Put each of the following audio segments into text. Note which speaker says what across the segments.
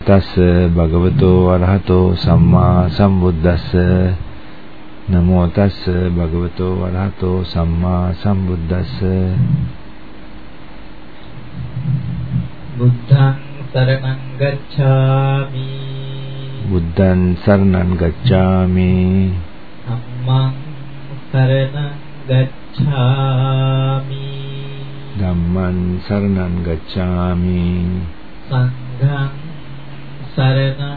Speaker 1: තස්ස භගවතෝ අරහතෝ සම්මා සම්බුද්දස්ස නමෝ තස්ස භගවතෝ අරහතෝ සම්මා සම්බුද්දස්ස
Speaker 2: බුද්ධං සරණං ගච්ඡාමි
Speaker 1: බුද්ධං සරණං ගච්ඡාමි
Speaker 2: ධම්මං සරණං ගච්ඡාමි
Speaker 1: ධම්මං සරණං ගච්ඡාමි
Speaker 2: සංඝං සරණං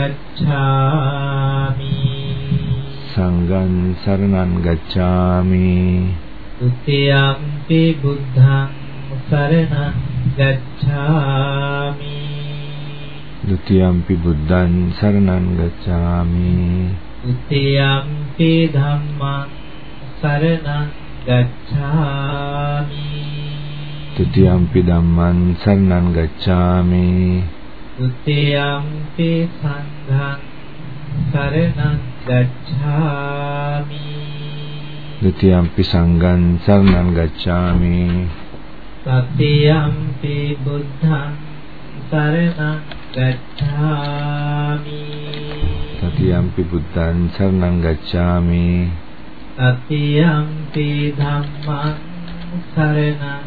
Speaker 2: ගච්ඡාමි
Speaker 1: සංඝං සරණං ගච්ඡාමි
Speaker 2: ဒုတိယံ පි බුද්ධං සරණං ගච්ඡාමි
Speaker 1: ဒုတိယံ පි බුද්ධං සරණං ගච්ඡාමි
Speaker 2: ဒုတိယံ පි ධම්මං සරණං ගච්ඡාමි
Speaker 1: ဒုတိယံ පි ධම්මං සරණං ගච්ඡාමි
Speaker 2: ဒုတိယံ පි සංඝං සරණං ගච්ඡාමි
Speaker 1: ဒုတိယံ පි සංඝං සරණං ගච්ඡාමි
Speaker 2: တတိယံ පි බුද්ධං සරණං ගච්ඡාමි
Speaker 1: တတိယံ පි බුද්ධං සරණං ගච්ඡාමි
Speaker 2: တတိယံ පි ධම්මං සරණං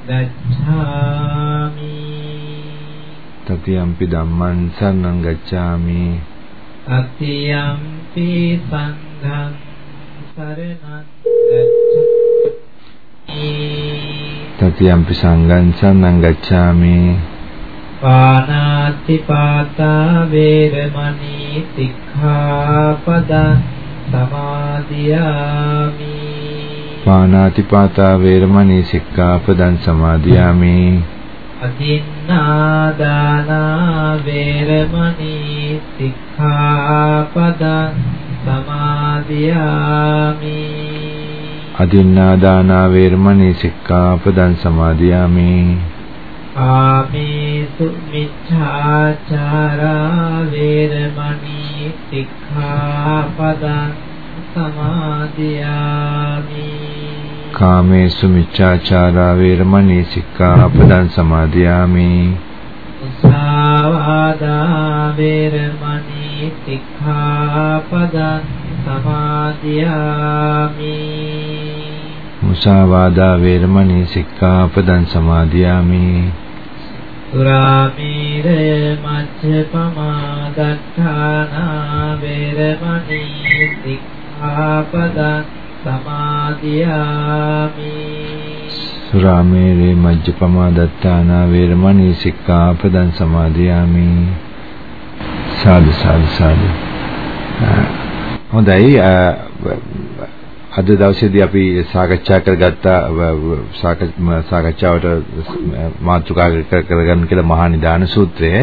Speaker 2: ගච්ඡාමි
Speaker 1: တတိယံ පි ධම්මං සරණං ගච්ඡාමි
Speaker 2: တတိယံ පි සංඝං සරණං ගච්ඡාමි
Speaker 1: တတိယံ පි සංඝං සරණං ගච්ඡාමි
Speaker 2: ปานาติปาตาเวรมณีสิกขาปดังสมาธิยามิ
Speaker 1: පාණාතිපාතා වේරමණී සික්ඛාපදං සමාදියාමි
Speaker 2: อทินนาดานาเวรมณีสิกขาปดังสมาธิยามิ
Speaker 1: අදින්නා දානා වේරමණී සික්ඛාපදං සමාදියාමි
Speaker 2: อามิสุมิจฉาจาราเวรมณีสิกขาปดังสมาธิยามิ
Speaker 1: කාමේසු මිච්ඡාචාරා වේරමණී සික්ඛාපදං සමාදියාමි
Speaker 2: มุสาวาดาเวรมณีสิกขาปดังสมาธิยามิ
Speaker 1: මුසාවාදා වේරමණී සික්ඛාපදං සමාදියාමි
Speaker 2: สุรามีเรมัจฉปมาดัฏฐานาเวรมณีสิกขาปดังสมาธิยามิ
Speaker 1: සුරාමේරේ මජ්ජපමා දත්තානා වේරමණී සික්ඛාපදං සමාදියාමි. සාදු සාදු සාදු. හොඳයි, අද දවසේදී අපි සාකච්ඡා කරගත්ත සාකච්ඡාවට මාතෘකා කරගන්න කියලා මහා නිදාන සූත්‍රය.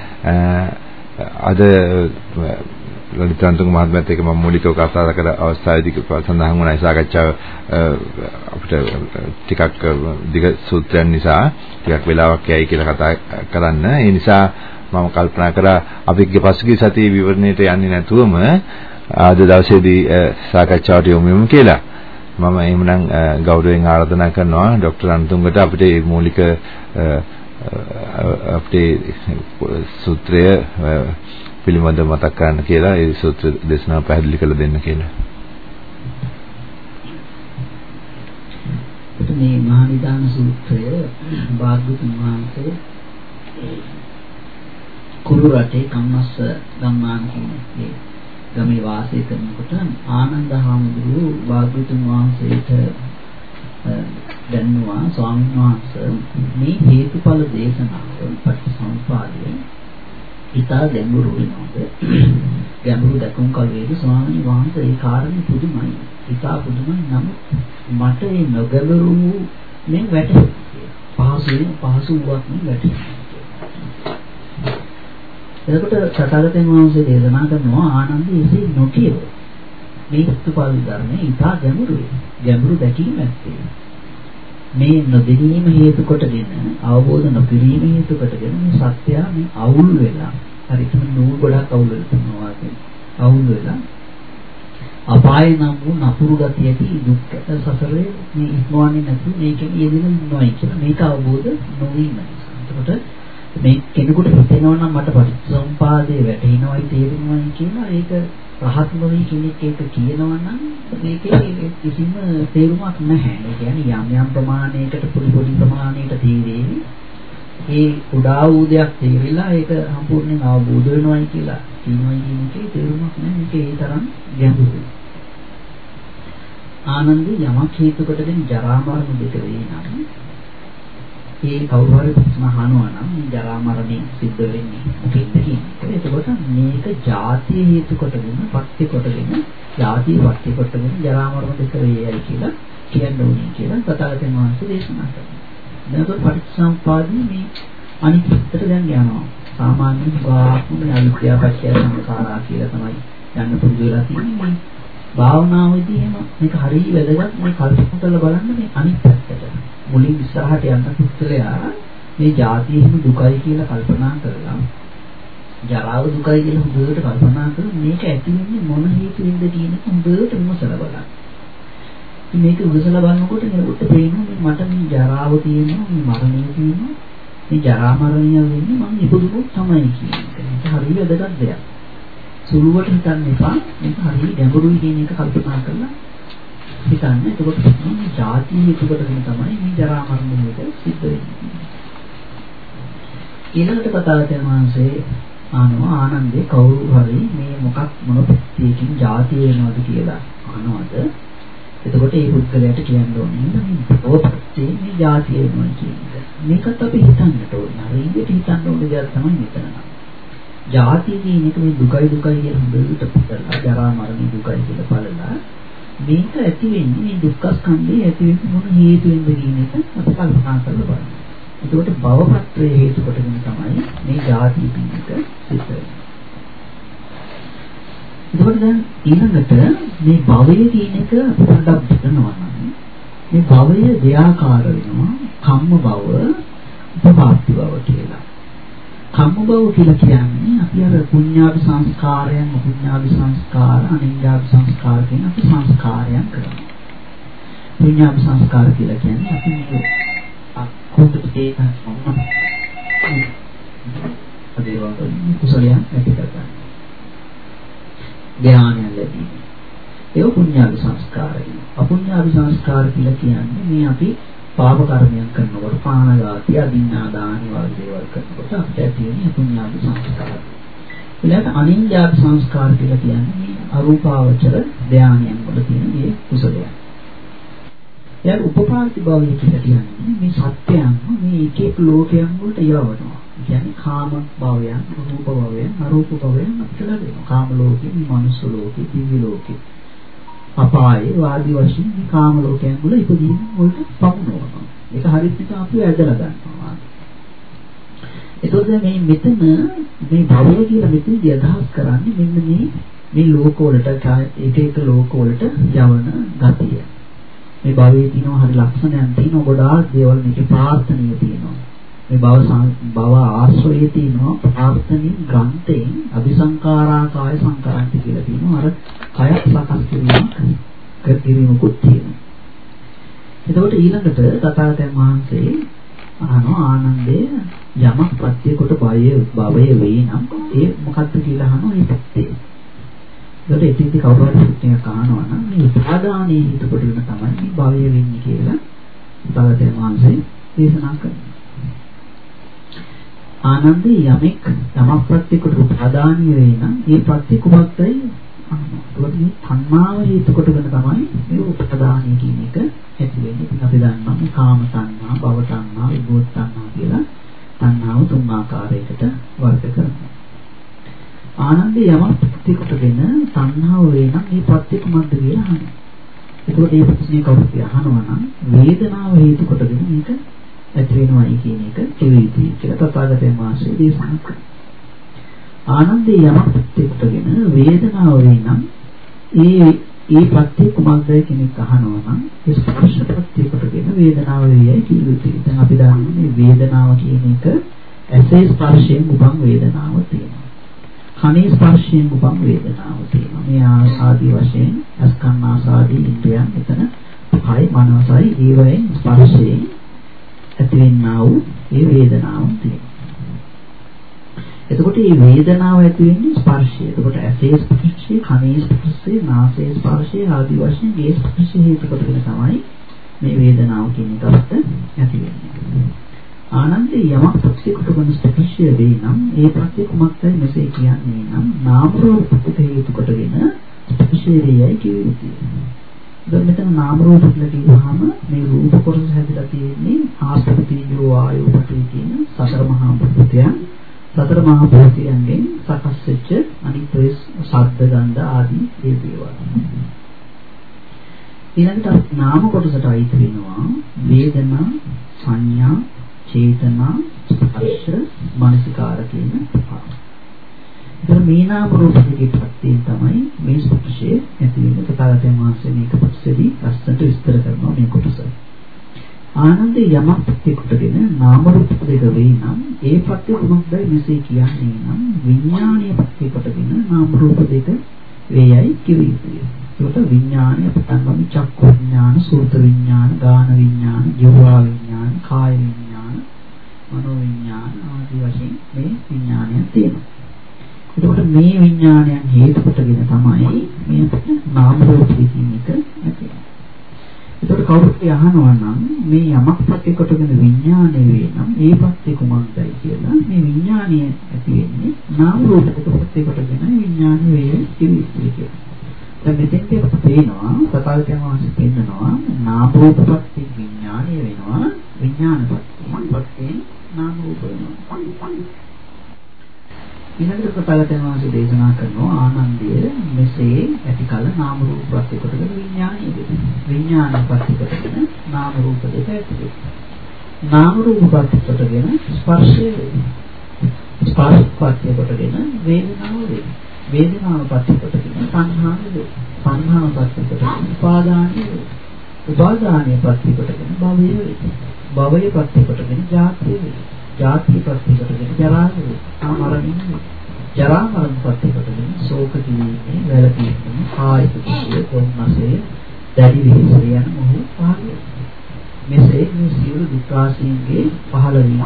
Speaker 1: අද ලලිතාන්තුංග මහත්මයාත් එක්ක මම මූලිකව කතා කර අවස්ථාවේදී සඳහන් වුණා සාකච්ඡාව අපිට ටිකක් දිග සූත්‍රයන් නිසා ටිකක් වෙලාවක් යයි කියලා කතා කරන්න. ඒ නිසා මම කල්පනා කරා අපි පසුගිය සතියේ විවරණයට යන්නේ නැතුවම අද දවසේදී සාකච්ඡාවට යොමු කියලා. මම එහෙමනම් ගෞරවයෙන් ආරාධනා කරනවා ડોક્ટર අන්තුංගට අපිට මේ මූලික අපේ සූත්‍රය පිළිබඳව මතක් කරන්න කියලා, ඒ සූත්‍ර දේශනාව පැහැදිලි කරලා දෙන්න කියලා.
Speaker 3: මේ මහා නිදාන සූත්‍රය භාග්‍යවතුන් වහන්සේ කුරු රටේ කම්මස්ස ගම්මාන කියන ගමේ වාසය කරනකොට ආනන්ද හාමුදුරුවෝ භාග්‍යවතුන් වහන්සේට දැන්වා ස්වාමීන් වහන්සේ මේ හේතුඵල දේශනාව පටිසමුප්පාදයේ ඉතා ගැඹුරු වෙනවාද? ගැඹුරු දක්වන කල්වේදී ස්වාමීන් වහන්සේ ඒ කාරණේ පුදුමයි. ඉතා පුදුමයි. නමුත් මට ඒ නොගැඹුරු මෙන් වැටහෙනවා. පහසුවක් මෙන් වැටහෙනවා. එතකොට සතරතෙන් වහන්සේ දේශනා කරනවා ආනන්දේ එසේ නොකියව. මේ හේතුඵල ධර්මයේ ඉතා ගැඹුරුයි. ගැඹුරු දැකීම ඇත්තේ. මේ නොදැනීම හේතු කොටගෙන අවබෝධ නොකිරීම හේතු කොටගෙන මේ සත්‍යය මේ අවුල් වෙලා හරියටම නූල් ගොඩක් අවුල් වෙනවා වගේ අවුල් වෙලා අපාය නම් වූ නපුරු ගතිය ඇති දුක් සසරේ මේ ඉක්මවන්නේ නැති මේකේ යෙදෙන ඉන්නවයි කියලා මේක අවබෝධ නොවීම නිසා. එතකොට මේ කෙනෙකුට හිතෙනවා නම් මට පටිච්චසමුපාදේ වැටෙනවයි තේරෙනවයි කියලා ඒක රහත් නොවි කෙනෙක් ඒක කියනවා නම් මේකේ කිසිම තේරුමක් නැහැ. ඒ කියන්නේ යම් ප්‍රමාණයකට පොඩි ප්‍රමාණයකට තේරෙන්නේ ඒ උඩා වූ දෙයක් තේරිලා ඒක සම්පූර්ණයෙන් අවබෝධ වෙනවයි කියලා කියනවා කියන එකේ තේරුමක් නැහැ. මේක ඒ තරම් ගැඹුරුයි. ආනන්ද යමක් හේතු කොටගෙන ජරා මරණ දෙක වේ නම් ඒ කවුරු හරි ප්‍රශ්න අහනවා නම් මේ ජරා මරණය සිද්ධ වෙන්නේ මොකෙන්ද කියන්නේ. එතකොට මේක ජාතිය හේතු කොටගෙන පත්‍ය කොටගෙන ජාතිය පත්‍ය කොටගෙන ජරා මරණ දෙක වේයයි කියලා කියන්න ඕනේ කියලා තථාගතයන් වහන්සේ දේශනා කරනවා. දැන් පටිච්චසමුපාදයේ මේ අනිත් පැත්තට දැන් යනවා. සාමාන්‍ය වාක්‍ය අවිද්‍යාවපත්‍ය සංඛාරා කියලා තමයි යන්න පුරුදු වෙලා තියෙන්නේ. භාවනාවේදී එහෙම මේක හරිය වැදගත් මේ කල්පනා කරලා බලන්න මේ අනිත් පැත්තට. මුලින් ඉස්සරහට යන්න පුත්‍රයා මේ ජාතියෙම දුකයි කියලා කල්පනා කරලා ජරාව දුකයි කියලා හොඳට කල්පනා කරලා මේක ඇති වෙන්නේ මොන හේතුවෙන්ද කියන එක හොඳට විමසලා බලන්න. මේක විමසලා බලනකොට නේද පේන්නේ මට මේ ජරාව තියෙනවා මේ මරණය තියෙනවා මේ ජරා මරණය වෙන්නේ මම ඉපදුනොත් තමයි කියන එක. ඒක හරිය වැදගත් දෙයක්. සුළුවට හිතන්න එපා. මේක හරිය ගැඹුරුයි කියන එක කල්පනා කරලා හිතන්න. එතකොට මේ ජාතිය එතකොටගෙන තමයි මේ ජරා මරණය එක සිද්ධ වෙන්නේ. ඊළඟට කතාවතන වහන්සේ ආනවා ආනන්දේ කවුරු හරි මේ මොන ප්‍රත්‍යයෙන් ජාතිය වෙනවද කියලා අහනවාද? එතකොට ඒ පුද්ගලයාට කියන්න ඕනේ මේ ප්‍රත්‍යයෙන් මේ ජාතිය වෙනවා කියන එක. මේකත් අපි හිතන්නට ඕනේ. හරියට හිතන්න ඕනේ දෙයක් තමයි මෙතන. ජාතිය කියන එක මේ දුකයි කියලා හොඳට පුතලා ජරා මරණ දුකයි කියලා බලලා මේක ඇති වෙන්නේ මේ දුක්ඛ ස්කන්ධය ඇති වෙන්නේ මොන හේතුවෙන්ද කියන එක අපි කල්පනා කරලා බලන්න. එතකොට භවපත්‍රයේ හේතු කොටගෙන තමයි මේ ජාතිය කියන එක සිද්ධ වෙන්නේ. එතකොට දැන් ඊළඟට මේ භවය කියන එක පොඩ්ඩක් හිතනවා නම් මේ භවය දෙආකාර වෙනවා. කම්ම භව, උපපාති භව කියලා. කම්ම භව කියලා කියන්නේ අපි අර පුඤ්ඤාභි සංස්කාරයන්, අපුඤ්ඤාභි සංස්කාර, අනිඤ්ඤාභි සංස්කාර කියන අපි සංස්කාරයන් කරනවා. පුඤ්ඤාභි සංස්කාර කියලා කියන්නේ අපි මේ අකුතේ කුසලයන් ඇති කරගන්න. ධ්‍යානය ලැබීම. ඒක පුඤ්ඤාභි සංස්කාරය. අපුඤ්ඤාභි සංස්කාර කියලා කියන්නේ මේ අපි පාප කර්මයන් කරනකොට පානඝාතය, අදින්නාදානි වගේ දේවල් කරනකොට අපිට ඇති වෙන පුඤ්ඤාභි සංස්කාර. ඊළඟට අනිඤ්ඤාභි සංස්කාර කියලා කියන්නේ මේ අරූපාවචර ධානයන් වල තියෙන මේ කුසලයන්. දැන් උපපාති භවය කියලා කියන්නේ මේ සත්‍යයන් මේ එක එක ලෝකයන් වලට යවනවා. කියන්නේ කාම භවයන්, රූප භවයන්, අරූප භවයන් අපිට ලැබෙනවා. කාම ලෝකේ, මනුස්ස ලෝකේ, දිව්‍ය ලෝකේ, අපායේ වාදී වශයෙන් මේ කාම ලෝකයන් වල ඉපදීම වලට පමුණවනවා. ඒක හරියට නිකන් අපි ඇදලා ගන්නවා. ඒතකොට මේ මෙතන මේ භවය කියලා මෙතනදී අදහස් කරන්නේ මෙන්න මේ ලෝක වලට එක ලෝක වලට යවන ගතිය. මේ භවයේ තියෙන හරි ලක්ෂණයන් තියෙනවා. ගොඩාක් දේවල් මේකේ ප්‍රාර්ථනීය තියෙනවා. මේ භව ආශ්‍රයයේ තියෙනවා ප්‍රාර්ථනීය ග්‍රන්ථයෙන් අபிසංකාරා කාය සංකාරන්ති කියලා තියෙනවා. අර කය සකස් කිරීමකුත් තියෙනවා. එතකොට ඊළඟට තථාගතයන් වහන්සේ අහනවා ආනන්දේ යමක් ප්‍රත්‍ය කොට භවය වේ නම් ඒ මොකක්ද කියලා අහනවා මේ ප්‍රත්‍යය. ඒකට ඉතින් කවුරු හරි ප්‍රශ්නයක් අහනවා නම් මේ උපාදානයේ හිත කොටගෙන තමයි මේ භවය වෙන්නේ කියලා තථාගතයන් වහන්සේ දේශනා කරනවා. ආනන්දේ යමෙක් ප්‍රත්‍ය කොට උපාදානීය වේ නම් ඒ ප්‍රත්‍ය කුමක්දයි අහනවා. ඒකට මේ තණ්හාව හේතු කොටගෙන තමයි මේ උපාදානීය කියන එක ඇති වෙන්නේ. ඉතින් අපි දන්නවා මේ කාම තණ්හා, භව තණ්හා, විභව තණ්හා කියලා තණ්හාව තුන් ආකාරයකට වර්ග කරනවා. ආනන්දේ යමක් ප්‍රත්‍ය කොටගෙන තණ්හාව වේ නම් මේ ප්‍රත්‍ය කුමක්ද කියලා අහනවා. ඒකට මේ ප්‍රශ්නේ කවුරුත් අහනවා නම් වේදනාව හේතු කොටගෙන මේක ඇති වෙනවයි කියන එක කිවිදී කියලා තථාගතයන් වහන්සේ දේශනා කළා. ආනන්දේ යමක් ප්‍රත්‍ය කොටගෙන වේදනාව වේ නම් ඒ ප්‍රත්‍ය කුමක්දයි කෙනෙක් අහනවා නම් ඒ ස්පර්ශ ප්‍රත්‍ය කොටගෙන වේදනාව වේයයි කිවිදී. දැන් අපි දන්නේ මේ වේදනාව කියන එක ඇසේ ස්පර්ශයෙන් උපන් වේදනාව තියෙනවා. කනේ ස්පර්ශයෙන් උපන් වේදනාව තියෙනවා. මේ ආදී වශයෙන් අස්කන්නාසාදී ඉන්ද්‍රයන් එතන කයි මනසයි ඒවයෙන් ස්පර්ශයෙන් ඇතිවෙනා වූ ඒ වේදනාව තියෙනවා. එතකොට මේ වේදනාව ඇති වෙන්නේ ස්පර්ශය. එතකොට ඇසේ ස්පර්ශය, කනේ ස්පර්ශය, නාසයේ ස්පර්ශය ආදී වශයෙන් මේ ස්පර්ශය හේතු කොටගෙන තමයි මේ වේදනාව කියන එකත් ඇති වෙන්නේ. ආනන්දේ යමක් ප්‍රතිකොටගෙන ස්පර්ශය වේ නම් ඒ ප්‍රත්‍ය කුමක්දයි මෙසේ කියන්නේ නම් නාම රූප හේතු කොටගෙන ස්පර්ශය වේයයි කිය යුතුයි. දැන් මෙතන නාම රූප කියලා කියනවාම මේ රූප කොටස හැදලා තියෙන්නේ ආස්පතියෝ ආයෝ පටි කියන සතර මහා භූතයන්. සතර මහා භූතයන්ගෙන් සකස් වෙච්ච අනිත් ඔය ශබ්ද ගන්ධ ආදී ඒ දේවල්. ඊළඟට නාම කොටසට අයිති වෙනවා වේදනා, සංඥා, චේතනා, ස්පර්ශ, මනසිකාර කියන පහ. ඉතින් මේ නාම රූප දෙකේ ප්‍රත්‍යයෙන් තමයි මේ ස්පර්ශය ඇති වෙන්නේ. තථාගතයන් වහන්සේ මේක පොත්සෙදී අස්සට විස්තර කරනවා මේ කොටස. ආනන්දේ යමක් ප්‍රතිකොටගෙන නාම රූප දෙක වේ නම් ඒ ප්‍රත්‍ය කුමක්දයි මෙසේ කියන්නේ නම් විඥානීය ප්‍රතිකොටගෙන නාම රූප දෙක වේයයි කිව යුතුය. ඒකට විඥානය පටන් චක්කු විඥාන, සෝත විඥාන, ගාන විඥාන, ජීවා විඥාන, කාය විඥාන, මනෝ විඥාන ආදී වශයෙන් මේ විඥානයන් තියෙනවා. එතකොට මේ විඥානයන් හේතු කොටගෙන තමයි මේ නාම රූප දෙකින් එක ඇති වෙන්නේ. ඒකට කවුරුත් අහනවා නම් මේ යමක් ප්‍රතිකොටගෙන විඥානය වේ නම් ඒ ප්‍රත්‍ය කුමක්දයි කියලා මේ විඥානය ඇති වෙන්නේ නාම රූප දෙක ප්‍රතිකොටගෙන විඥානය වේ කියලා. දැන් මෙතෙන්දී පේනවා සතාවකයන් වහන්සේ පෙන්නනවා නාම රූප ප්‍රත්‍ය විඥානය වෙනවා විඥාන ප්‍රත්‍ය නාම රූප වෙනවා. ඊළඟට සතාවකයන් වහන්සේ දේශනා කරනවා ආනන්දය මෙසේ ඇති කල නාම රූප ප්‍රත්‍ය කොටගෙන විඥානය වෙනවා. විඥාන ප්‍රත්‍ය කොටගෙන නාම රූප දෙක ඇති වෙනවා. නාම රූප ප්‍රත්‍ය කොටගෙන ස්පර්ශය වෙනවා. ස්පර්ශ ප්‍රත්‍ය කොටගෙන වේදනාව වෙනවා. වේදනාව ප්‍රත්‍ය කොටගෙන සංහාව වෙනවා. සංහාව ප්‍රත්‍ය කොටගෙන උපාදානය වෙනවා. උපාදානය ප්‍රත්‍ය කොටගෙන භවය වෙනවා. භවය ප්‍රත්‍ය කොටගෙන ජාතිය වෙනවා. ජාතිය ප්‍රත්‍ය කොටගෙන ජරා වෙනවා. මරණය. ජරා මරණ ප්‍රත්‍ය කොටගෙන ශෝක කිරීමේ වැළපීමේ කායික දුක්ඛ කොම්නසේ දැඩි විහිසර යන මොහොත පහළ වෙනවා. මෙසේ මේ සියලු දුක් රාශීන්ගේ පහළ වීම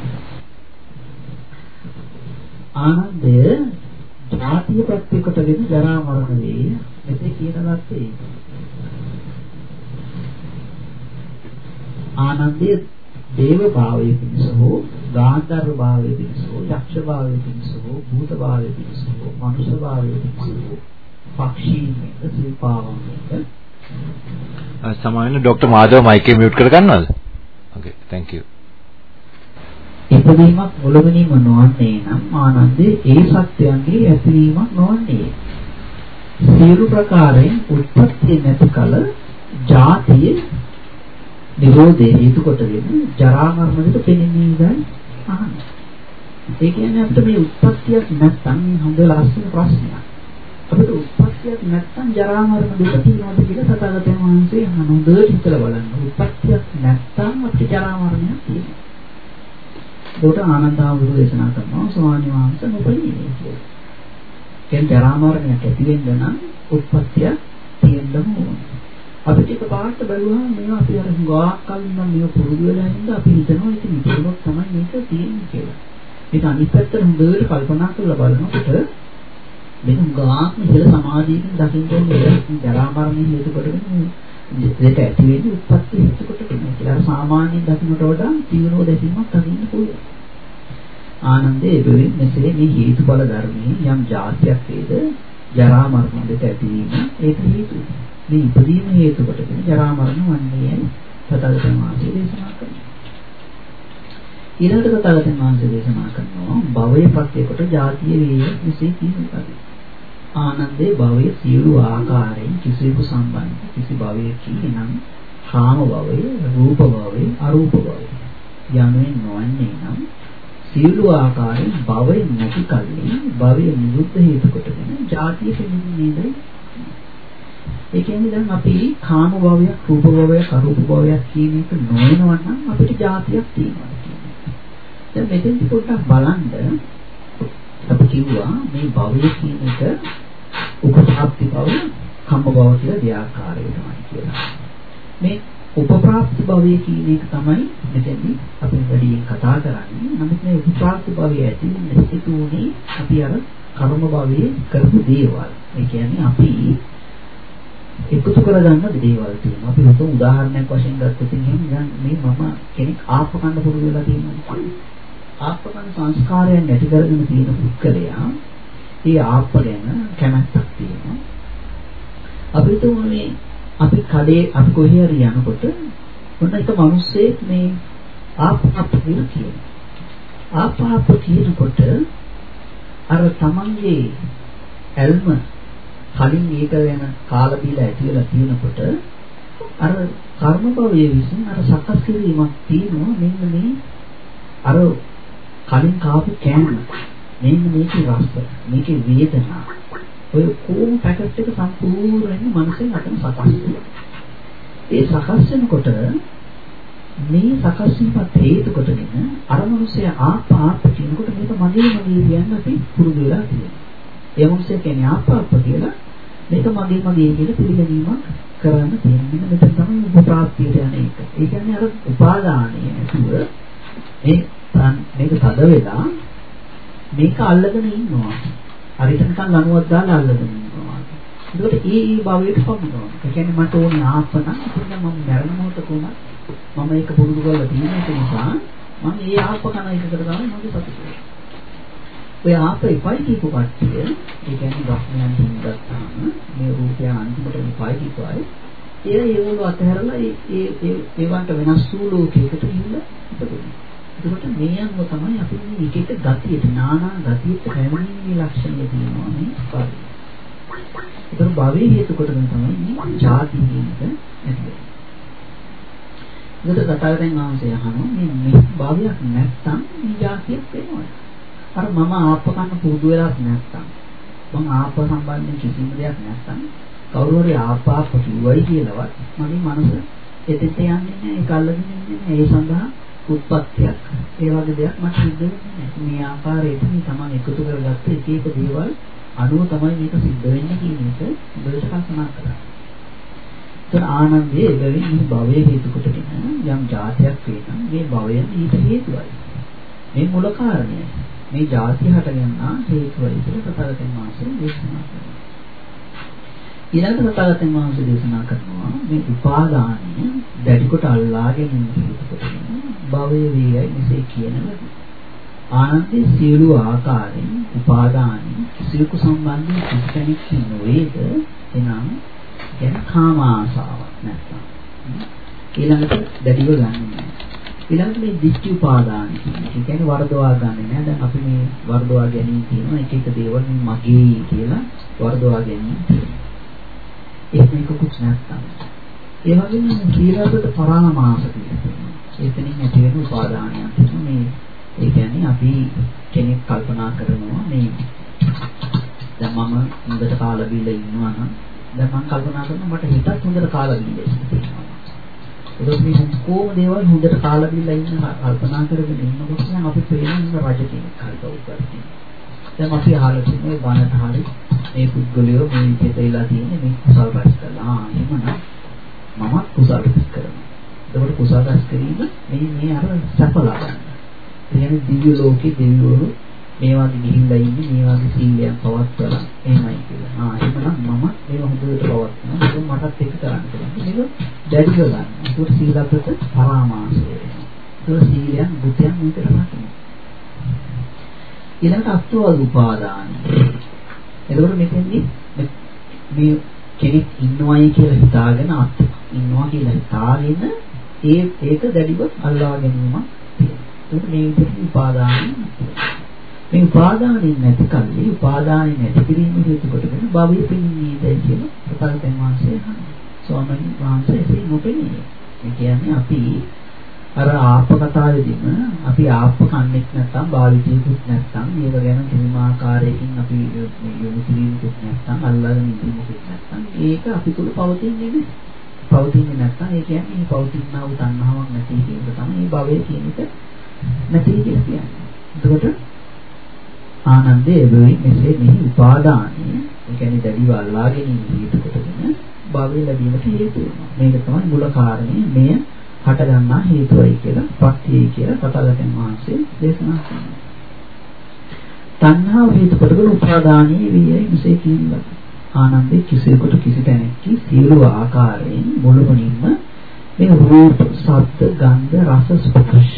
Speaker 3: ආනන්දය ජාතිය ප්‍රත්‍ය කොටගෙන ජරා මරණ වේ. මෙසේ කියන ලක්ෂේ ආනන්දය දේව භාවයේ පිණිස හෝ ගාන්ධර්ව භාවයේ පිණිස හෝ යක්ෂ භාවයේ පිණිස හෝ භූත භාවයේ පිණිස හෝ මනුෂ්‍ය භාවයේ පිණිස හෝ පක්ෂීන්ට සිල්පාවන්ට
Speaker 1: සමාවෙන්න ડોક્ટર මාධව මයික් එක මියුට් කරගන්නවද? Okay thank you.
Speaker 3: ඉපදීමක් මුලමනින්ම නොවන්නේ නම් ආනන්දේ ඒ සත්‍යයන්ගේ ඇතිවීමක් නොවන්නේ. සියලු ප්‍රකාරයෙන් උත්පත්ති නැති කල ජාතිය නිරෝධය හේතු කොටගෙන ජරා මරණ දෙක පෙනෙන්නේ ඉඳන් අහන්නේ. ඒ කියන්නේ අපිට මේ උත්පත්තියක් නැත්නම් හොඳ ලස්සන ප්‍රශ්නයක්. අපිට උත්පත්තියක් නැත්නම් ජරා මරණ දෙක තියෙනවද කියලා සතාගතයන් වහන්සේ හොඳට හිතලා බලන්න. උත්පත්තියක් නැත්නම් අපිට ජරා මරණයක් තියෙනවා. ඒකට ආනන්දහාමුදුරුවෝ දේශනා කරනවා ස්වාමීන් වහන්සේ නොපෙනී කියලා. කියන්නේ ජරා මරණයක් ඇති වෙන්න නම් උත්පත්තිය තියෙන්න ඕනේ. අපිට එකපාරට බැලුවම මේවා අපි අර ගාක් කලින් නම් මේව පුරුදු වෙලා ඉඳලා අපි හිතනවා ඉතින් මේක තමයි මේක තියෙන්නේ කියලා. ඒක අනිත් පැත්තට හොඳට කල්පනා කරලා බලනකොට මේක ගාක් ඉහළ සමාධියකින් දකින්න ඕනේ ජරා මරණ හේතු කොටගෙන දෙක ඇති වෙන්නේ උත්පත්ති හේතු කොටගෙන. කියලා සාමාන්‍යයෙන් දකින්නට වඩා තීව්‍රව දැකීමක් දකින්න පුළුවන්. ආනන්දේ එබැවින් මෙසේ මේ හේතුඵල ධර්මයේ යම් જાතියක් වේද ජරා මරණ දෙක ඇතිවීම ඒක හේතුයි. මේ ඉදීම හේතු කොටගෙන ජරා මරණ වන්නේ තථාගතයන් වහන්සේ දේශනා කරනවා. ඊළඟට තථාගතයන් වහන්සේ දේශනා කරනවා භවයේ ප්‍රත්‍ය කොට ජාතිය වේ මෙසේ කියනවා. ආනන්දේ භවයේ සියලු ආකාරයෙන් කිසිදු සම්බන්ධ කිසි භවයකින් නම් කාම භවයේ, රූප භවයේ, අරූප භවයේ යන්නේ නොවන්නේ නම් සියලු ආකාරයෙන් භවයේ නැති කල්ලි භවයේ නිරුද්ධ හේතු කොටගෙන ජාතිය පෙනෙන්නේ නේද? ඒ කියන්නේ දැන් අපි කාම භවයක්, රූප භවයක්, අරූප භවයක් කියන එක නොවනවා නම් අපිට ජාතියක් තියෙනවා කියන්නේ. දැන් මෙතෙන්දි පොඩ්ඩක් බලන්න අපි කිව්වා මේ භවය කියන එක උපසාප්ති භව, කම්ම භව කියලා දෙආකාරයකමයි කියලා. මේ උපප්‍රාප්ති භවය කියන එක තමයි මෙතෙන්දී අපි වැඩියෙන් කතා කරන්නේ. නමුත් මේ උපප්‍රාප්ති භවය ඇති වෙන්නේ අපි අර කර්ම භවයේ කරපු දේවල්. ඒ කියන්නේ අපි එකතු කරගන්න දේවල් තියෙනවා. අපි හිතමු උදාහරණයක් වශයෙන් ගත්තොත් දැන් මේ මම කෙනෙක් ආපකන්න පුරුදු වෙලා තියෙනවා. ආපකන්න සංස්කාරයන් නැති කරගෙන තියෙන පුද්ගලයා ඒ ආප්ප ගැන කැමැත්තක් තියෙනවා. අපි හිතමු මේ අපි කඩේ අපි කොහේ හරි යනකොට මොන එක මිනිස්සෙක් මේ ආප්ප කියලා කියනවා. ආප්ප කියනකොට අර තමන්ගේ ඇල්ම කලින් මේක ගැන කාලා බීලා ඇති වෙලා තියෙනකොට අර කර්ම භවයේ විසින් අර සකස් කිරීමක් තියෙනවා. මෙන්න මේ අර කලින් කාපු කෑම මෙන්න මේකේ රස මේකේ වේදනා ඔය කොහොම පැකට් එක සම්පූර්ණයෙන්ම මනසෙන් අතන සකස් වෙනවා. ඒ සකස් වෙනකොට මේ සකස් වීමත් හේතු කොටගෙන අර මිනිස්සේ ආප්ප කියනකොට මේක මගේ කියන්න අපි පුරුදු වෙලා තියෙනවා. ඒ මොකද කියන්නේ ආප්ප කියලා මේක මගේ කියලා පිළිගැනීමක් කරන්න තියෙනවා. මෙතන තමයි උපප්‍රාප්තියට යන එක. ඒ කියන්නේ අර උපාදානය නැතුව මේක තද වෙලා මේක අල්ලගෙන ඉන්නවා. හරියට නිකන් ලණුවක් දාලා අල්ලගෙන ඉන්නවා. ඒකට ඒ භවයට පමුණනවා. ඒ කියන්නේ මට ඕනේ ආප්ප නම් ඉතින් මම මරණ මොහොතක උනත් මම ඒක පුරුදු කරලා තියෙන නිසා මම ඒ ආප්ප කන එකකට ගානේ මගේ සතුටුයි. ඔය ආප්ප ඉපයි කියපු කට්ටිය ඒ කියන්නේ ගස්මයන් හින්දාම මේ රූපය අන්තිමට ඉපයි කියපුවායි ඒගොල්ලෝ අතහැරලා ඒවන්ට වෙනස් වූ ලෝකයකට ගිහිල්ලා ඉපදුණා. ඒකට මේ අනුව තමයි අපි මේ එක එක ගතියට නානා ගතියට හැමෝමේ ලක්ෂණය තියෙනවා මේ ස්වභාවය. ඒතර භවයේ හේතු කොටගෙන තමයි මේ ජාති නිමිත ඇති වෙන්නේ. ඒකට කතාවෙන් ආවසේ අහනවා මේ භවයක් නැත්තම් මේ ජාතියක් වෙනවද? අර මම ආප්ප කන්න පුරුදු වෙලාත් නැත්තම් මම ආප්ප සම්බන්ධයෙන් කිසිම දෙයක් නැත්තම් කවුරු හරි ආප්ප කිව්වයි කියලාවත් මගේ මනස එතෙන්ට යන්නේ නැහැ. ඒක අල්ලගෙන ඉන්නේ නැහැ. ඒ සඳහා උත්පත්තියක් ඒ වගේ දෙයක් මට සිද්ධ වෙන්නේ නැහැ. මේ ආකාරයට මේ තමයි එකතු කරගත්ත එක එක දේවල් අනුව තමයි මේක සිද්ධ වෙන්නේ කියන එක හොඳට කල්පනා කරන්න. ඒත් ආනන්දයේ එබැවින් මේ භවයේ හේතු කොටගෙන යම් જાතියක් වෙනම් මේ භවය ඊට හේතුවයි. මේ මුල කාරණය. මේ ಜಾති හටගන්නා හේතුවයි කියලා තථාගතයන් වහන්සේ දේශනා කරනවා. ඊළඟට තථාගතයන් වහන්සේ දේශනා කරනවා මේ උපාදානය දැඩි කොට අල්ලාගෙන ඉන්න හේතු කොටගෙන භවයේ වේයයි මෙසේ කියන ලද. ආනන්දේ සියලු ආකාරයෙන් උපාදානයි කිසිවෙකු සම්බන්ධයෙන් කිසි කෙනෙක් නොවේද එනම් ගැන කාම ආසාවක් නැත්නම් ඊළඟට දැඩිව ගන්නවා. ඊළඟට මේ දිට්ඨි උපාදාන කියන්නේ වර්ධවා ගන්න නෑ. දැන් අපි මේ වර්ධවා ගැනීම තියෙනවා එක එක දේවල් මගේ කියලා වර්ධවා ගැනීම තියෙනවා. ඒක එකකුත් නැත්තම්. ඒ වගේම සීලවලට පරාමාස තියෙනවා. එතනින් ඇති වෙන උපාදානයක් තියෙනවා. මේ ඒ කියන්නේ අපි කෙනෙක් කල්පනා කරනවා මේ දැන් මම හොඳට කාලා බීලා ඉන්නවා නම් දැන් මම කල්පනා කරනවා මට හිතත් හොඳට කාලා බීලා ඉන්නවා. ඒක මේ කොහොම දේවල් හොඳට කාලා බීලා ඉන්න කල්පනා කරගෙන ඉන්නකොට නම් අපි පේන රජ කෙනෙක් කල්පනා කරන්නේ. දැන් අපි අහලා තියෙන බණට හරි මේ පුද්ගලයෝ මේ විදිහට වෙලා තියෙන්නේ මේ කුසල් රැස් කළා. එහෙමනම් මමත් කුසල් රැස් කරනවා. ඒකට කුසල් රැස් කිරීම මේ අර සැප ලබන්න. කියන්නේ දිව්‍ය ලෝකේ දෙවිවරු මේ වගේ ගිහිල්ලා ඉන්නේ මේ වගේ සීලයන් පවත්වලා එහෙමයි කියලා. එහෙමනම් මම මේක හොඳට පවත්වනවා. ඒක මටත් එක කරන්න පුළුවන්. මේක දැඩිව ගන්න. ඒක සීලපත පරාමාසය වෙනවා. ඒක සීලයන් බුද්ධයන් මේකට රකින්න. ඊළඟට අත්වල උපාදාන. එතකොට මෙතෙන්දී මේ කෙනෙක් ඉන්නවයි කියලා හිතාගෙන ඉන්නවා කියලා හිතාගෙන ඒක දැඩිව අල්ලා ගැනීමක් තියෙනවා. ඒක මේ විදිහට උපාදාන. මේ උපාදානින් නැති කල්ලි උපාදානින් නැති කිරීම හේතු කොටගෙන භවයේ පින්නීදයි කියන ප්‍රකාශයෙන් වාසය කරනවා. ස්වාමීන් වහන්සේ එසේ නොපෙනී. ඒ කියන්නේ අපි අර ආප්ප කතාවේදීම අපි ආප්ප කන්නේත් නැත්නම් භාවිතයකුත් නැත්නම් මේක ගැන කිසිම ආකාරයකින් අපි යොමු කිරීමකුත් නැත්නම් අල්ලාගෙන ඉඳීමකුත් නැත්නම් ඒක අපි තුල පවතින්නේ නැහැ. පවතින්නේ නැත්නම් ඒ කියන්නේ මේ පවතිනා වූ තණ්හාවක් නැති කියන එක තමයි මේ භවය කියන එක නැති කියලා කියන්නේ. එතකොට ආනන්දේ එබැවින් මෙසේ මෙහි උපාදානය ඒ කියන්නේ දැඩිව අල්ලාගෙන ඉන්න හේතු කොටගෙන භවය ලැබීමට හේතු වෙනවා. මේක තමයි මූල කාරණේ. මෙය හට ගන්නා හේතුවයි කියලා ප්‍රත්‍යයයි කියලා තථාගතයන් වහන්සේ දේශනා කරනවා. තණ්හාව හේතු කොටගෙන උපාදානීය වියයි මෙසේ කියනවා. ආනන්දේ කිසියෙකුට කිසි තැනක සියලු ආකාරයෙන් මුළුමනින්ම මේ රූප, ශබ්ද, ගන්ධ, රස, ස්පර්ශ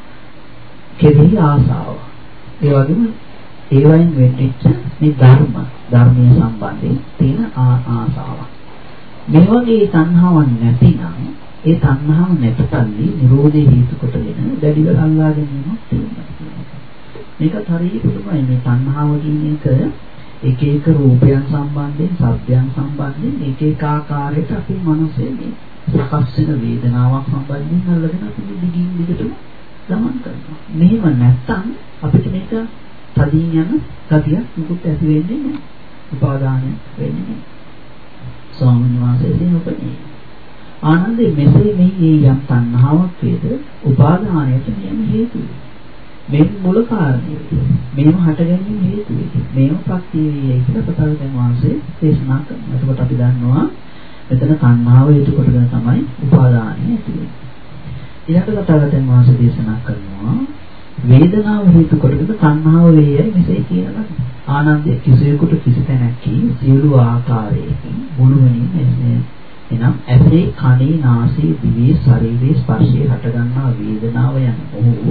Speaker 3: කෙරෙහි ආසාව. ඒ වගේම ඒවයින් වෙච්ච මේ ධර්මීය සම්බන්ධයෙන් තියෙන ආසාව. මේ වගේ තණ්හාවක් නැතිනම් ඒ තණ්හාව නැතිකල්ලි නිරෝධේ හේතු කොටගෙන දැඩිව අල්ලා ගැනීමක් තියෙනවා. මේකත් හරියට පුදුමයි. මේ තණ්හාව කියන එක එක රූපයන් සම්බන්ධයෙන්, ශබ්දයන් සම්බන්ධයෙන් එක එක ආකාරයට අපේ මනසේ මේ සකස් වෙන වේදනාවක් සම්බන්ධයෙන් අල්ලගෙන අපි දිගින් දිගටම ගමන් කරනවා. මෙහෙම නැත්තම් අපිට මේක තදින් යන ගතියක් මුකුත් ඇති වෙන්නේ නැහැ. උපාදානය වෙන්නේ නැහැ. ස්වාමීන් වහන්සේ දෙනපනේ. ආනන්දේ මෙසේ මේ යම් තණ්හාවක් වේද උපාදානයට නියම හේතුයි. මේ මූල කාරණේ. මේව හට ගැනීම හේතුයි. මේව ප්‍රත්‍යයයි කියලා තථාගතයන් වහන්සේ දේශනා කරනවා. එතකොට අපි දන්නවා මෙතන තණ්හාව හේතු කොටගෙන තමයි උපාදානය ඇති වෙන්නේ. ඊළඟට තථාගතයන් වහන්සේ දේශනා කරනවා වේදනාව හේතු කොටගෙන තණ්හාව වේයයි මෙසේ කියනවා. ආනන්දයේ කිසියෙකුට කිසි තැනක සියලු ආකාරයකින් මුළුමනින් එනම් ඇසේ, කනේ, නාසයේ, දිවේ, ශරීරයේ ස්පර්ශයේ හටගන්නා වේදනාව යන ඔහු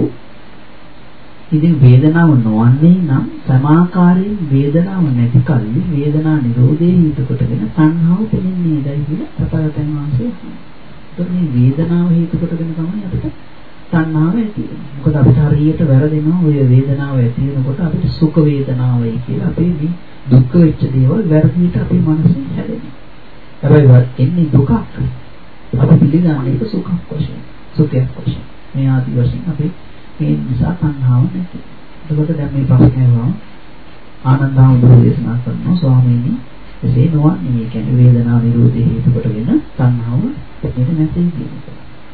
Speaker 3: ඉතින් වේදනාව නොවන්නේ නම් සමාකාරයෙන් වේදනාව නැති කල්ලි වේදනා නිරෝධයේ හේතු කොටගෙන තණ්හාව පෙනෙන්නේ නැයි කියලා තථාගතයන් වහන්සේ කියනවා. මේ වේදනාව හේතු කොටගෙන තමයි අපිට තණ්හාව ඇති වෙන්නේ. මොකද අපිට හරියට වැරදෙනවා ඔය වේදනාව ඇති වෙනකොට අපිට සුඛ වේදනාවයි කියලා අපේ මේ දුක් වෙච්ච දේවල් වැරදියට අපේ මනසේ හැදෙනවා. හැබැයි එන්නේ දුකක්. අපි පිළිගන්නේ ඒක සුඛක් වශයෙන්, සුඛයක් වශයෙන්. මේ ආදි වශයෙන් අපි මේ නිසා තණ්හාව නැති. එතකොට දැන් මේ ප්‍රශ්නය වහම ආනන්දහාමුදුරුවෝ දේශනා කරනවා ස්වාමීනි එසේ නොවන්නේ. මේ කියන්නේ වේදනා නිරෝධයේ හේතු කොටගෙන තණ්හාව පිටින් නැති කියනවා.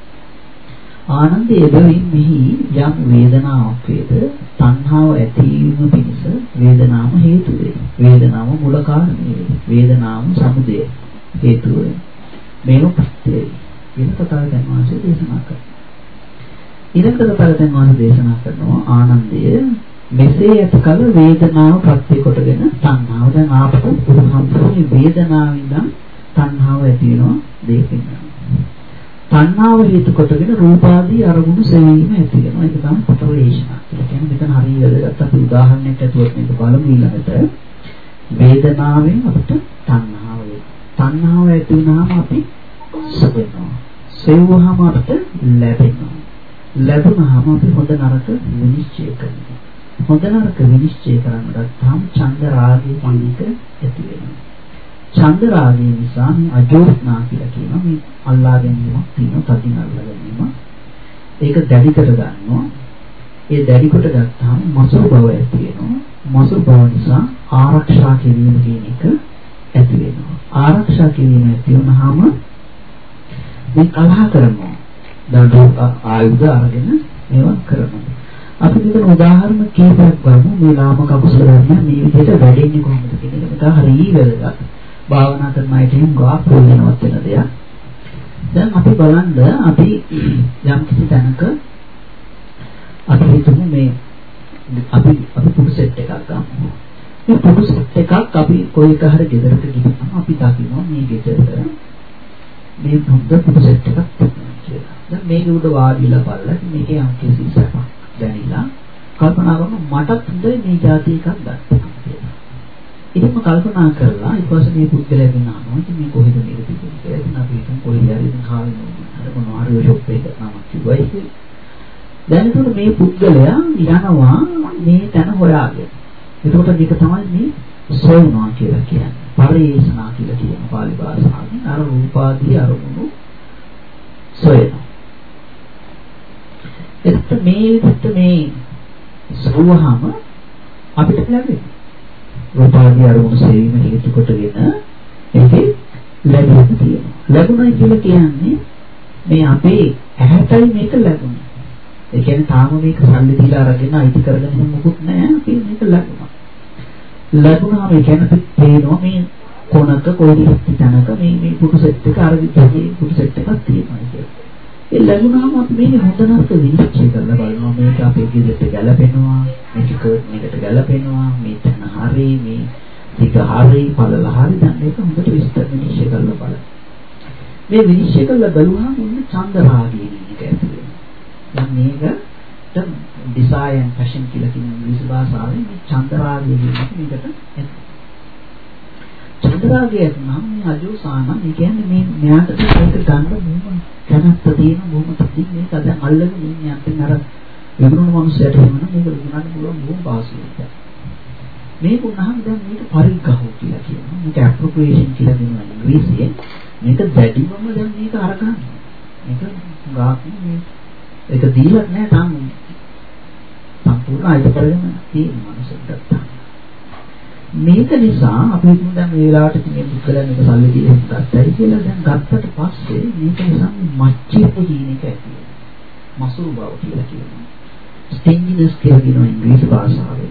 Speaker 3: ආනන්දයේ බැවින් මෙහි යම් වේදනාවක් වේද තණ්හාව ඇතිවීම පිණිස වේදනාම හේතු වේ. වේදනාම මූල කාරණේ වේ. වේදනාම සමුදය හේතු වේ. මේක ප්‍රත්‍යයයි. ඒක තථාගතයන් වහන්සේ දේශනා කරනවා. ඊළඟට තථාගතයන් වහන්සේ දේශනා කරනවා ආනන්දය මෙසේ ඇතිකල වේදනාව ප්‍රත්‍ය කොටගෙන තණ්හාව දැන් ආපහු පුරුහම්පුනේ වේදනාවින්ද තණ්හාව ඇති වෙනවා දෙකකින්. තණ්හාව හේතු කොටගෙන රූපාදී අරමුණු සෙවීම ඇති වෙනවා. ඒක තමයි පතරේෂණ. ඒ කියන්නේ මෙතන හරිය වැදගත්. අපි උදාහරණයක් ඇතුළත් මේක බලමු ඊළඟට. වේදනාවෙන් අපිට තණ්හාව වෙනවා. තණ්හාව ඇති වුණාම අපි සෙවෙනවා. සෙවුවාම අපිට ලැබෙනවා. ලැබුණාම අපි හොඳ නරක විනිශ්චය කරනවා. හොඳ නරක විනිශ්චය කරන්න ගත්තාම ඡන්ද රාගයේ පණික ඇති වෙනවා. ඡන්ද රාගය නිසා මේ අජෝත්නා කියලා කියනවා. මේ අල්ලා ගැනීමක් තියෙනවා. තදින් අල්ලා ගැනීම. ඒක දැඩි කර ගන්නවා. ඒ දැඩි කොට ගත්තාම මසුරු බව ඇති වෙනවා. මසුරු බව නිසා ආරක්ෂා කිරීම කියන එක ඇති වෙනවා. ආරක්ෂා කිරීම ඇති වුණාම මේ කලහ කරනවා. දඬු ආයුධ අරගෙන මේවා කරනවා. අපි මෙතන උදාහරණ කීපයක් බලමු. මේ ලාමක අකුසල ධර්ම මේ විදිහට වැඩෙන්නේ කොහොමද කියන එක මත හරිය වැදගත්. භාවනා කරන අයට හිම් ගා ප්‍රයෝජනවත් වෙන දෙයක්. දැන් අපි බලන්න අපි යම් කිසි තැනක අපි හිතමු මේ අපි පුඩු සෙට් එකක් ගමු. මේ පුඩු සෙට් එකක් අපි කොයි එක හරි ගෙදරට ගිහින් අපි දකිනවා මේ ගෙදරට මේ පුඩු සෙට් එකක් තියෙනවා කියලා. දැන් මේක උඩ වාඩිලා බලලා මේකේ යම් කිසි සැපක් දැනෙලා කල්පනා කරනවා මටත් හොඳයි මේ જાති එකක් ගන්න කියලා. ඉතින්ම කල්පනා කරලා ඊට පස්සේ මේ පුද්ගලයාගෙන් අහනවා ඉතින් මේ කොහෙද මේක තිබුණේ කියලා. ඉතින් අපි හිතමු කොහෙද හරි ඉතින් කාලේ නෝන අර මොනවා හරි ෂොප් එකක නමක් කිව්වයි කියලා. දැන් ඒකට මේ පුද්ගලයා යනවා මේ තැන හොයාගෙන. එතකොට මේක තමයි මේ සොයනවා කියලා කියන්නේ. පරිේෂණා කියලා කියන පාලි භාෂාවෙන් අර රූපාදී අරමුණු සොයනවා. එතකොට මේ විදිහට මේ සරුවහම අපිට ලැබෙනවා. රූපාදී අරමුණු සෙවීම හේතු කොටගෙන ඒකේ ලැබෙන්න තියෙනවා. ලැබුණයි කියලා කියන්නේ මේ අපේ ඇහැටයි මේක ලැබුණේ. ඒ කියන්නේ තාම මේක සල්ලි දීලා අරගෙන අයිති කරගෙන මොකුත් නැහැ. අපි මේක ලැබුණා. ලැබුණාම ඒ කියන්නේ පේනවා මේ කොනක කොයි තැනක මේ පුටු සෙට් එක අර විදිහේ පුටු සෙට් එකක් තියෙනවා කියලා. ඒ ලැබුණාම අපි මේක හොඳ නරක විනිශ්චය කරලා බලනවා. මේක අපේ ගෙදරට ගැලපෙනවා, මේක කර්ට්නේකට ගැලපෙනවා, මේ තැන හරි, මේ ටික හරි, පළල හරි. දැන් මේක හොඳට විස්තර විනිශ්චය කරලා බලන්න. මේ විනිශ්චය කරලා බලුවාම ඉන්න චන්දරාගය කියන එක ඇති වෙනවා. දැන් මේකට desire and passion කියලා කියන ඉංග්‍රීසි භාෂාවෙන් මේ චන්දරාගය කියන එකට චන්දරාගය නම් මේ අජෝසාන මේ කියන්නේ මේ මෙයාට මේක ගන්න බොහොම කැමැත්ත තියෙන බොහොම තදින් මේක දැන් අල්ලගෙන ඉන්නේ අන්තිම අර විගුණ මනුස්සයට වෙනවා මේක විගුණන්න පුළුවන් බොහොම පාසුවෙක්. මේක උනහම දැන් මේක පරිග්‍රහය කියලා කියනවා. මේක appropriation කියලා කියනවා ඉංග්‍රීසියෙන්. මේක දැඩිවම දැන් මේක අරගන්න. මේක ගාපි මේක දීලා නෑ තාම සම්පූර්ණ අයිති කරගෙන තියෙන මනුස්සයෙක්ට. මේක නිසා අපි දැන් මේ වෙලාවට මේ පුද්ගලයන් එක සල්ලි දීලා ගත්තයි කියලා දැන් ගත්තට පස්සේ මේක නිසා මච්චේප කියන එක ඇති වෙනවා. මසුරු බව කියලා කියනවා. ස්ටින්ජිනස් කියලා කියනවා ඉංග්‍රීසි භාෂාවෙන්.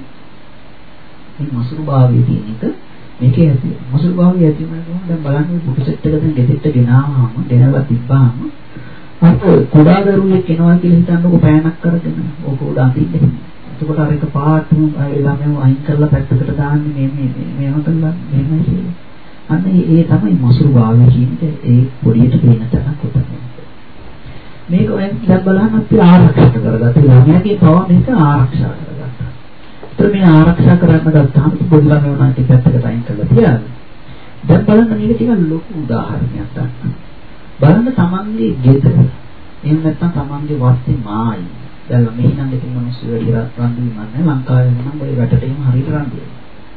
Speaker 3: මේ මසුරු භාවයේ තියෙන එක මේකේ ඇති වෙනවා. මසුරු භාවයේ ඇති වෙනවා දැන් බලන්න පුටු සෙට් එක දැන් ගෙදෙට්ට ගෙනාවාම ගෙනලා තිබ්බාම අර කුඩා දරුවෙක් එනවා කියලා හිතන්නකො පෑනක් කරගෙන ඕක උඩ අඳින්න. එතකොට අර එක පාටම ළමයව අයින් කරලා පැත්තකට දාන්නේ මේව කරලා මෙහෙමයි කියලා. අන්න ඒ තමයි මසුරු භාවය කියන්නේ ඒ පොඩියට පේන තැනක් උතන. මේක දැන් බලන්න අපි ආරක්ෂා කරගත්තා. ළමයාගේ පව මේක ආරක්ෂා කරගත්තා. ඒතර මේ ආරක්ෂා කරන්න ගත්තාම පොඩි ළමයව නම් ටික පැත්තකට අයින් කරලා තියාගන්න. දැන් බලන්න මේක ටිකක් ලොකු උදාහරණයක් ගන්න. බලන්න තමන්ගේ ගෙදර එහෙම නැත්නම් තමන්ගේ වත්තේ මායි දැන් මේ නම් දෙකම මිනිස්සු වැඩි රන් දුන්නන්නේ ලංකාවේ නම් ඔය වැටට එහෙම හරියට රන් දෙනවා.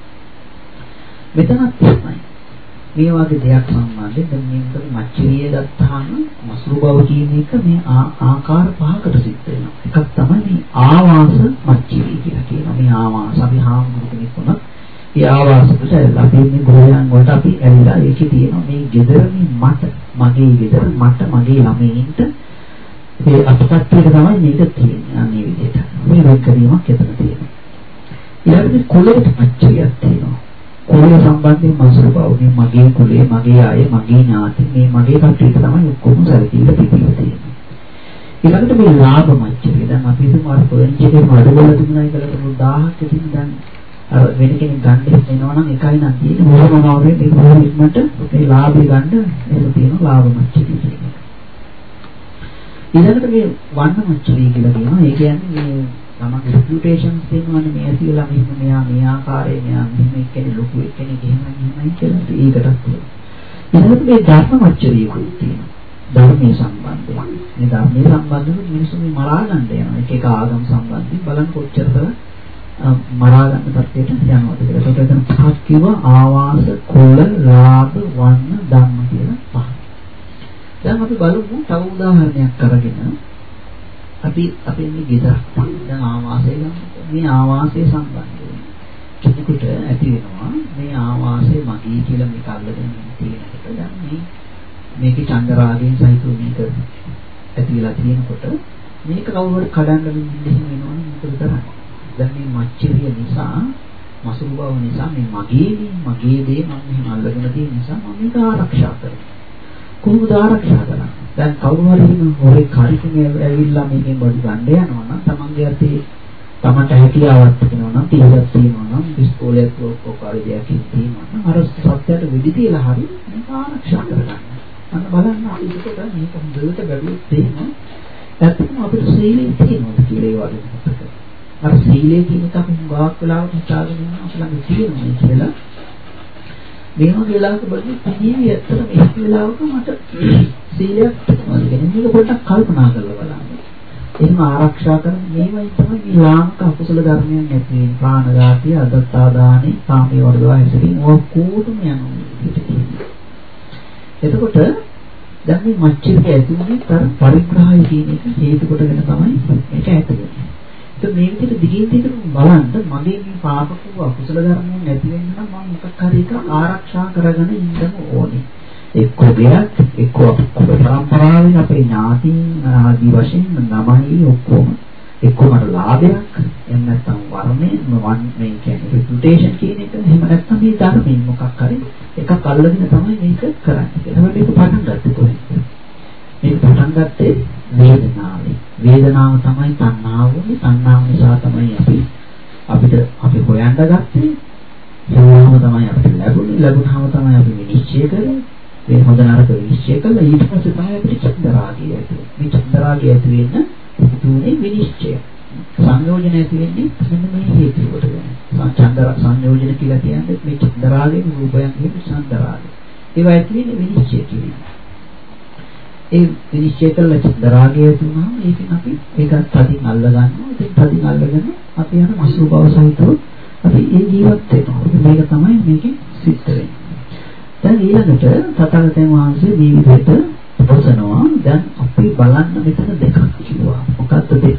Speaker 3: මෙතනත් එහෙමයි. මේ වගේ දෙයක් සම්බන්ධයෙන් දැන් මේක මච්චරිය ගත්තාම මසුරු බව කියන එක මේ ආකාර පහකට සිද්ධ වෙනවා. එකක් තමයි මේ ආවාස මච්චරිය කියලා කියනවා. මේ ආවාස අපි හාමුදුරු කෙනෙක් වුණත් ඒ ආවාසකට අපි මේ ගෝයන් වලට අපි ඇවිල්ලා ඒකේ තියෙනවා මේ ගෙදර මට මගේ ගෙදර මට මගේ ළමයින්ට ඒ අත්කට්ටියට තමයි මේක තියෙන්නේ. අනේ විදිහට. මේ රැකීමක් එතන තියෙනවා. ඊළඟට කුලයට පච්චයක් තියෙනවා. කුලය සම්බන්ධයෙන් මසුරු බව මේ මගේ කුලය, මගේ අය, මගේ ඥාති, මේ මගේ කට්ටියට තමයි ඔක්කොම සැලකීලා තිබිලා තියෙන්නේ. ඊළඟට මේ ලාභ මච්චරිය. දැන් අපි හිතමු අර පොරෙන්ජ් එකේ මඩවල තිබුණා කියලා 1000ක් ඉතින් දැන් අර වෙන කෙනෙක් ගන්න හිතනවා නම් එකයි නම් තියෙන්නේ මොනවාවේ මේ මොහොතට මේ ලාභය ගන්න මේක තියෙන ලාභ මච්චරිය කියන්නේ. ඊළඟට මේ වන්න මච්චරිය කියලා කියනවා. ඒ කියන්නේ මේ තමන්ගේ රිපියුටේෂන්ස් තියෙනවානේ මේ ඇතිලා මෙන්න මෙයා මේ ආකාරයේ මෙයා මෙහෙම එක්කෙනෙක් ලොකු එක්කෙනෙක් එහෙමයි කියලා ඒකටත් තියෙනවා. ඊළඟට මේ ධර්ම මච්චරියකුත් තියෙනවා. ධර්මයේ සම්බන්ධයෙන්. මේ ධර්මයේ සම්බන්ධව මිනිස්සු මේ මරා ගන්න යනවා. එක එක ආගම් සම්බන්ධයෙන් බලන්න කොච්චරද මරා ගන්න තත්ත්වයට යනවාද කියලා. ඒකට එතන පහක් කිව්වා ආවාස, කුල, ලාභ, වන්න, ධම්ම කියලා පහ. දැන් අපි බලමු තව උදාහරණයක් අරගෙන අපි මේ ගෙදරක් දැන් ආවාසය ගමු. මේ ආවාසය සම්බන්ධයෙන් කෙනෙකුට ඇති වෙනවා මේ ආවාසය මගේ කියලා මේක අල්ලගෙන තියෙනකොට දැන් මේකේ චන්දරාගයෙන් සහිතව මේක ඇතිලා තියෙනකොට මේක කවුරුහරි කඩන්න වෙනවනේ මොකද කරන්නේ? දැන් මේ මච්චරිය නිසා මසුරු බව නිසා මේ මගේ දේ මම මෙහෙම අල්ලගෙන තියෙන නිසා මම මේක ආරක්ෂා කරනවා. කොහොමද ආරක්ෂා කරන්නේ? දැන් කවුරු හරි හොරේ කාරිකේ ඇවිල්ලා මේකෙන් බඩු ගන්න යනවා නම් තමන්ගේ අතේ තමන්ට හැකියාවක් තියෙනවා නම් තීරයක් තියෙනවා නම් පිස්තෝලයක් කොකාරියක් තියෙනවා නම් අර සත්‍යයට වෙඩි තියලා හරි මේක ආරක්ෂා කරගන්න. අන්න බලන්න අපි ඒකට මේක හොඳට බැලුවොත් තේරෙනවා. ඇත්තටම අපිට සීලය තියෙනවා කියලා ඒ වගේ මොකක්ද? අර සීලය කියන එක අපි ගාක් වෙලාවට හිතාගෙන ඉන්නවා අපි ළඟ තියෙනවා කියලා. මේ වගේ වෙලාවක බලද්දී තනියම ඇත්තට මේ වෙලාවක මට සීලයක් තියෙනවා කියන්නේ මේක පොඩ්ඩක් කල්පනා කරලා බලන්න. එහෙම ආරක්ෂා කරන මේවයි තමයි මේ ලාංක අකුසල ධර්මයන් නැති වෙන්නේ. ප්‍රාණඝාතය, අදත්තාදානෙ, කාමයේ වර්ධවා හැසිරීම ඔක්කොටම යනවා. එතකොට දැන් මේ මච්චරිය ඇතුළේ තර පරිග්‍රහය කියන එක හේතු කොටගෙන තමයි මේක ඇති වෙන්නේ. ඒක මේ විදිහට දිගින් දිගට බලන්න මගේ මේ පාපක අකුසල ධර්මයන් නැති වෙන්න නම් මම මොකක් හරි එක ආරක්ෂා කරගෙන ඉන්න ඕනේ. එක්ක බෙරක් එක්ක අපේ පරම්පරාවෙන් අපේ ඥාතීන් ආදී වශයෙන් නමයි ඔක්කොම එක්ක මට ලාභයක් එහෙම නැත්නම් වර්ණය මේ කියන්නේ රිපියුටේෂන් කියන එක එහෙම නැත්නම් මේ ධර්මයෙන් මොකක් හරි එකක් අල්ලගෙන තමයි මේක කරන්නේ. එහෙනම් මේක පටන් ගත්තේ කොහෙන්ද? මේක පටන් ගත්තේ වේදනාවෙන්. වේදනාව තමයි තණ්හාව. තණ්හාව නිසා තමයි අපි හොයන්න ගත්තේ. හොයාම තමයි අපිට ලැබුණේ. ලැබුණාම තමයි අපි විනිශ්චය කරේ. මේ හොඳ නරක විනිශ්චය කළා. ඊට පස්සේ තමයි අපිට චන්දරාගය ඇති වෙන්නේ. මේ චන්දරාගය ඇති වෙන්න පුදුනේ විනිශ්චය. සංයෝජන ඇති වෙන්නේ මෙන්න මේ හේතු කොටගෙන. සංයෝජන කියලා කියන්නේ මේ චන්දරාගයෙන් රූපයන් කියන චන්දරාගය. ඒවා ඇති වෙන්නේ විනිශ්චය කිරීම. ඒ විනිශ්චය කළ චන්දරාගය තුනම ඒකෙන් අපි ඒකත් තදින් අල්ල ගන්නවා. ඒක තදින් අල්ලගෙන අපි යන මසු බව සහිතව අපි ඒ ජීවත් වෙනවා. මේක තමයි මේකේ සිද්ධ වෙන්නේ. දැන් ඊළඟට තථාගතයන් වහන්සේ මේ විදිහට පොසනවා. දැන් අපි බලන්න මෙතන දෙකක් කිව්වා. මොකක්ද දෙක?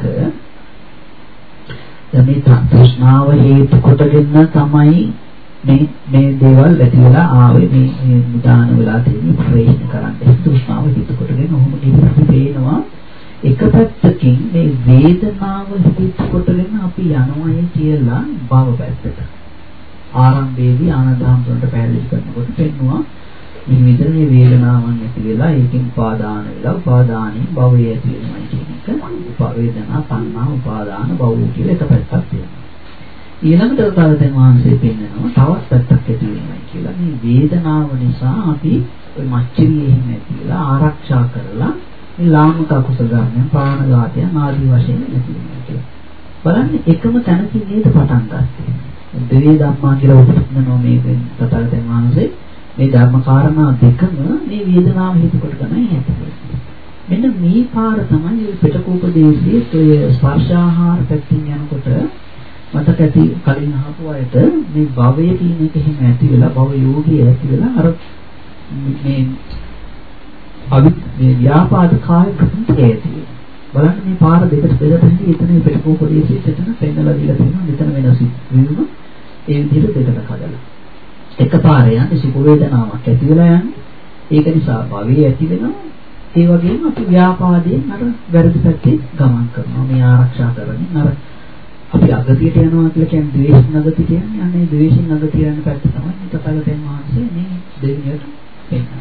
Speaker 3: දැන් මේ තෘෂ්ණාව හේතු කොටගෙන තමයි මේ දේවල් ඇති වෙලා ආවේ මේ නිදාන වෙලා තියෙන ප්‍රේෂණ කරන්නේ. තෘෂ්ණාව හේතු කොටගෙන ඔහොම ඉතිරි වෙනවා. එක පැත්තකින් මේ වේදනාව හේතු කොටගෙන අපි යනවායි කියලා භව පැත්තට. ආරම්භයේදී ආනන්දහම් වලට පැහැදිලි කරනකොට පෙන්නවා මේ විදිහට මේ වේදනාවන් ඇති වෙලා ඒකෙන් උපාදාන වෙලා උපාදානයේ භවය ඇති වෙනවා කියන එක. වේදනා තණ්හා උපාදාන භවය කියලා එක පැත්තක් තියෙනවා. ඊළඟට තථාගතයන් වහන්සේ පෙන්නනවා තවත් පැත්තක් ඇති වෙනවා කියලා. මේ වේදනාව නිසා අපි ওই මච්චරියෙහිම ඇතිලා ආරක්ෂා කරලා මේ ලාමක කුසල ධර්මයන් ප්‍රාණඝාතයන් ආදී වශයෙන් ඇති වෙනවා කියලා. බලන්න එකම තැනකින් නේද පටන් ගත්තේ. ද්වේ ධම්මා කියලා උපදිනවා මේකෙන් තථාගතයන් වහන්සේ මේ ධර්ම කාරණා දෙකම මේ වේදනාව හේතු කොටගෙනයි ඇති වෙන්නේ. මෙන්න මේ පාර තමයි පිටකෝපදේශයේ ඔය ස්පර්ශාහාර පැත්තෙන් යනකොට මතක ඇති කලින් අහපු අයට මේ භවය කියන එක එහෙම ඇති වෙලා භව යෝගී ඇති වෙලා අර මේ ව්‍යාපාද කාය ප්‍රතික්‍රිය ඇති වෙනවා. බලන්න මේ පාර දෙකට බෙදලා එතන පිටකෝපදේශයේ එතන පෙන්නලා දීලා තියෙනවා. මෙතන වෙනස් වීම ඒ විදිහට දෙකට කඩලා. එකපාරේ යන්නේ සුඛ වේදනාවක් ඇති වෙලා යන්නේ. ඒක නිසා භවය ඇති වෙනවා. ඒ වගේම අපි ව්‍යාපාදයෙන් අර වැරදි පැත්තේ ගමන් කරනවා. මේ ආරක්ෂා කරමින් අර අපි අගතියට යනවා කියලා කියන්නේ ද්වේෂින් අගතිය කියන්නේ. අනේ ද්වේෂින් අගතිය යන පැත්ත තමයි මේ තථාගතයන් වහන්සේ මේ දෙවියන්ට පෙන්නන්නේ.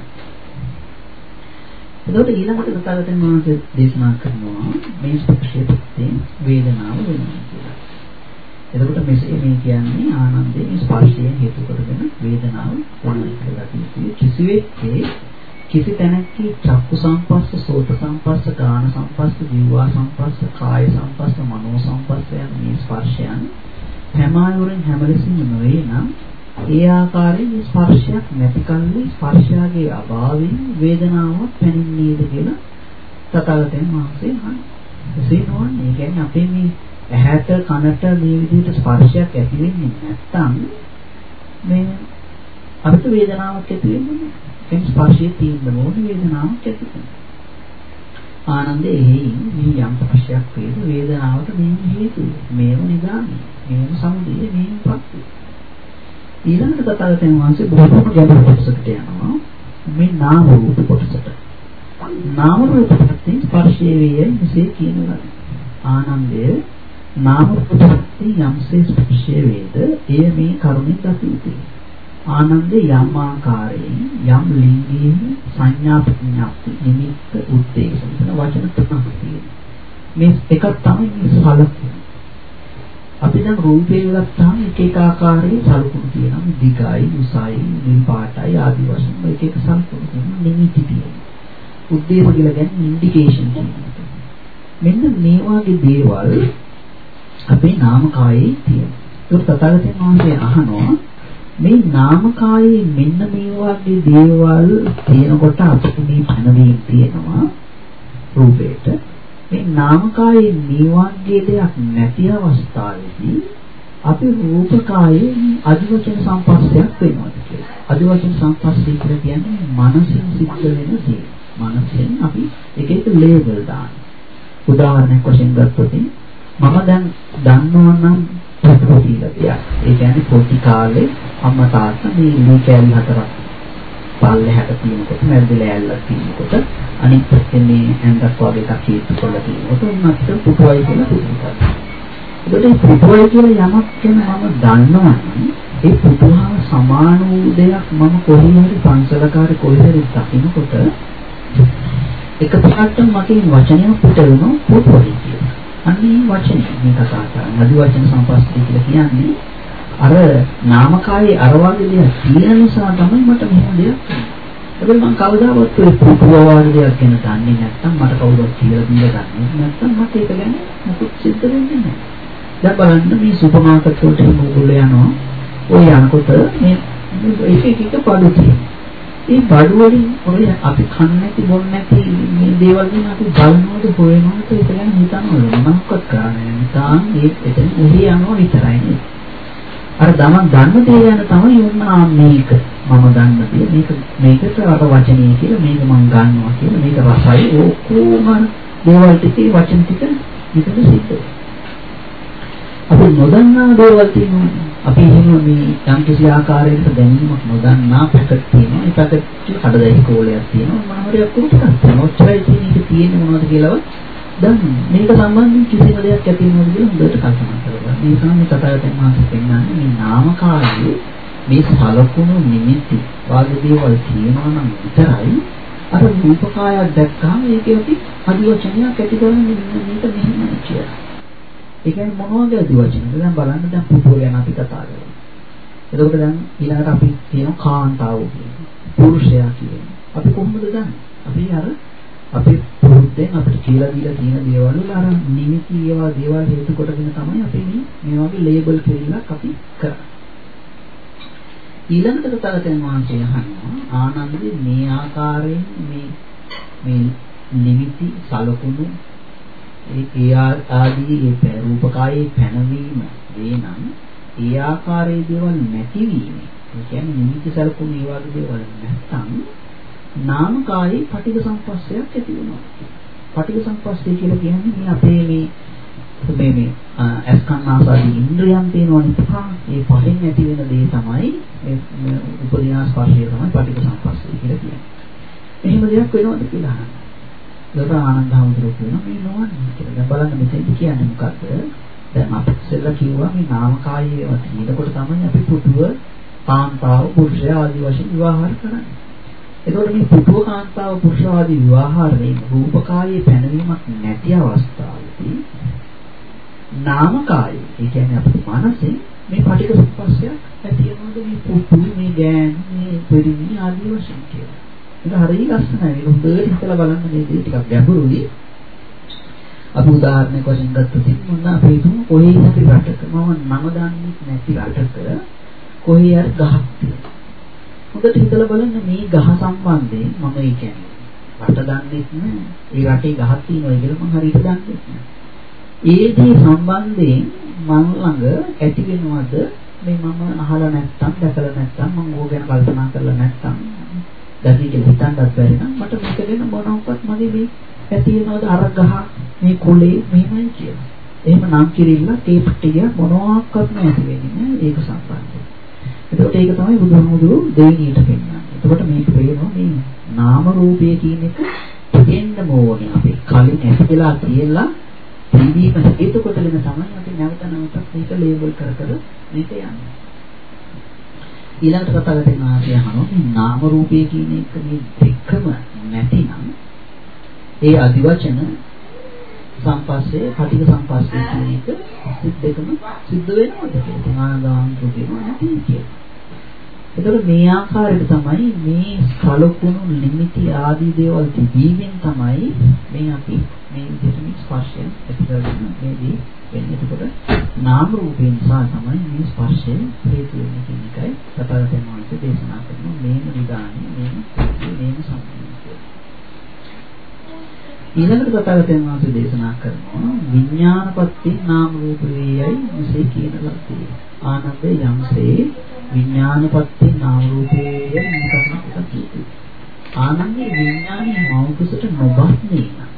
Speaker 3: එතකොට ඊළඟට තථාගතයන් වහන්සේ දේශනා කරනවා මේ ස්පර්ශයෙන් වේදනාව වෙනවා කියලා. එතකොට මේ කියන්නේ ආනන්දේ ස්පර්ශයෙන් හේතු කරගෙන වේදනාව වෙනවා කියලා කියන්නේ කිසිවෙකේ කිසි තැනකී චක්කු සංපස්ස, සෝත සංපස්ස, ගාන සංපස්ස, ජීවා සංපස්ස, කාය සංපස්ස, මනෝ සංපස්ස යන මේ ස්පර්ශයන් හැම ආයුරෙන් හැම ලෙසින්ම නොවේ නම් ඒ ආකාරයෙන් ස්පර්ශයක් නැති කල්ලි ස්පර්ශයගේ අභාවයෙන් වේදනාවක් පැනින්නේද කියලා තථාගතයන් වහන්සේ අහනවා. එසේ නොවන්නේ කියන්නේ අපේ මේ ඇහැට කනට මේ විදිහට ස්පර්ශයක් ඇති වෙන්නේ නැත්නම් මේ අපිට වේදනාවක් ඇති වෙන්නේ නැහැ. ඒ ස්පර්ශයේ තියෙන මොන වේදනාවක් ඇති වෙනවා. ආනන්දේ එහි මේ යම් ස්පර්ශයක් වේදනාවට මේ හේතුව. මේව නිදානේ. මේව සමුදය මේව ප්‍රත්‍ය. ඊළඟට තථාගතයන් වහන්සේ බොහොම ගැඹුරු කොටසකට යනවා. මේ නාම රූප කොටසට. නාම රූප ප්‍රත්‍ය ස්පර්ශයේ වේ මෙසේ කියනවා. ආනන්දේ නාම රූප ප්‍රත්‍ය යම්සේ ස්පර්ශයේ වේද එය මේ කරුණින් දසිතේ. ආනන්දේ යම් ආකාරයෙන් යම් ලිංගයෙන් සංඥා ප්‍රඥාප්ති නිමිත්ත උද්දේශ කියන වචන තුනක් තියෙනවා. මේ එකක් තමයි මේ සලකුණු. අපි දැන් රූපේ ගත්තාම එක එක ආකාරයේ සලකුණු තියෙනවා. දිගයි, උසයි, නිල් පාටයි ආදී වශයෙන් එක එක සලකුණු තියෙනවා. නිමිති තියෙනවා. උද්දේශ කියලා කියන්නේ ඉන්ඩිකේෂන් කියනවා. මෙන්න මේ වගේ දේවල් අපේ නාමකායේ තියෙනවා. ඒක තථාගතයන් වහන්සේ අහනවා මේ නාමකායේ මෙන්න මේ වගේ දේවල් තියෙනකොට අපිට මේ පැනවීම තියෙනවා රූපේට. මේ නාමකායේ මේ වගේ දෙයක් නැති අවස්ථාවේදී අපි රූපකායේ අදිවචන සංපස්සයක් වෙනවා කියලා. අදිවචන සංපස්සය කියලා කියන්නේ මනසින් සිද්ධ වෙන දේ. මනසෙන් අපි එක එක ලේබල් දානවා. උදාහරණයක් වශයෙන් ගත්තොත් මම දැන් දන්නවා නම් පොඩි දෙයක්. ඒ කියන්නේ පොඩි කාලේ අම්මා තාත්තා මේ කෑලි හතරක් පල්ලෙහාට තියෙනකොට මැදලා ඇල්ලක් තියෙනකොට අනිත් පැත්තේ මේ ඇඳක් වගේ එකක් හේතු කරලා තියෙනකොට උන්නත් පුටුවයි කියලා හිතනවා. ඒකට පුටුවයි කියලා යමක් ගැන මම දන්නවනම් ඒ පුටුවහා සමාන වූ දෙයක් මම කොහේ හරි පන්සලකාරේ කොහේ හරි දකින්නකොට එක පාටම මගේ වචනයක් පිට වෙනවා පුටුවයි කියලා. අන්නේ වචනේ මේ කතා කරන්නේ අදි වචන සම්පස්තිය කියලා කියන්නේ අර නාමකායේ අර වගේ දේවල් තියෙන නිසා තමයි මට මෙහෙම දෙයක් වෙන්නේ. ඒකෙන් මම කවදාවත් ඒ පුටුවවාගේ දෙයක් ගැන දන්නේ නැත්නම් මට කවුරුත් කියලා දීලා ගන්නේ නැත්නම් මට ඒක ගැන මොකුත් සිද්ධ වෙන්නේ නැහැ. දැන් බලන්න මේ සුපර් මාකට් වලට මොකද යනවා. ඔය යනකොට මේ එක බඩු තියෙනවා. ඒ බඩු වලින් ඔය අපි කන්නේ නැති බොන්නේ නැති මේ දේවල් ගැන අපි බලනකොට හොයනකොට ඒක ගැන හිතනවා මොනවක්වත් කරන්නේ නැත්නම් එතන එහි යනවා විතරයි නේ. අර දමන් දන්න දේ ගැන තමයි යොන්නා මේක මම දන්න දේ මේකට අර වචනේ කියලා මේක මම ගන්නවා කියලා මේක රසයි ඔක්කොම දේවල් ටිකේ වචන ටික විතර සිද්ධ අපි නොදන්නා දේවල් තියෙනවා අපි එහෙම මේ යම් කිසි ආකාරයකට දැනීමක් නොදන්නා පැකට් තියෙනවා ඒ පැකට් කඩදාසි කෝලයක් තියෙනවා මොනවාරයක් කුරු ටිකක් තියෙනවා ඔච්චරයි තියෙන්නේ මොනවද කියලාවත් දැන් මේක සම්බන්ධයෙන් කිසිම දෙයක් ඇති වෙනවද කියලා හොඳට කල්පනා කරලා මේ තමයි කතාවෙන් මාත් පෙන්නන්නේ මේ නාමකාරයේ මේ සලකුණු නිමිති වාගේ දේවල් තියෙනවා නම් විතරයි අර රූපකායක් දැක්කම ඒකේ අපි අදිවචනයක් ඇති කරන්නේ මේක මෙහෙමයි කියලා. ඒ කියන්නේ මොනවද අදිවචනද? දැන් බලන්න දැන් පුතුව ගැන අපි කතා කරමු. එතකොට දැන් ඊළඟට අපි කියන කාන්තාව කියන පුරුෂයා කියන අපි කොහොමද දන්නේ? අපි අර අපේ පුරුද්දෙන් අපිට කියලා දීලා තියෙන දේවල් වල අර නිමිති ඒවා දේවල් හේතු කොටගෙන තමයි අපි මේ වගේ ලේබල් කෙලිලක් අපි කරන්නේ. ඊළඟට කතාවෙන් වාන්සේ අහනවා ආනන්දේ මේ ආකාරයෙන් මේ නිමිති සලකුණු ඒ ආදී ඒ රූපකායේ පැනවීම වේනම් ඒ ආකාරයේ දේවල් නැතිවීම ඒ කියන්නේ නිමිති සලකුණු ඒ වගේ දේවල් නැත්තම් නාමකායේ පටිඝ සම්පස්සයක් ඇති වෙනවා. පටිඝ සම්පස්සය කියලා කියන්නේ මේ අපේ මේ අස්කන්නාසාදී ඉන්ද්‍රියන් තියෙනවනේ. ඒ පහෙන් ඇති වෙන දේ තමයි මේ උපදිනා ස්පර්ශය තමයි පටිඝ සම්පස්සය කියලා කියන්නේ. එහෙම දෙයක් වෙනවද කියලා අහනවා. ඒක ආනන්ද හඳුරු කියනවා මේ නොවන්නේ කියලා. දැන් බලන්න මෙතෙන්ද කියන්නේ මොකද්ද? දැන් අපි ඉස්සෙල්ලා කිව්වා මේ නාමකායේ තියෙනකොට තමයි අපි පුදුව කාන්තාව පුරුෂය ආදී වශයෙන් විවාහ කරන්නේ. එතකොට මේ පුතුව කාන්තාව පුරුෂ ආදී විවාහාරේ රූපකායේ පැනවීමක් නැති අවස්ථාවේදී නාමකායේ ඒ කියන්නේ අපේ මනසේ මේ පටිඝ සම්පස්සය ඇති වෙනවද මේ පුතු මේ ගෑන් මේ පරිණි ආදී වශයෙන් කියලා. ඒක හරිය ලස්සනයි. ඒක හොඳට හිතලා බලන්න මේ දේ ටිකක් ගැඹුරුයි. අපි උදාහරණයක් වශයෙන් ගත්තොත් මොනවා අපි හිතමු කොහේ හරි රටක මම නම දන්නේ නැති රටක කොහේ හරි ගහක් තියෙනවා. හොඳට හිතලා බලන්න මේ ගහ සම්බන්ධයෙන් මම ඒ කියන්නේ රට දන්නෙත් නෑ. ඒ රටේ ගහක් තියෙනවා කියලා මම හරියට දන්නෙත් නෑ. ඒ දේ සම්බන්ධයෙන් මම ළඟ ඇති වෙනවද මේ මම අහලා නැත්තම් දැකලා නැත්තම් මම ඕක ගැන කල්පනා කරලා නැත්තම් දැකී කියලා හිතන්නත් බැරි නම් මට මේක ගැන මොනවක්වත් මගේ මේ ඇති වෙනවද අර ගහ මේ කුලේ මෙහෙමයි කියලා. එහෙම නම් කිරිල්ල ඒ පිටිය මොනවක්වත් නැති වෙන්නේ නෑ ඒක සම්බන්ධයෙන්. එතකොට ඒක තමයි බුදුහාමුදුරු දෙවියන්ට පෙන්නන්නේ. එතකොට මේක පේනවා මේ නාම රූපය කියන එක දෙන්න ඕනේ. අපි කලින් ඇස්දලා තියලා පිළිවීම එතකොටගෙන තමයි අපි නැවත නැවතත් මේක ලේබල් කර මේක යන්නේ. ඊළඟට කතා කරගෙන ආසියහනෝ මේ නාම රූපය කියන එක මේ දෙකම නැතිනම් ඒ අදිවචන සම්පස්සේ පටිඝ සම්පස්සේ කියන එක දෙකම සිද්ධ වෙනවද කියලා ආනන්දාන්තු කියනවා නැති කියලා. ඒතකොට මේ ආකාරයට තමයි මේ සලකුණු නිමිති ආදී දේවල් තිබීමෙන් තමයි මේ අපි මේ විදිහට ස්පර්ශයෙන් ඇතිවෙන මේදී වෙන්නේ. එතකොට නාම රූපේ නිසා තමයි මේ ස්පර්ශය හේතු වෙන්නේ කියන එකයි සතරතෙන් මානසික දේශනා කරනවා. මේම විදානේ මේම සම්පූර්ණ. ඊළඟට කතාවතෙන් මාසු දේශනා කරනවා විඥානපත්ති නාම රූප වේයයි මෙසේ කියන ලද්දේ. ආනන්ද යම්සේ විඥානපත්ති නාම රූපේය මේකට කියති. ආනන්දේ විඥානයේ මෞකසට නොබස්නේ නම්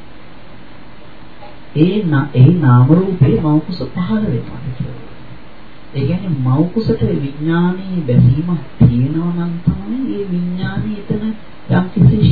Speaker 3: ඒ නාම රූපේ මෞකස පහළ වෙනවා කියලා. ඒ කියන්නේ මෞකසට විඥානයේ බැසීමක් තියෙනවා නම් තමයි මේ විඥාන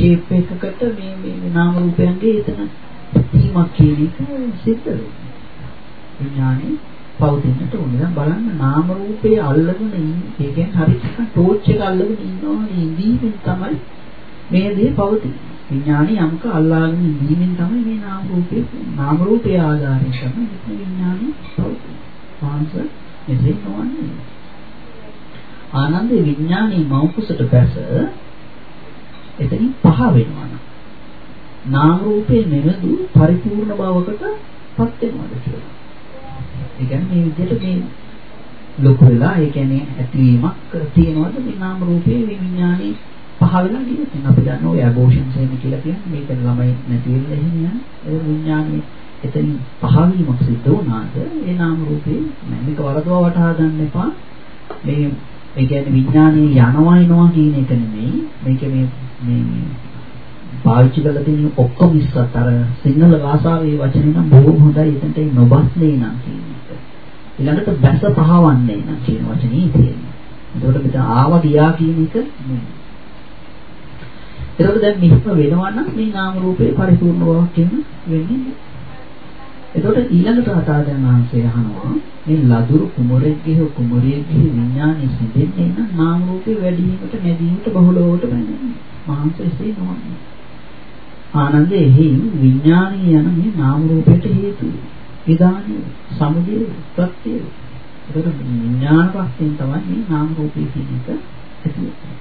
Speaker 3: ෂේප් එකකට මේ නාම රූපයන්ගේ එතන තීමක් කියන එක සිද්ධ වෙනවා. විඥානේ පවතින්නට ඕනේ. දැන් බලන්න නාම රූපේ අල්ලගෙන ඉන්නේ. ඒ කියන්නේ හරියට ටෝච් එක අල්ලගෙන ඉන්නවනේ ඉඳීමෙන් තමයි මේ දේ පවතින්නේ. විඥානේ යමක අල්ලාගෙන ඉඳීමෙන් තමයි මේ නාම රූපේ ආධාරයෙන් තමයි මේ විඥානේ පවතින්නේ. මාංශ මෙසේ නොවන්නේ. ආනන්දේ විඥානේ මෞකසට බැස එතනින් පහ වෙනවා. නාම රූපේ නෙමෙදු පරිපූර්ණ බවකට පත් වෙනවා කියලා. ඒ කියන්නේ මේ විදිහට මේ ලොකු වෙලා ඒ කියන්නේ ඇතිවීමක් තියෙනවද මේ නාම රූපේ මේ විඥානේ පහ වෙලා ගියොත් අපි දන්නවා ඔය ඇබෝෂන්ස් එහෙම කියලා කියන්නේ මේක ළමයි නැති වෙලා එහෙම යන ඒ විඥානේ එතනින් පහ වීමක් සිද්ධ වුණාද ඒ නාම රූපේ මේක වරදවා වටහා ගන්න එපා. මේ කියන්නේ විඥානේ යනවා කියන එක නෙමෙයි මේක මේ පාවිච්චි කරලා තියෙන ඔක්කොම ඉස්සත් අර සිංහල භාෂාවේ වචනේ නම් බොහොම හොඳයි. එතනට නොබස්නේ නම් කියන එක. ඊළඟට බැස පහවන්නේ නම් කියන වචනේ තියෙනවා. ඒකට මෙතන ආවා ගියා කියන එක නෙමෙයි. ඒකට දැන් මෙහෙම වෙනවා නම් මේ නාම රූපේ පරිපූර්ණ බවක් කියන වෙන්නේ. ඒකට ඊළඟට ආතාදයන්වහන්සේ අහනවා මේ ලදුරු කුමරෙක්ගේ කුමරියගේ විඥානය සිදෙන්නේ නම් නාම රූපේ වැඩි වීමට නැදීමට බහුලවට බැඳෙන්නේ. මහන්සෙසේ නොවන්නේ. ආනන්දේ එහි විඥානීය යන මේ නාම රූපයට හේතු විදානීය සමුදය ප්‍රත්‍ය. ඒකට විඥාන ප්‍රත්‍යයෙන් තමයි මේ නාම රූපේ කියන එක ඇති වෙන්නේ.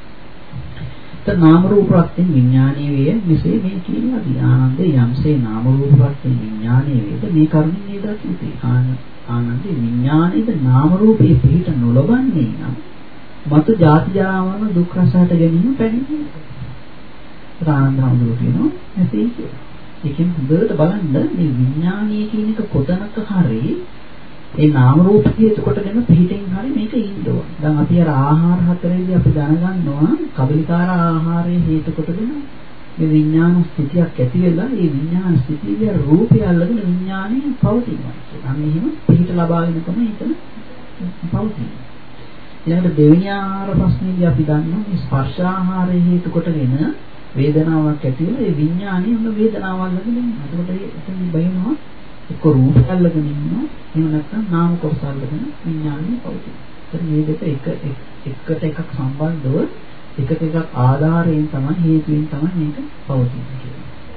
Speaker 3: නාම රූප ප්‍රත්‍යයෙන් විඥානීය වේ මෙසේ මේ කියනවා. ආනන්දේ යම්සේ නාම රූප ප්‍රත්‍යයෙන් විඥානීය වේද මේ කරුණින් නේද කිව්වේ. ආනන්දේ විඥානීය නාම රූපේ පිහිට නොලබන්නේ නම් මතු ජාති ජරා මරණ දුක් රසයට ගැනීම පැනින්නේ. ආනන්දහඳුරු කියනවා නැtei කියලා. ඒකෙන් හොඳට බලන්න මේ විඥානීය කියන එක කොතනක හරි ඒ නාම රූප හේතු කොටගෙන පිටින් හරි මේක ඉන්න ඕන. දැන් අපි අර ආහාර හතරේදී අපි දැනගන්නවා කබලිකාර ආහාරයේ හේතු කොටගෙන මේ විඥාන ස්ථිතියක් ඇති වෙලා ඒ විඥාන ස්ථිතියේ රූපය අල්ලගෙන විඥානය පවතිනවා. අන්න එහෙම පිට ලබාගෙන තමයි එතන පවතින්නේ. ඊළඟට දෙවෙනි ආහාර ප්‍රශ්නේදී අපි දන්නවා මේ ස්පර්ශ ආහාරයේ හේතු කොටගෙන වේදනාවක් ඇති වෙලා ඒ විඥානය උන වේදනාව අල්ලගෙන ඉන්නවා. එතකොට එතන බයනවා එක්ක රූපය අල්ලගෙන ඉන්නවා එහෙම නැත්නම් නාම කොටස අල්ලගෙන විඥානය පවතිනවා. එතන මේ දෙක එකට එකක් සම්බන්ධව එකට එකක් ආධාරයෙන් තමයි හේතුවෙන් තමයි මේක පවතින්නේ.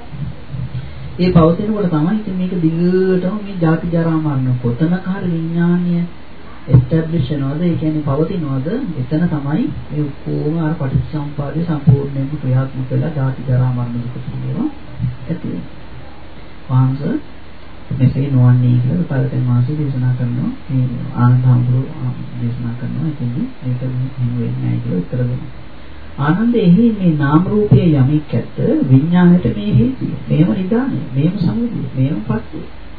Speaker 3: ඒ පවතිනකොට තමයි ඉතින් මේක දිගටම මේ ජාති ජරා මරණ කොතනක හරි විඥානය එස්ටැබ්ලිෂ් වෙනවද ඒ කියන්නේ පවතිනවද එතන තමයි මේ ඔක්කොම අර පටිච්චසමුප්පාදේ සම්පූර්ණයෙන්ම ක්‍රියාත්මක වෙලා ජාති ජරා මරණ දුක කියනවා ඇති වෙනවා. වහන්ස මෙසේ නොවන්නේ කියලා පළවෙනි මාසෙ දේශනා කරනවා. මේ ආනන්දහඳුරු දේශනා කරනවා. එතෙන්දී මේක හිමු වෙන්නේ නැහැ කියලා උත්තර දෙනවා. ආනන්ද එහි මේ නාම රූපයේ යමික් ඇත්ත විඥාණයට මේ හේතුව. මේව නිදානය, මේව සමුදය, මේව පත්‍ය.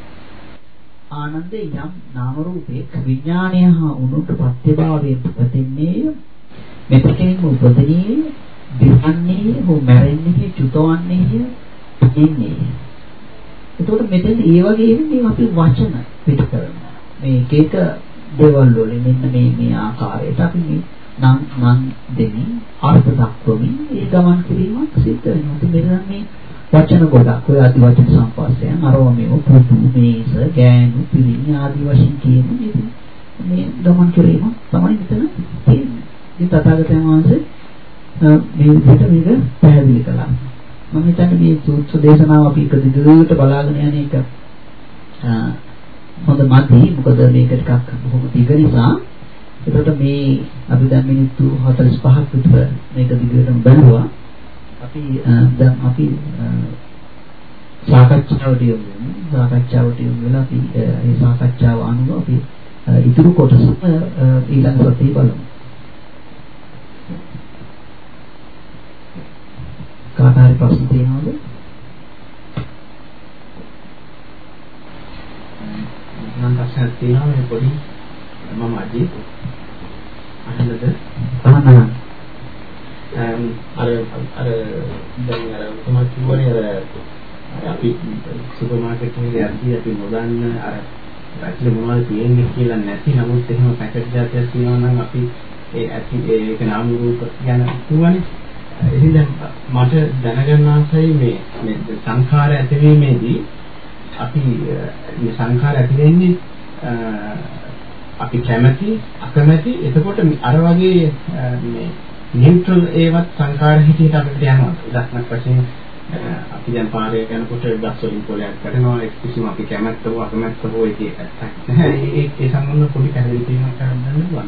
Speaker 3: ආනන්දේ යම් නාම රූපේ විඥාණය හා උනුට පත්‍යභාවයෙන් ප්‍රතින්නේ මෙතකින් උපදීනේ දිවන්නේ හෝ මැරෙන්නේ චුතවන්නේ ඉන්නේ. එතකොට මෙතෙන් ඒ වගේම මේ අපි වචන පිට කරනවා. මේ එක එක දේවල් වලින් මෙන්න මේ ආකාරයට අපි නම් දෙමින් අර්ථ දක්වමින් ඒ ගමන් කිරීමක් සිද්ධ වෙනවා. මෙන්න මේ වචන ගොඩක් ඔය ආදි වචන සම්පස්සයන් අරවමෙව පුතු මේස ගෑනු පිරිමි ආදි වශයෙන් කියන මේ ගමන් කිරීම තමයි මෙතන තියෙන්නේ. ඉතින් තථාගතයන් වහන්සේ මේ විදිහට මේක පැහැදිලි කළා. මම හිතන්නේ මේ සූත්‍ර දේශනාව අපි එක දිගට බලාගෙන යන එක හොඳ මදි. මොකද මේක ටිකක් බොහොම දීර්ඝ නිසා. ඒකට මේ අපි දැන් මිනිත්තු 45ක් විතර මේක දිගටම බලුවා. අපි දැන් අපි සාකච්ඡාවට යමු. සාකච්ඡාවට යමු වෙලා අපි මේ සාකච්ඡාව අනුව අපි ඉතුරු කොටස ඊළඟ සතියේ බලමු. කාට හරි ප්‍රශ්න තියෙනවද?
Speaker 4: මම ප්‍රශ්නයක් තියෙනවා මේ පොඩි මම අජිත් අහන්නද?
Speaker 3: අහන්න.
Speaker 4: අර දැන් අර කොහොමද කිව්වනේ අර අපි සුපර් මාකට් එකේ යද්දී අපි නොදන්න අර ඇක්චුලි මොනවද තියෙන්නේ කියලා නැති නමුත් එහෙම පැකට් ජාතියක් තියෙනවා නම් අපි ඒක නාම රූප ගැන කියවනේ. එහෙනම් මට දැනගන්න ආසයි මේ සංඛාර ඇතිවීමේදී අපි මේ සංඛාර ඇති වෙන්නේ අපි කැමැති අකමැති එතකොට අර වගේ මේ නියුට්‍රල් ඒවත් සංඛාර හිතේට අපිට යනවා. උදාහරණයක් වශයෙන් අපි දැන් පාරේ යනකොට බස් වලින් පොලයක් කරනවා ඒක කිසිම අපි කැමැත්ත හෝ අකමැත්ත හෝ ඒකේ ඇත්තක් නැහැ. ඒ සම්බන්ධව පොඩි පැහැදිලි කිරීමක් කරන්න පුළුවන්.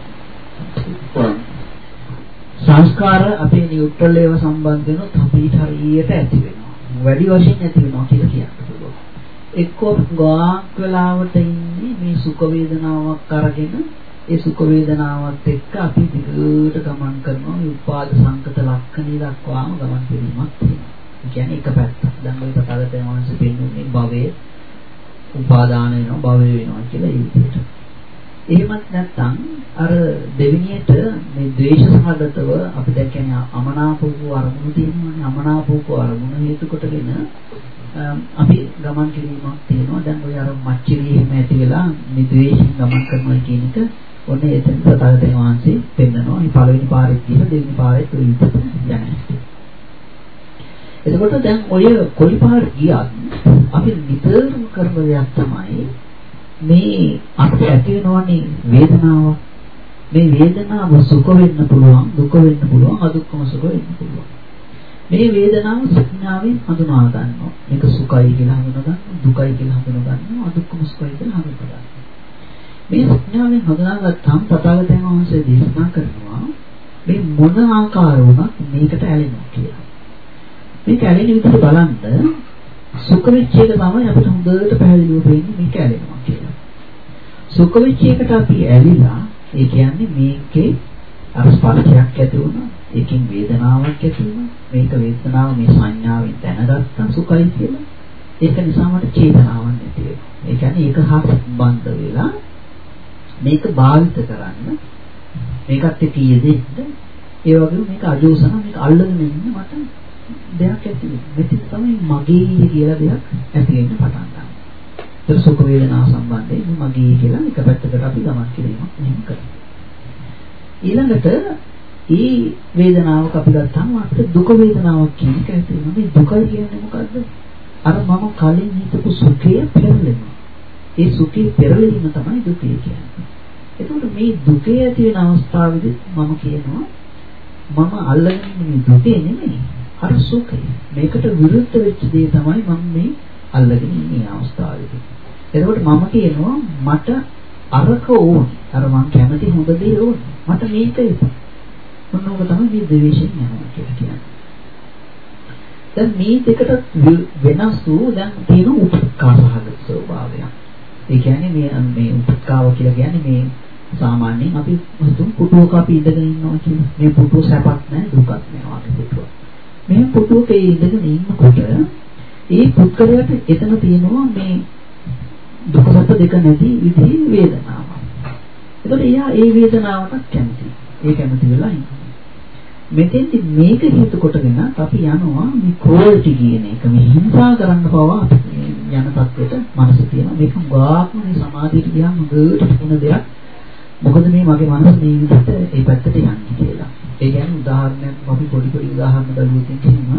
Speaker 3: සංස්කාර අපේ නියුට්‍රල් ඒවා සම්බන්ධ වෙනොත් අපිට හරියට ඇති වෙනවා. වැඩි වශයෙන් ඇති වෙනවා කියලා කියන්න පුළුවන්. එක්කෝ ගාක් වෙලාවට ඉන්නේ මේ සුඛ වේදනාවක් අරගෙන ඒ සුඛ වේදනාවත් එක්ක අපි දිගට ගමන් කරනවා. මේ උපාද සංකත ලක්ෂණ දක්වාම ගමන් කිරීමක් තියෙනවා. ඒ කියන්නේ එක පැත්තක්. දැන් ඔය තථාගතයන් වහන්සේ පෙන්වන්නේ භවයේ උපාදාන වෙනවා භවය වෙනවා කියලා ඒ විදිහට. එහෙමත් නැත්නම් අර දෙවිනියට මේ ද්වේෂ සහගතව අපි දැන් කියන්නේ අමනාපෝ අරමුණු තියෙනවානේ. අමනාපෝ අරමුණ හේතු කොටගෙන අපි ගමන් කිරීමක් තියෙනවා. දැන් ඔය අර මච්චිරී එහෙම ඇති වෙලා මේ ද්වේෂයෙන් ගමන් කරනවා කියන එක ඔන්න එතන තථාගතයන් වහන්සේ පෙන්නනවා. මේ පළවෙනි පාරේ කියලා දෙවෙනි පාරේ ඔය විදිහට යනවා. එතකොට දැන් ඔය කොයි පාර ගියත් අපි නිතරම කරන දෙයක් තමයි මේ අපිට ඇති වෙනවනේ වේදනාව. මේ වේදනාව සුඛ වෙන්න පුළුවන්, දුක වෙන්න පුළුවන්, අදුක්කම සුඛ වෙන්න පුළුවන්. මේ වේදනාව සංඥාවෙන් හඳුනා ගන්නවා. මේක සුඛයි කියලා හඳුනා ගන්නවා, දුකයි කියලා හඳුනා ගන්නවා, අදුක්කම සුඛයි කියලා හඳුනා ගන්නවා. මේ සංඥාවෙන් හඳුනාගත්තාම තථාගතයන් වහන්සේ දේශනා කරනවා මේ මොන ආකාර වුණත් මේකට ඇලෙනවා කියලා. මේක ඇලෙන විදිහ බලන්න සුඛ වෙච්ච එක තමයි අපිට හොඳට පැහැදිලිව පේන්නේ මේක ඇලෙනවා කියලා. සුඛ වෙච්ච එකට අපි ඇලිලා ඒ කියන්නේ මේකේ අර ස්පර්ශයක් ඇති වුණා, ඒකෙන් වේදනාවක් ඇති වුණා. මේක වේදනාව මේ සංඥාවෙන් දැනගත්තා සුඛයි කියලා. ඒක නිසා මට චේතනාවක් නැති වෙනවා. ඒ කියන්නේ ඒක හා සම්බන්ධ වෙලා මේක භාවිත කරන්න මේකත් එක්ක යෙදෙන්න ඒ වගේම මේක අජෝසන මේක අල්ලගෙන ඉන්න මට දෙයක් ඇති වෙනවා. මෙතන තමයි මගේ කියලා දෙයක් ඇති වෙන්න පටන් ගන්නවා. ඒක සුඛ වේදනාව සම්බන්ධයෙන් මගේ කියලා එක පැත්තකට අපි ගමන් කිරීමක් එහෙම කරනවා. ඊළඟට ඒ වේදනාවක් අපි ගත්තාම අපිට දුක වේදනාවක් කියන එක ඇති වෙනවා. මේ දුකයි කියන්නේ මොකද්ද? අර මම කලින් හිතපු සුඛය පෙරලෙනවා. ඒ සුඛේ පෙරලීම තමයි දුකේ කියන්නේ. එතකොට මේ දුකේ ඇති වෙන අවස්ථාවේදී මම කියනවා මම අල්ලගෙන මේ දුකේ නෙමෙයි අර සුඛය. මේකට විරුද්ධ වෙච්ච දේ තමයි මම මේ අල්ලගෙන ඉන්නේ අවස්ථාවේදී. එතකොට මම කියනවා මට අරක ඕනේ. අර මම කැමති හොඳ දේ ඕනේ. මට මේක එපා. මොනෝක තමයි මේ ද්වේෂයෙන් යනවා කියලා කියන්නේ. දැන් මේ දෙකට වෙනස් වූ දැන් තියෙන උපකාරහගත ස්වභාවයක්. ඒ කියන්නේ මේ උපකාව කියලා කියන්නේ මේ සාමාන්‍යයෙන් අපි හිතුම් පුටුවක අපි ඉඳගෙන ඉන්නවා කියලා. මේ පුටුව සැපක් නැහැ දුකක් නැහැ වගේ පුටුව. මේ පුටුවක ඉඳගෙන ඉන්නකොට ඒ පුත්කලයට එතන තියෙනවා මේ දුක සැප දෙක නැති විදිහේ වේදනාවක්. ඒකට එයා ඒ වේදනාවට කැමතියි. ඒ කැමති වෙලා ඉන්නවා. මෙතෙන්දි මේක හේතු කොටගෙන අපි යනවා මේ ක්‍රෝල්ටි කියන එක මේ හිංසා කරන්න පවා යන තත්ත්වයට මනස තියෙනවා. මේක ගාක්ම මේ සමාධියට ගියාම හොඳට වෙන දෙයක්. මොකද මේ මගේ මනස මේ විදිහට ඒ පැත්තට යන්නේ කියලා. ඒ කියන්නේ උදාහරණයක් අපි පොඩි උදාහරණ බලුවොත් කියනවා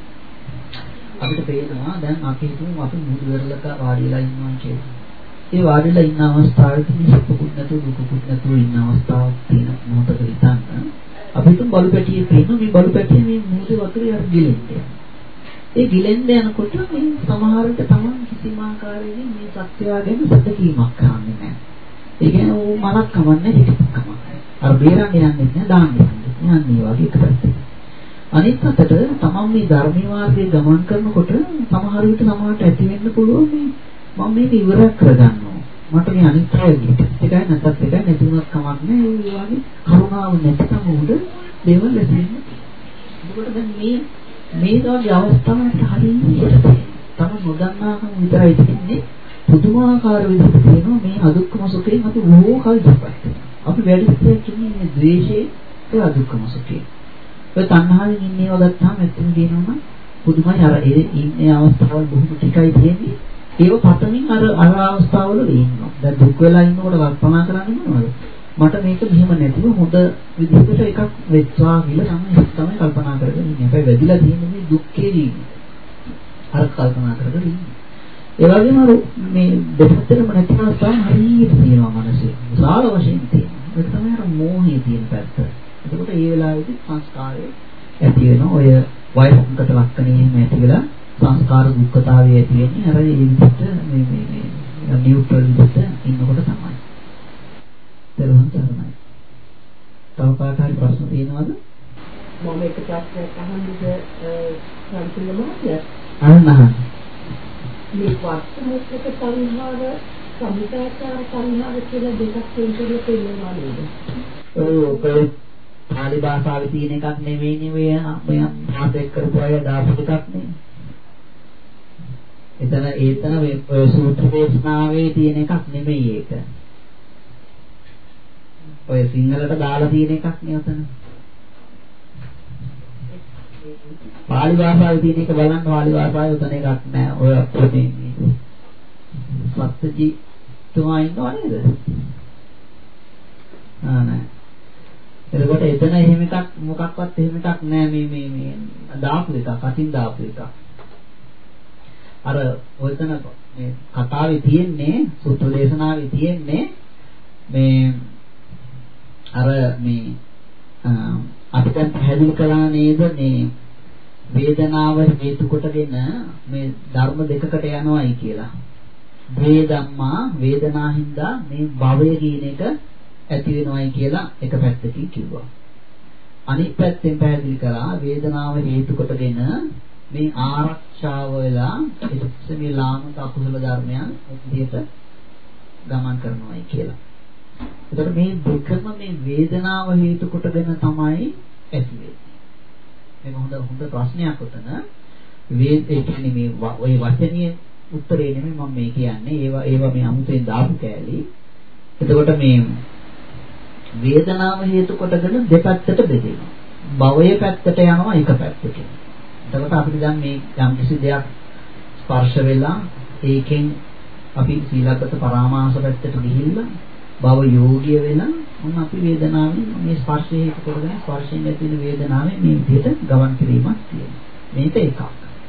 Speaker 3: අපිට පේනවා දැන් අපි හිතමු අපි මුහුදු වෙරළක වාඩිලා ඉන්නවා කියලා. ඒ වාඩිලා ඉන්න අවස්ථාවේදී සුඛකුත් නැතුව දුකකුත් නැතුව ඉන්න අවස්ථාවක් තියෙන මොහොතක හිතන්න අපි තුන් බලු පැටියේ පේන මේ බලු පැටියේ මේ මුහුදේ වතුරේ අර ගිලෙන්නේ. ඒ ගිලෙන්න යනකොට මේ සමහරවිට තමන් කිසිම ආකාරයකින් මේ සත්‍යය ගැන සැකීමක් කරන්නේ නැහැ. ඒ කියන්නේ ਉਹ මනක් කමන්නේ හිතක් කමන්නේ. අර බේරන්න යන්නේ නැහැ දාන්න යන්නේ. යන්නේ වගේ එක පැත්තකින්. අනිත් අතට තමන් මේ ධර්මීය මාර්ගයේ ගමන් කරනකොට සමහර විට සමහරට ඇති වෙන්න පුළුවන් මේ මම මේක ඉවරක් කරගන්නවා. මට මේ අනිත් අයගේ එකයි නැත්නම් එකයි නැති වුණත් කමක් නැහැ. ඒ වගේ කරුණාව නැතිකම උඩ දේවල් ලැබෙන්නේ. ඒකට දැන් මේ වගේ අවස්ථාවකට හරියට තමයි නොදන්නාකම විතරයි තියෙන්නේ. පුදුමාකාර විදිහට තියෙනවා මේ අදුක්කම සුඛයෙන් අපි බොහෝ කල් ජීවත් වෙනවා. අපි වැඩිපුර කියන්නේ මේ ද්වේෂයේ ඒ අදුක්කම සුඛේ. ඔය තණ්හාවෙන් ඉන්නේව ගත්තාම ඇත්තම කියනවා පුදුමයි අර ඉන්නේ අවස්ථාවල් බොහොම ටිකයි තියෙන්නේ. ඒව පතමින් අර අවස්ථාවවල ඉන්නවා. දැන් දුක් වෙලා ඉන්නකොට කල්පනා කරන්නේ මොනවද? මට මේක මෙහෙම නැතිව හොඳ විදිහකට එකක් වෙච්චා කියලා තමයි කල්පනා කරගෙන ඉන්නේ. හැබැයි වැදිලා තියෙන්නේ මේ දුක්ඛේ දීන්නේ. අර කල්පනා කරගෙන ඉන්නේ. ඒ වගේම මේ දෙපැත්තටම නැතිව තමයි හරියට තියෙනවා මනසේ. විශාල වශයෙන් තියෙනවා. ඒක තමයි අර මෝහයේ තියෙන පැත්ත. එතකොට මේ වෙලාවේදී සංස්කාරය ඇති වෙනවා. ඔය වයසකට ලක්කනේ ඇති වෙලා සංස්කාර දුක්ඛතාවය ඇති වෙන්නේ අර ඒ විදිහට මේ නියුට්‍රල් විදිහට ඉන්නකොට තමයි. දරුවන් තරමයි. තව කාටහරි ප්‍රශ්න තියෙනවද?
Speaker 5: මම එක ප්‍රශ්නයක් අහන්නද සම්පූර්ණ මාත්‍යක්.
Speaker 3: අහන්න.
Speaker 5: මේ වස්තුනික සංහාර සමුදාචාර සංහාර කියලා දෙකක් තියෙනවා කියනවා නේද?
Speaker 3: ඔය පාලි භාෂාවේ තියෙන එකක් නෙවෙයිනේ ඔය මාතෙක් කරපු අය දාපු එකක් නේ. එතන ඔය සූත්‍ර දේශනාවේ තියෙන එකක් නෙමෙයි ඒක. ඔය සිංහලට දාලා තියෙන එකක් නේ ඔතන. පාලි භාෂාවේ තියෙන එක බලන්න පාලි භාෂාවේ උතන එකක් නෑ. ඔය අපේ සත්‍යජි තුමා ඉන්නව නේද? නෑ. එතකොට එතන එහෙම එකක් මොකක්වත් එහෙම එකක් නෑ මේ දාපු එකක් අතින් දාපු එකක්. අර ඔයතන මේ කතාවේ තියෙන්නේ සූත්‍ර දේශනාවේ තියෙන්නේ මේ අර මේ අපිට පැහැදිලි කළා නේද මේ වේදනාව හේතු කොටගෙන මේ ධර්ම දෙකකට යනවායි කියලා. වේදම්මා වේදනාහින්දා මේ භවය කියන එක ඇති වෙනවායි කියලා එක පැත්තකින් කිව්වා. අනිත් පැත්තෙන් පැහැදිලි කළා වේදනාව හේතු කොටගෙන මේ ආරක්ෂාව වෙලා ඊට මේ ලාමක අකුසල ධර්මයන් විදිහට ගමන් කරනවායි කියලා. එතකොට මේ දුකම මේ වේදනාව හේතු කොටගෙන තමයි ඇති වෙන්නේ. මේක හොඳ ප්‍රශ්නයක් උතන. ඒ කියන්නේ මේ ওই වචනීය උත්තරේ නෙමෙයි මම මේ කියන්නේ. ඒවා මේ අමුතෙන් දාපු කෑලි. එතකොට මේ වේදනාව හේතු කොටගෙන දෙපැත්තට බෙදෙනවා. භවයේ පැත්තට යනවා එක පැත්තකින්. එතකොට අපිට දැන් මේ යම් කිසි දෙයක් ස්පර්ශ වෙලා ඒකෙන් අපි සීලගත පරාමාස පැත්තට ගිහිල්ලා භව යෝගිය වෙලා මොන අපි වේදනාවෙන් මේ ස්පර්ශයේ හේතු කරගෙන ස්පර්ශයෙන් ඇති වෙන වේදනාවෙන් මේ විදිහට ගමන් කිරීමක් තියෙනවා. මේක එකක්.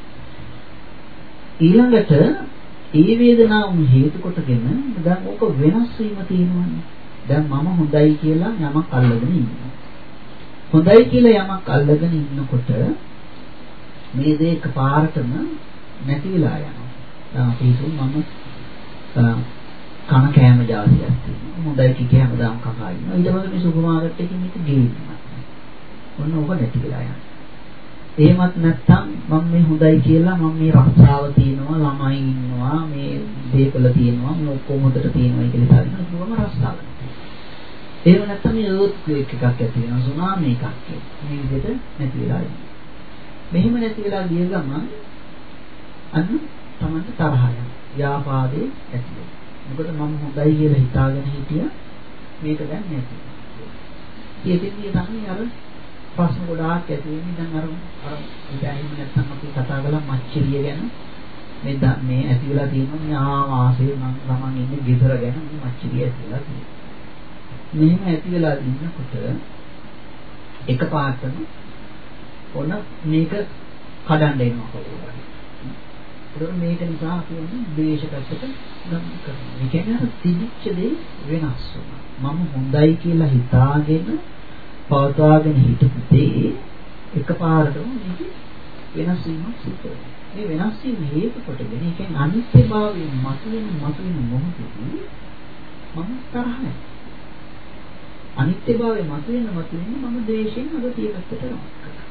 Speaker 3: ඊළඟට ඒ වේදනාව හේතු කොටගෙන දැන් ඕක වෙනස් වීම තියෙනවානේ. දැන් මම හොඳයි කියලා යමක් අල්ලගෙන ඉන්නවා. හොඳයි කියලා යමක් අල්ලගෙන ඉන්නකොට මේ දේ එකපාරටම නැති වෙලා යනවා. දැන් අපි හිතමු මම කන කෑම ජාතියක් තියෙනවා. හොඳයි කිය හැමදාම කකා ඉන්නවා. ඊට පස්සේ මේ සුපර් මාකට් එකකින් මේක ගේනවා. ඔන්න ඕක නැති වෙලා යනවා. එහෙමත් නැත්නම් මම මේ හොඳයි කියලා මම මේ රක්ෂාව තියෙනවා, ළමයි ඉන්නවා, මේ දේපල තියෙනවා, මේ ඔක්කොම හොදට තියෙනවා කියලා හිතන කිව්වම රක්ෂාව. එහෙම නැත්නම් මේ earthquake එකක් ඇති වෙනවා, සුනාමි එකක් මේ විදිහට නැති වෙලා යනවා. මෙහෙම නැති වෙලා ගිය ගමන් අන්න තමයි තරහ යනවා. ව්‍යාපාදේ ඇති වෙනවා. මොකද මම හොඳයි කියලා හිතාගෙන හිටියා මේක දැන් නැති. ඒකෙදී තමයි අර ප්‍රශ්න ගොඩාක් ඇති වෙන්නේ. දැන් අර ඉතින් නැත්තම් අපි කතා කළා මච්චරිය ගැන මේ ඇති වෙලා තියෙනවා මේ ආවාසයේ මම ගමන් ඉන්නේ ගෙදර ගැන මේ මච්චරිය ඇති වෙලා තියෙනවා. මෙහෙම ඇති වෙලා ඉන්නකොට එකපාරටම ඔන්න මේක කඩන්න එනවා කොහොමද? ඒක මේක නිසා අපි ද්වේෂකත්වයට ගමන් කරනවා. ඒ කියන්නේ අර තිබිච්ච දේ වෙනස් වෙනවා. මම හොඳයි කියලා හිතාගෙන පවත්වාගෙන හිටපු දේ එකපාරටම මේක වෙනස් වීමක් සිද්ධ වෙනවා. මේ වෙනස් වීම හේතු කොටගෙන ඒ කියන්නේ අනිත්‍යභාවයෙන් මතුවෙන මොහොතදී මම තරහ නැහැ. අනිත්‍යභාවයෙන් මතුවෙන මම ද්වේෂයෙන් අද තියෙකට යනවා.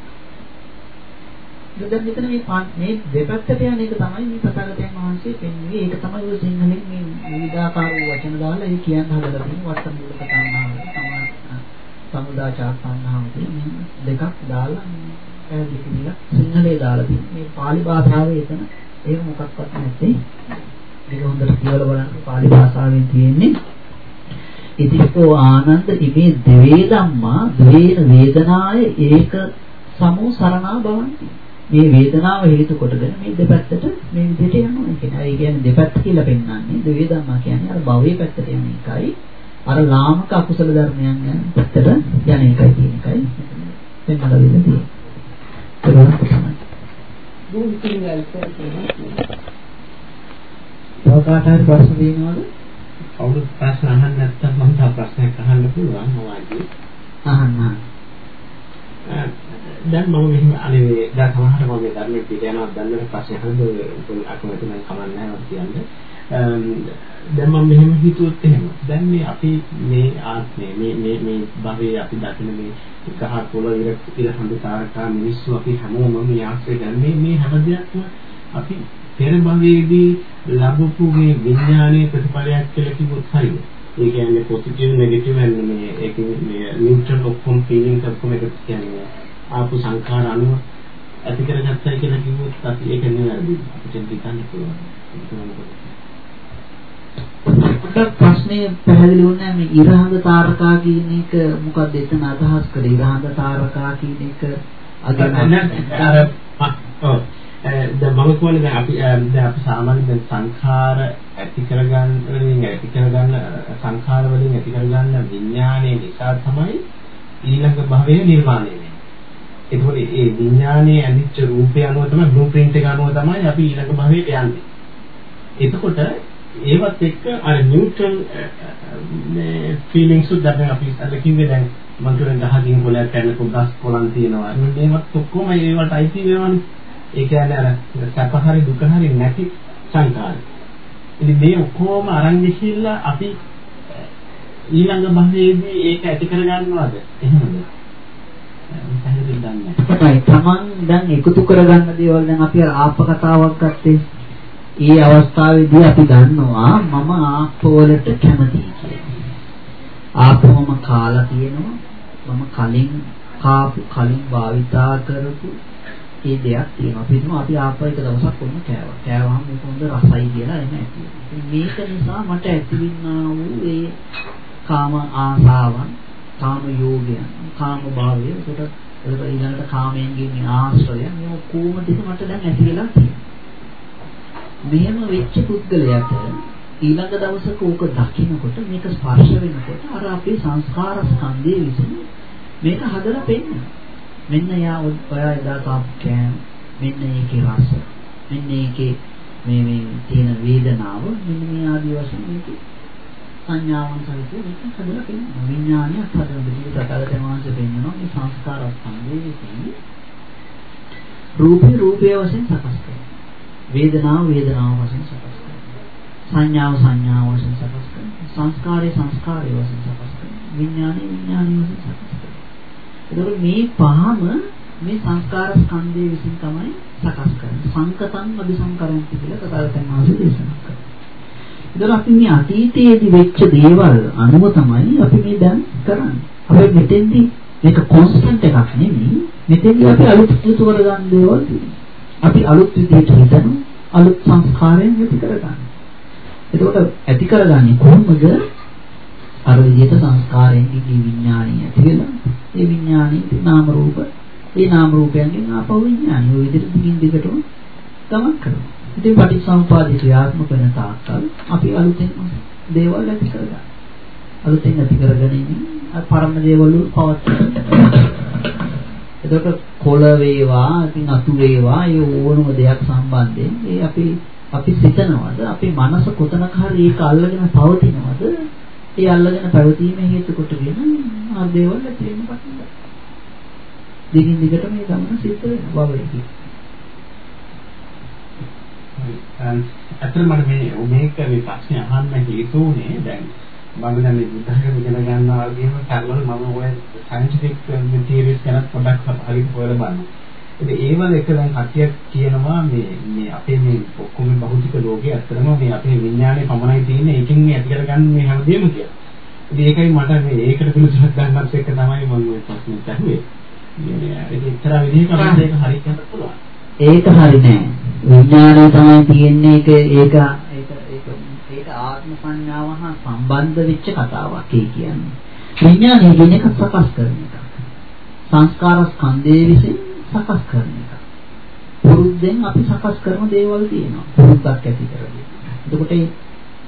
Speaker 3: දැන් මෙතන මේ දෙපැත්තට යන එක තමයි මේ තථාගතයන් වහන්සේ පෙන්වන්නේ. ඒක තමයි ඔය සිංහලෙන් මේ විවිධාකාර වචන දාලා ඒ කියන්න හදලා තියෙන වට්ටමූලක තණ්හාව සමුදාචාර තණ්හාව කියන දෙකක් දාලා පැහැදිලි සිංහලේ දාලා තියෙනවා. මේ පාලි භාෂාවේ එතන ඒක මොකක්වත් නැත්තේ. ඒක හොඳට කියවලා බලන්න පාලි භාෂාවෙන් තියෙන්නේ ඉතිපෝ ආනන්ද ඉමේ ද්වේ ධම්මා ද්වේන වේදනාය ඒක සමෝ සරණා භවಂತಿ. මේ වේදනාව හේතු කොටගෙන මේ දෙපැත්තට මේ විදිහට යනවා කියන්නේ. ඒ කියන්නේ දෙපැත්ත කියලා පෙන්නන්නේ ද්වේ ධම්මා කියන්නේ අර භවයේ පැත්තට යන එකයි අර ලාමක අකුසල ධර්මයන් යන පැත්තට යන එකයි කියන එකයි වෙනම දෙන්න තියෙන්නේ. ඒක තමයි. තවකාටහරි ප්‍රශ්න තියෙනවද?
Speaker 4: කවුරුත් ප්‍රශ්න අහන්න නැත්නම් මම තව ප්‍රශ්නයක් අහන්න පුළුවන් මොකක්ද?
Speaker 3: අහන්න.
Speaker 4: දැන් මම මෙහෙම අනේ දැන් සමහරවිට මම මේ ධර්මයේ පිට යනවා දැන් ප්‍රශ්න අහන්න අකමැති නම් කමක් නැහැ වගේ කියන්නේ. දැන් මම මෙහෙම හිතුවොත් එහෙම දැන් මේ අපි මේ ආත්මේ මේ භවයේ අපි දකින මේ ගහ පොළ ඉර හඳ තාරකා මිනිස්සු අපි හැමෝම මේ ආශ්‍රය දැන් මේ හැම දෙයක්ම අපි පෙර භවයේදී ලැබපු මේ විඥානයේ ප්‍රතිඵලයක් කියලා කිව්වොත් හරිද? ඒ කියන්නේ පොසිටිව් නෙගටිව් and මේ ඒකේ මේ නියුට්‍රල් ඔක්කොම ෆීලිංස් ඔක්කොම එකතු කියන්නේ ආපු සංඛාර අනුව ඇති කරගත්තයි කියලා කිව්වොත් අපි ඒක නෙවෙයි අපිට හිතන්න පුළුවන්.
Speaker 3: අපිට ප්‍රශ්නේ පැහැදිලි වුණා මේ ඉරහඳ තාරකා කියන එක මොකක්ද එතන අදහස් කරේ? ඉරහඳ තාරකා කියන එක
Speaker 4: දැන් මම කියන්නේ දැන් අපි සාමාන්‍යයෙන් දැන් සංඛාර ඇති කරගන්න සංඛාර වලින් ඇති කරගන්න විඥානයේ නිසා තමයි ඊළඟ භවයේ නිර්මාණය වෙන්නේ. ඒකෝට ඒ විඥානයේ අනිච්ච රූපය අනුව තමයි බ්ලූ ප්‍රින්ට් එක අනුව තමයි අපි ඊළඟ භවයට යන්නේ. එතකොට ඒවත් එක්ක අර නියුට්‍රල් මේ ෆීලිංස් උත් දැන් අපි අර කිව්වේ දැන් මම කියන්නේ ගහකින් කොලයක් කනකො ගස් කොලන් තියෙනවා. මේවත් ඔක්කොම ඒවට අයිති වෙනවනේ. ඒ කියන්නේ අර සැප හරි දුක හරි නැති සංකාර. ඉතින් මේ ඔක්කොම අරන් ගිහිල්ලා අපි ඊළඟ භවයේදී ඒක ඇති කරගන්නවද? එහෙමද? පැහැදිලි දන්නේ නැහැ.
Speaker 3: තමන් දැන් එකතු කරගන්න දේවල් දැන් අපි ආප කතාවක් ගත්තේ. ඒ අවස්ථාවේදී අපි දන්නවා මම ආප වලට කැමතියි කියලා. ආපවම කාලා තියෙනවා. මම කලින් භාවිතා කරපු ඒ දෙයක් තියෙනවා. අපි හිතමු අපි ආපහු එක දවසක් වුණ කෑවා. කෑවහම මේක හොඳ රසයි කියලා එන ඇති. මේක නිසා මට ඇතිවෙනා වූ ඒ කාම ආසාවන්, කාම යෝගයන්, කාම භාවය, ඒකට ඊළඟට කාමයෙන් ගෙන්නේ ආශ්‍රය මේ කොහොම දෙක මට දැන් ඇති වෙලා තියෙනවා. මෙහෙම වෙච්ච පුද්ගලයාට ඊළඟ දවසක ඕක දකින්නකොට මේක ස්පර්ශ වෙනකොට අර අපේ සංස්කාර ස්කන්ධයේ විසින් මේක හදලා පෙන්නනවා. මෙන්න ඔයා එදා කාපු කෑම, මෙන්න ඒකේ රස, මෙන්න ඒකේ මේ තියෙන වේදනාව, මෙන්න මේ ආදී වශයෙන් මේකේ සංඥාවන් සහිතව මේක හදලා පෙන්නනවා. විඥානය හදන විදිහට තථාගතයන් වහන්සේ පෙන්නනවා මේ සංස්කාර ස්කන්ධයේ විසින් රූපේ වශයෙන් සකස් කරනවා. වේදනාව වශයෙන් සකස් කරනවා. සංඥාව වශයෙන් සකස් කරනවා. සංස්කාරය වශයෙන් සකස් කරනවා. විඥානය වශයෙන් සකස් කරනවා. ඒතකොට මේ පහම මේ සංස්කාර ස්කන්ධයේ විසින් තමයි සකස් කරන්නේ. සංකතං අபிසංකරන්ති කියලා තථාගතයන් වහන්සේ දේශනා කරනවා. ඒතකොට අපි මේ අතීතයේදී වෙච්ච දේවල් අනුව තමයි අපි මේ දැන් කරන්නේ. අපි මෙතෙන්දී මේක කොන්ස්ටන්ට් එකක් නෙමෙයි. මෙතෙන්දී අපි අලුත් යුතු කරගන්න දේවල් තියෙනවා. අපි අලුත් විදිහට හිතනවා, අලුත් සංස්කාරයෙන් ඇති කරගන්නවා. එතකොට ඇති කරගන්නේ කොහොමද? අර විදිහට සංස්කාරයෙන් විඥාණය ඇති වෙනවා. ඒ විඥාණයේ නාම රූප, ඒ නාම රූපයන්ගෙන් ආපහු විඥාණය ඔය විදිහට දිගින් දිගටම ගමන් කරනවා. ඉතින් පටිච්චසමුප්පාද ක්‍රියාත්මක වෙන තාක්කල් අපි අලුතෙන් දේවල් ඇති කරගන්නවා. අලුතෙන් ඇති කරගෙන ඉන්නේ පරම දේවල් පවත්වනවා. එතකොට කොළ වේවා, ඉතින් අතු වේවා, ඒ ඕනම දෙයක් සම්බන්ධයෙන් ඒ අපි සිතනවාද, අපේ මනස කොතනක හරි ඒක අල්ලගෙන පවතිනවද? ඒ අල්ලගෙන පැවතීමේ හේතු කොටගෙන ආ දේවල් ඇති වෙන්න පටන් ගන්නවා. දිගින් දිගට මේ ගමන සිද්ධ වෙනවා වගේ.
Speaker 4: අතන මම මේක මේ ප්‍රශ්නේ අහන්න හේතුුනේ දැන් මම දැන් මේ බුද්ධ ධර්ම ඉගෙන ගන්නවා වගේම සරලව මම ඔය සයන්ටිෆික් මැටීරියල්ස් ගැන පොඩ්ඩක් හරියට හොයලා බලනවා. ඉතින් ඒවල එක දැන් කටියක් කියනවා මේ අපේ මේ ඔක්කොම භෞතික ලෝකයේ ඇත්තටම මේ අපේ විඥානයේ පමණයි තියෙන්නේ ඒකෙන් මේ ඇති කරගන්න මේ හැමදේම කියලා. ඉතින් ඒකයි මට මේ ඒකට පිළිතුරක් ගන්නත් එක්ක තමයි මම ඔය ප්‍රශ්නේ අහුවේ. ඒක එක්තරා විදිහකට මේක හරියට කියන්න පුළුවන්. ඒක
Speaker 3: හරි නෑ. විඥානය තමයි තියෙන්නේ ඒක ආත්ම සංඥාව හා සම්බන්ධ වෙච්ච කතාවක් ඒ කියන්නේ. විඥානය කියන එක සකස් කරන එක. සංස්කාර ස්කන්ධයේ විසින් සකස් කරන එක. පුරුද්දෙන් අපි සකස් කරන දේවල් තියෙනවා. පුරුද්දක් ඇති කරගන්න. එතකොට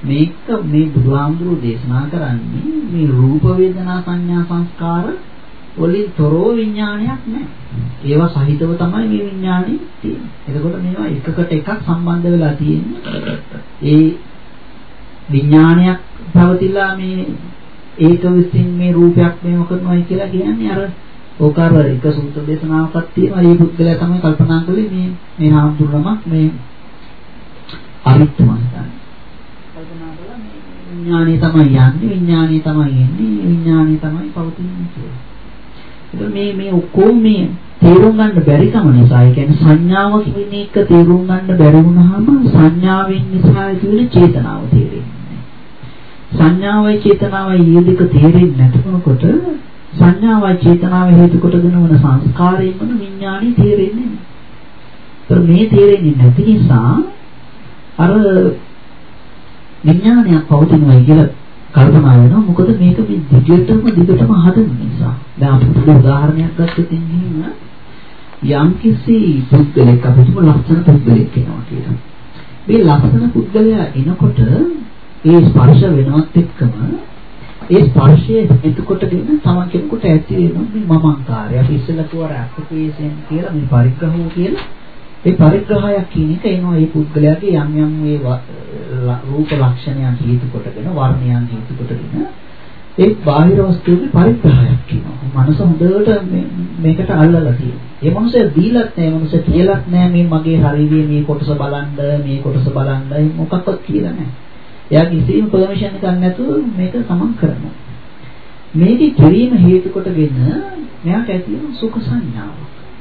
Speaker 3: මේක මේ බුදුහාමුදුරුවෝ දේශනා කරන්නේ මේ රූප වේදනා සංඥා සංස්කාර වලින් තොරව විඥානයක් නැහැ. ඒවා සහිතව තමයි මේ විඥානේ තියෙන්නේ. එතකොට මේවා එකකට එකක් සම්බන්ධ වෙලා තියෙන්නේ. ඒ විඥානයක් පවතිලා මේ ඒක විසින් මේ රූපයක් මේව කරනවායි කියලා කියන්නේ අර ඕකාර එක සූත්‍ර දේශනාවක් තියෙනවා. මේ පුද්ගලයා තමයි කල්පනා කළේ මේ හාමුදුරුවම මේ අරිත්තමයි. කල්පනා කළා මේ විඥානේ තමයි යන්නේ, විඥානේ තමයි එන්නේ, විඥානේ තමයි පවතින්නේ කියලා. ඒක මේ ඔක්කොම මේ තේරුම් ගන්න බැරි කම නිසා, ඒ කියන්නේ සංඥාව කියන එක තේරුම් ගන්න බැරි වුණාම සංඥාවෙන් නිසා ඇතිවෙන චේතනාව තේරෙන්නේ. සංඥාවයි චේතනාවයි මේ දෙක තේරෙන්නේ නැතිනකොට සංඥාවයි චේතනාව හේතු කොටගෙන වන සංස්කාරයෙන් වන විඥාණය තේරෙන්නේ නැහැ. මේ තේරෙන්නේ නැති නිසා අර විඥානයක් පවතිනවා කියලා කල්පනා වෙනවා. මොකද මේක මේ දිගටම හදන නිසා. දැන් අපි පොඩි උදාහරණයක් ගත්තොත් යම් කිසි පුද්ගලෙක් අපිට ලක්ෂණ පුද්ගලෙක් වෙනවා කියලා. මේ ලක්ෂණ පුද්ගලයා එනකොට ඒ ස්පර්ශ වෙනවත් එක්කම ඒ ස්පර්ශයේ එතකොටගෙන තම කෙනෙකුට ඇති වෙනවා මේ මමංකාරය. අපි ඉස්සෙල්ලා කියවර ඇප්ලිකේෂන් කියලා මේ පරිග්‍රහෝ කියලා. ඒ පරිග්‍රහයක් කියන එක එනවා මේ පුද්ගලයාගේ යම් මේ රූප ලක්ෂණයන් හේතු කොටගෙන වර්ණයන් හේතු කොටගෙන ඒ බාහිර වස්තුවේ පරිග්‍රහයක් කියනවා. මනස හොඳට මේකට අල්ලලා තියෙනවා. ඒ මනුස්සය දීලත් නැහැ, මනුස්සය කියලාත් නැහැ මේ මගේ ශරීරයේ මේ කොටස බලන්න මොකක්වත් කියලා නැහැ. එයා කිසිම පර්මිෂන් එකක් නැතුව මේක සමන් කරනවා. මේකේ කිරීම හේතු කොටගෙන මෙයාට ඇති වෙන සුඛ සංඥාව.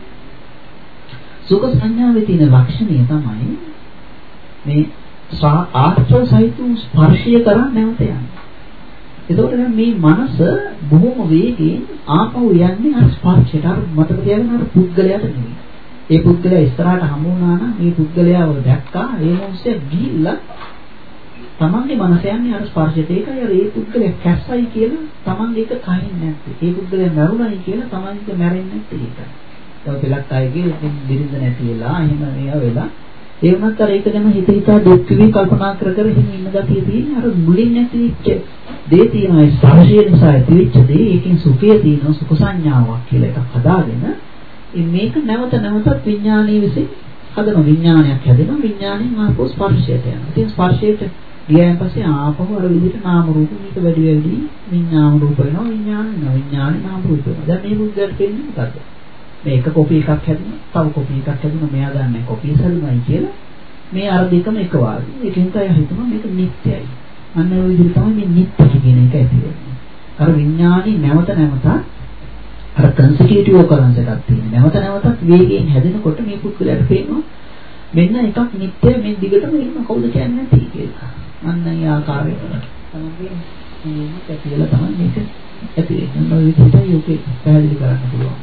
Speaker 3: සුඛ සංඥාවේ තියෙන ලක්ෂණය තමයි මේ ආශ්‍රය සහිත ස්පර්ශය කරන්නේ නැවත යන්නේ. එතකොට මේ මනස බොහොම වේගයෙන් ආපහු යන්නේ අර ස්පර්ශයට. අර මතක තියාගන්න අර පුද්ගලයාට නෙවෙයි. ඒ පුද්ගලයා ඉස්සරහට හමු වුණා නම් මේ පුද්ගලයාව දැක්කා ඒ මොහොතේ ගිහිල්ලා තමන්ගේ මනස යන්නේ අර ස්පර්ශයට. ඒකයි අර ඒ පුද්ගලයා කැස්සයි කියලා තමන්ගේ එක කහින් නැත්තේ. ඒ පුද්ගලයා මරුණයි කියලා තමන්ගේ මැරෙන්නේ නැත්තේ ඒකයි. තව පෙලක් අයගේ බිරිඳ නැති වෙලා එහෙම මේවා වෙලා ඒ වුණත් අර ඒක ගැන හිත හිතා දුක් විඳි කල්පනා කර කර එහෙම ඉන්න ගතිය තියෙන අර මුලින් නැතිවෙච්ච දේ තියෙනවා. ඒ ස්පර්ශය නිසා ඇතිවෙච්ච දේ ඒකෙන් සුඛය තියෙනවා, සුඛ සංඥාවක් කියලා එකක් හදාගෙන මේක නැවත නැවතත් විඥානීය විසින් හදන විඥානයක් හැදෙනවා. විඥාණයෙන් ආපහු ස්පර්ශයට යනවා. ඉතින් ස්පර්ශයට ගියයන් පස්සේ ආපහු අර විදිහට නාම රූප මේක වැඩි වැඩි විඥාන රූප වෙනවා, විඥාන වෙනවා, විඥානේ නාම රූප වෙනවා. දැන් මේ බුද්ධයට කියන්නේ මොකද්ද? මේක කොපි එකක් හැදුණා, තව කොපි එකක් හැදුණා, මෙයා දන්නේ කොපි සල්මයි කියලා. මේ අර දෙකම එක වාගේ. ඒකෙන් තමයි හිතනවා මේක නිත්‍යයි. අන්න ඒ විදිහට තමයි මේ නිත්‍ය කියන එක ඇති වෙන්නේ. අර විඥානේ නැවත නැවතත් අර කන්සිටියුටිව් ඔකරන්ස් එකක් තියෙනවා. නැවත නැවතත් වේගයෙන් හැදෙනකොට මේ පුද්ගලයාට පේනවා මෙන්න එකක් නිත්‍ය මේ දිගටම ඉන්න කවුද කියන්නේ නැති කියලා. අන්න ඒ ආකාරයට තමයි මේක ඇතිලා තමයි මේක ඇති වෙන්නේ. ඔය විදිහට යෝගේ පැහැදිලි කරන්න පුළුවන්.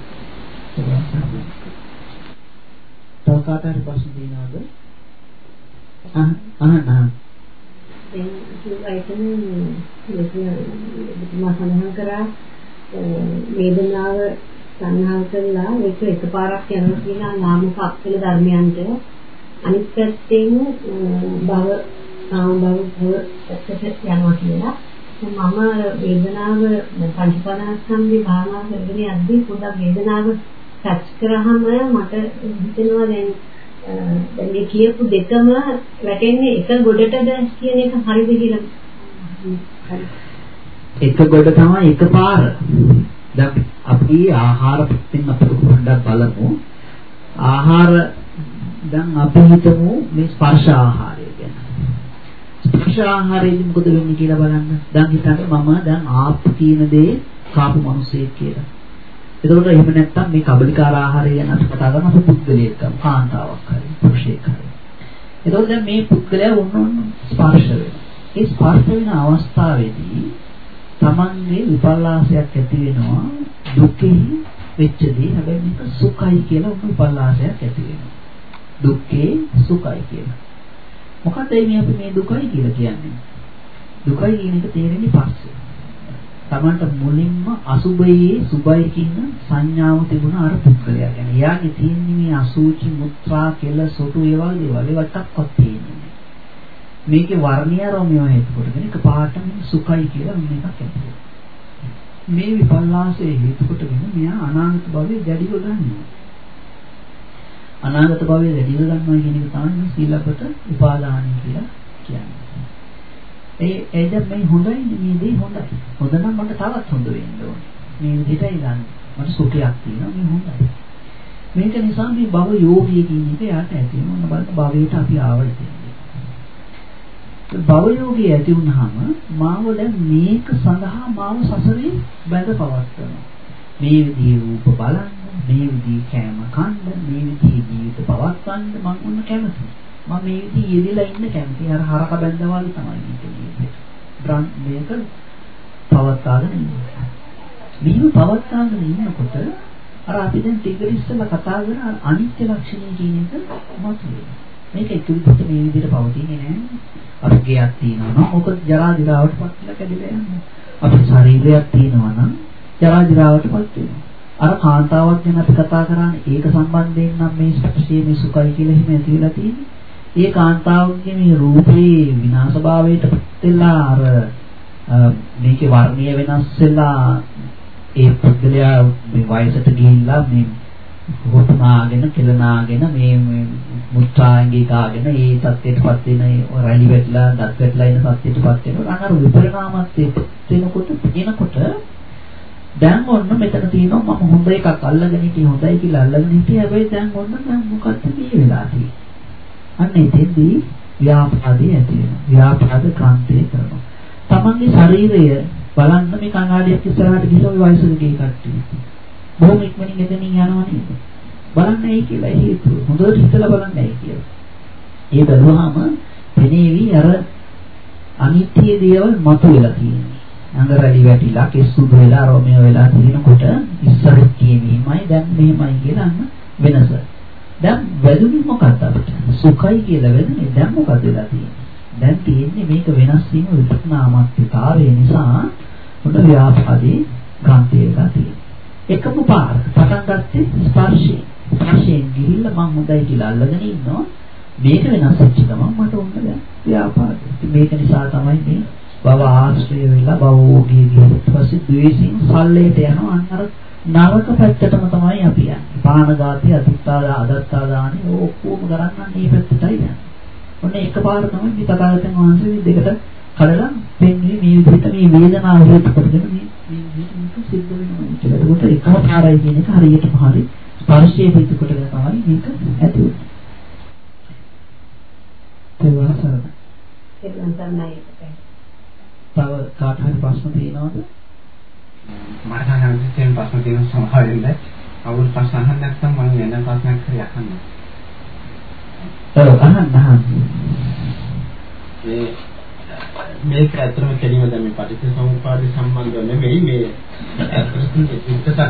Speaker 3: තව කාටට ප්‍රශ්න තියෙනවද? අහන්න.
Speaker 5: දැන් කිව්වයිතන මම සඳහන් කරා වේදනාව සංහාව කළා ඒක එකපාරක් යනවා කියන නාම පක්ෂල ධර්මයන්ට අනිත් පැත්තෙන් භව සාමභව පැත්තට යනවා කියලා මම වේදනාව පංචපාදස්කන්ධේ භාවනා කරගෙන යද්දී පොඩක් වේදනාව ටච් කරාම මට හිතෙනවා දැන් මේ කියපු දෙකම වැටෙන්නේ එක ගොඩටද කියන එක හරිද කියලා.
Speaker 3: එක ගොඩ තමයි එකපාර. දැන් අපි ආහාර පිටින් අපිට පොඩ්ඩක් බලමු. ආහාර දැන් අපි හිතමු මේ ස්පර්ශ ආහාරය ගැන. ස්පර්ශ ආහාරයෙන් මොකද වෙන්නේ කියලා බලන්න. දැන් හිතන්න මම දැන් ආප්පු කියන දේ කාපු මිනිස්සෙක් කියලා. එතකොට එහෙම නැත්තම් මේ කබලිකාර ආහාරය ගැන අපි කතා කරන අපි පුද්ගලයෙක් ගමු, කාන්තාවක් හරි පුරුෂයෙක් හරි. එතකොට දැන් මේ පුද්ගලයා වුණොත් ස්පර්ශ වෙනවා. ඒ ස්පර්ශ වෙන අවස්ථාවේදී තමන්ගේ විපල්ලාසයක් ඇති වෙනවා දුකෙහි වෙච්චදී. හැබැයි මේක සුඛයි කියලා විපල්ලාසයක් ඇති වෙනවා. දුක්ඛේ සුඛයි කියලා. මොකද මේ අපි මේ දුකයි කියලා කියන්නේ? දුකයි කියන එක තේරෙන්නේ පස්සේ. තමන්ට මුලින්ම අසුභයේ සුභයි කියන සංඥාව තිබුණ අර පුද්ගලයා ගැන. එයාගේ තියෙන්නේ මේ අසුචි මුත්‍රා කෙල සොටු ඒවා දේවල් ඒවටක්වත් තියෙන්නේ නැහැ. මේකේ වර්ණීය රෝමියෝ හේතු කොටගෙන එක පාටම සුඛයි කියලා මේකක් ඇති. මේ විපල්ලාසයේ හේතු කොටගෙන මෙයා අනාගත භවයේ දැඩිව ගන්නවා. අනාගත භවයේ දැඩිව ගන්නවා කියන එක තමයි මේ සීලපත උපාදානයි කියලා කියන්නේ. ඒ මේ හොඳයි මේ දේ හොඳයි. හොඳ නම් මට තවත් හොඳ වෙන්න ඕනේ. මේ විදිහටයි ගන්න. මට සුඛයක් තියෙනවා මේ හොඳයි. මේක නිසා මේ භව යෝගී කියන එක යාට ඇති වෙනවා. බලන්න භවයට අපි ආවල තියෙන්නේ. භව යෝගී ඇති වුනහම මාව දැන් මේක සඳහා මාව සසරේ බැඳ පවත්වනවා. මේ විදිහේ රූප බලන්න, මේ විදිහේ කෑම කන්න, මේ විදිහේ ජීවිත පවත්වන්න මම උන්න කැමතියි. මම මේ විදිහේ යෙදලා ඉන්න කැමතියි. අර හරක බැඳවල් තමයි මේක ජීවිතේ. මේක පවත්වාගෙන ඉන්නවා. මේක පවත්වාගෙන ඉන්නකොට අර අපි දැන් ටිකට් ඉස්සෙල්ලා කතා කරන අනිත්‍ය ලක්ෂණය කියන එක මතුවේ. මේක එක විදිහට මේ විදිහට පවතින්නේ නැහැ. අපේ ගයක් තියෙනවා නම් මොකද ජරා දිරාවට පත්ලා කැඩිලා යනවා. අපේ ශරීරයක් තියෙනවා නම් ජරා දිරාවට පත් වෙනවා. අර කාන්තාවක් ගැන අපි කතා කරන්නේ ඒක සම්බන්ධයෙන් නම් මේ ස්පර්ශයේ මේ සුඛයි කියලා එහෙම ඇති වෙලා තියෙන්නේ. ඒ කාන්තාවගේ මේ රූපේ විනාශභාවයට පත් වෙලා අර මේකේ වර්ණීය වෙනස් වෙලා ඒ පුද්ගලයා මේ වයසට ගිහිල්ලා මේ හොටනාගෙන කෙලනාගෙන මේ මුත්‍රාංගී කාගෙන ඒ තත්ත්වයටපත් වෙන ඒ රැලි වෙట్లా දත් වෙట్లా ඉන්න තත්ත්වයටපත් වෙනකොට අර විපරිණාමත්වයට එනකොට දැන් ඔන්න මෙතන තියෙනවා මම හොඳ එකක් අල්ලගෙන හිටියේ හොඳයි කියලා අල්ලගෙන හිටියේ හැබැයි දැන් ඔන්න දැන් මොකක්ද මේ වෙලා තියෙන්නේ අන්න එතෙන්දී ව්‍යාපාදේ ඇති වෙනවා ව්‍යාපාද ක්‍රාන්තිය කරනවා තමන්ගේ ශරීරය බලන්න මේ කණ්ණාඩියක් ඉස්සරහට ගිහලා ওই වයසක ගේ කට්ටිය බොහොම ඉක්මනින් එතනින් යනවා නේද බලන්න ඇයි කියලා හේතුව හොඳට හිතලා බලන්න ඇයි කියලා ඒ බැලුවාම පෙනේවි අර අනිත්‍ය දේවල් මතුවලා තියෙනවා අඟරලි වැටිලා කෙස්සුදු වෙලා රෝමියෝ වෙලා තියෙනකොට ඉස්සරට කියීමයි දැන් මෙහෙමයි කියලා අන්න වෙනස. දැන් වැදුනේ මොකක්ද අපිට? සුඛයි කියලා වැදුනේ දැන් මොකද වෙලා තියෙන්නේ? දැන් තියෙන්නේ මේක වෙනස් වීම විපරිණාමත්වතාවය නිසා උඩ ව්‍යාපාදේ ග්‍රන්ථයලා තියෙනවා. එකම පාර පටන් ගත්තේ ස්පර්ශයෙන්. ස්පර්ශයෙන් ගිහිල්ලා මම හොඳයි කියලා අල්ලගෙන ඉන්නවා. මේක වෙනස් වෙච්ච ගමන් මට ඕන දැන් ව්‍යාපාදේ. මේක නිසා තමයි මේ බව ආශ්‍රය වෙලා භවෝගී ගිහින් පස්සේ ද්වේෂින් සල්ලේට යනවා අන්නර නරක පැත්තටම තමයි අපි යන්නේ. පානඝාතය, අතිත්තාදා, අදත්තාදානි ඔක්කොම කරන්නේ මේ පැත්තටයි යන්නේ. ඔන්න එකපාර තමයි මේ තථාගතයන් වහන්සේ මේ දෙකට කඩලා පෙන්වන්නේ මේ විදිහට මේ වේදනාව හේතු කොටගෙන මේ විදිහට සිද්ධ වෙනවා කියලා. ඒකට එකම පාරයි කියන එක හරියටම හරි ස්පර්ශයේ හේතු කොටගෙන තමයි මේක ඇති වෙන්නේ. තව කාට හරි ප්‍රශ්න තියෙනවද?
Speaker 4: මට නම් ප්‍රශ්න තියෙන සමහරවිට අවුල් ප්‍රශ්න අහන්න නැත්නම් මම වෙන ප්‍රශ්නයක් හරි අහන්න.
Speaker 3: අහන්න.
Speaker 4: මේක ඇත්තටම කෙලින්ම දැන් මේ පටිච්චසමුප්පාද සම්බන්ධව නෙමෙයි මේ ඇත්තටම ඉස්සසක්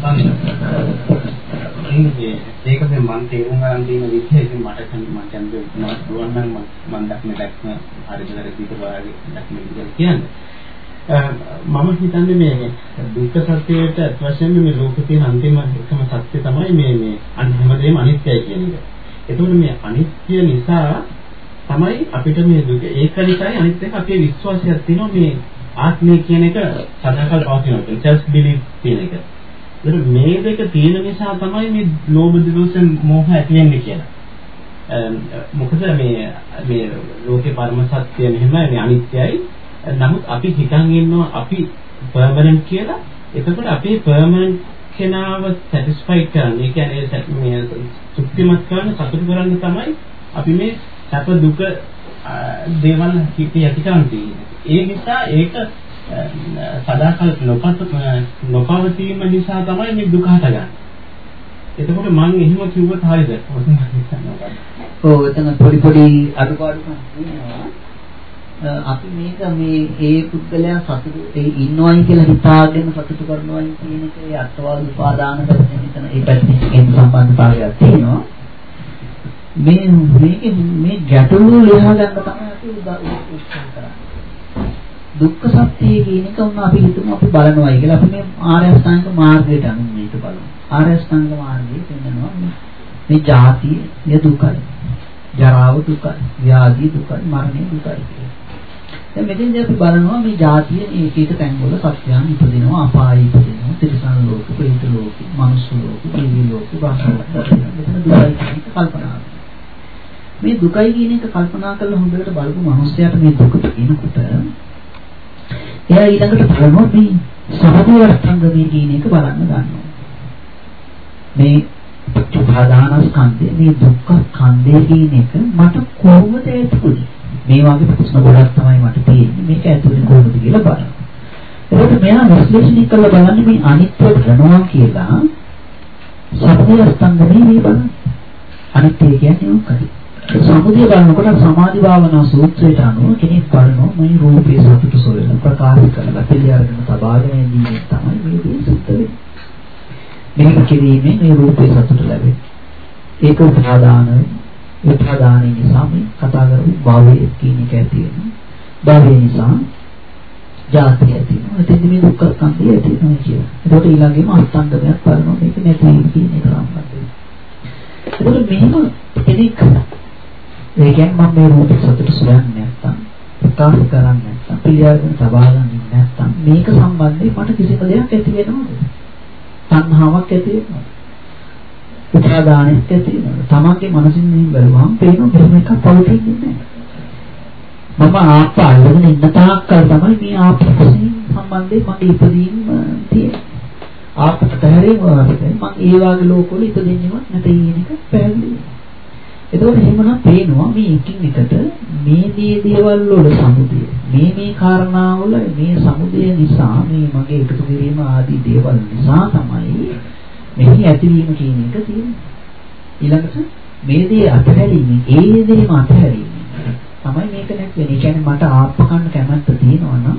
Speaker 4: ඒක මේ මම තේරුම් ගන්න තියෙන විදිහකින් මට කියන්නේ පුළුවන් නම් මම දැක්ම හරියට හරියට වාගේ දැක්ම විදිහට කියන්නේ. මම හිතන්නේ මේ දුක්ඛ සත්‍යයට අත් වශයෙන්ම මේ ලෝකේ තියෙන අන්තිම එකම සත්‍ය තමයි මේ හැමදේම අනිත්‍යයි කියන එක. ඒකෝනේ මේ අනිත්‍ය නිසා තමයි අපිට මේ දුක ඒක නිසායි අනිත් එක අපේ විශ්වාසයක් තියෙනවා මේ ආත්මය කියන එක සදාකල් පවතිනවා කියන self belief කියන එක. ඒක මේ දෙක තියෙන නිසා තමයි මේ ලෝභ දෝෂ මෝහ ඇති වෙන්නේ කියලා. මොකද මේ ලෝකේ පරම සත්‍ය මෙහෙමයි මේ අනිත්‍යයි. නමුත් අපි හිතන් ඉන්නවා අපි පර්මනන්ට් කියලා. එතකොට අපේ පර්මනන්ට් කෙනාව සැටිස්ෆයි කරන්නේ කියන්නේ මේ තෘප්තිමත් කරන සතුට කරන්න තමයි අපි මේ සැප දුක දේවල් හිතේ ඇති කරන්නේ. ඒ නිසා ඒක සදාකල් නොපවතීම නිසා තමයි මේ දුක හටගන්නේ. එතකොට මම එහෙම කිව්වොත් හරියද?
Speaker 3: ඔව් එතන පොඩි අඩුපාඩුකම් තියෙනවා. අපි මේක මේ ඒ පුද්ගලයා සතුටු ඉන්නවයි කියලා හිතාගෙන සතුටු කරනවයි කියන එකේ අත්වාද උපාදාන පැත්තෙන් එතන ඒ පැත්තෙන් සම්බන්ධතාවයක් තියෙනවා. මේ ගැටලු ලියා ගන්න තමයි අපි උත්සාහ කරන්නේ. දුක්ඛ සත්‍ය කියන එක උන අපි හිතමු අපි බලනවායි කියලා අපි මේ ආර්ය අෂ්ටාංග මාර්ගයට අනුව මේක බලමු. ආර්ය අෂ්ටාංග මාර්ගයේ කියනවා මේ ජාතිය දුකයි. ජරාව දුකයි, ව්‍යාධි දුකයි, මරණය දුකයි කියලා. දැන් මෙතෙන්දී අපි බලනවා මේ ජාතිය එක එක තැන්වල සත්‍යයන් ඉපදිනවා, අපායේ ඉපදිනවා, තිරිසන් ලෝක, ප්‍රේත ලෝක, මනුෂ්‍ය ලෝක, දිව්‍ය ලෝක, බ්‍රහ්ම ලෝක. මෙතන දුකයි කියන එක කල්පනා කරනවා. මේ දුකයි කියන එක කල්පනා කරලා හොඳට බලපු මිනිස්සයාට මේ දුක තියෙනකොට එයා ඊළඟට බලනවා මේ සමුදය අස්තංගමයේ කියන එක බලන්න ගන්නවා. මේ උපාදානස්කන්ධය, මේ දුක්ඛ ස්කන්ධය කියන එක මට කොහොමද ඇතුළේ? මේ වගේ ප්‍රශ්න ගොඩක් තමයි මට තියෙන්නේ. මේක ඇතුළේ කොහොමද කියලා බලන්න. ඒකට මෙයා විශ්ලේෂණය කරලා බලන්නේ මේ අනිත්‍ය කරනවා කියලා සමුදය අස්තංගමයේ මේ බලන්න. අනිත්‍ය කියන්නේ මොකක්ද? සමුදය බලනකොට සමාධි භාවනා සූත්‍රයට අනුව කෙනෙක් බලනවා මේ රූපේ සතුට සොයන ප්‍රකාශ කරලා පිළිඅරගෙන තබාගෙන ඉන්නේ තමයි මේ දේ සුද්ධ වෙන්නේ. මේක කිරීමෙන් මේ රූපේ සතුට ලැබෙන්නේ. ඒක උපාදානයේ නිසා මේ කතා කරපු භවය කියන එක ඇති වෙනවා. භවය නිසා ජාතිය ඇති වෙනවා. එතෙන්දි මේ දුක්ඛ ස්කන්ධය ඇති වෙනවා කියලා. ඒකට ඊළඟේම අස්තංගමයක් බලනවා මේක නැති වෙන කියන එක සම්බන්ධයි. ඒකට මෙහෙම කෙනෙක් ඒ කියන්නේ මම මේ රූපේ සතුට සොයන්නේ නැත්තම් ප්‍රකාශ කරන්නේ නැත්තම් පිළිඅරගෙන තබාගන්නේ නැත්තම් මේක සම්බන්ධයෙන් මට කිසිම දෙයක් ඇති වෙනවද? තණ්හාවක් ඇති වෙනවද? උපාදානයක් ඇති වෙනවද? තමන්ගේ මනසින් මෙහෙම බලුවම පේනවා මෙහෙම එකක් පවතින්නේ නැහැ. මම ආත්ම අල්ලගෙන ඉන්න තාක්කල් තමයි මේ ආත්මයෙන් සම්බන්ධයෙන් මගේ ඉපදීම තියෙන්නේ. ආත්මත හැරෙම මම ඒ වගේ ලෝකවල ඉපදෙන්නේවත් නැතේ කියන එක පැහැදිලි. එතකොට එහෙමනම් පේනවා මේ එකින් එකට මේ දේවල් වල සමුදය මේ කාරණාවල මේ සමුදය නිසා මේ මගේ එකතු කිරීම ආදී දේවල් නිසා තමයි මෙහි ඇතිවීම කියන එක තියෙන්නේ. ඊළඟට මේ දේ අතහැරීමෙන් ඒ දේම අතහැරීමෙන් තමයි මේක නැති වෙන්නේ. ඒ කියන්නේ මට ආත්ම කන්න කැමැත්ත තියෙනවා නම්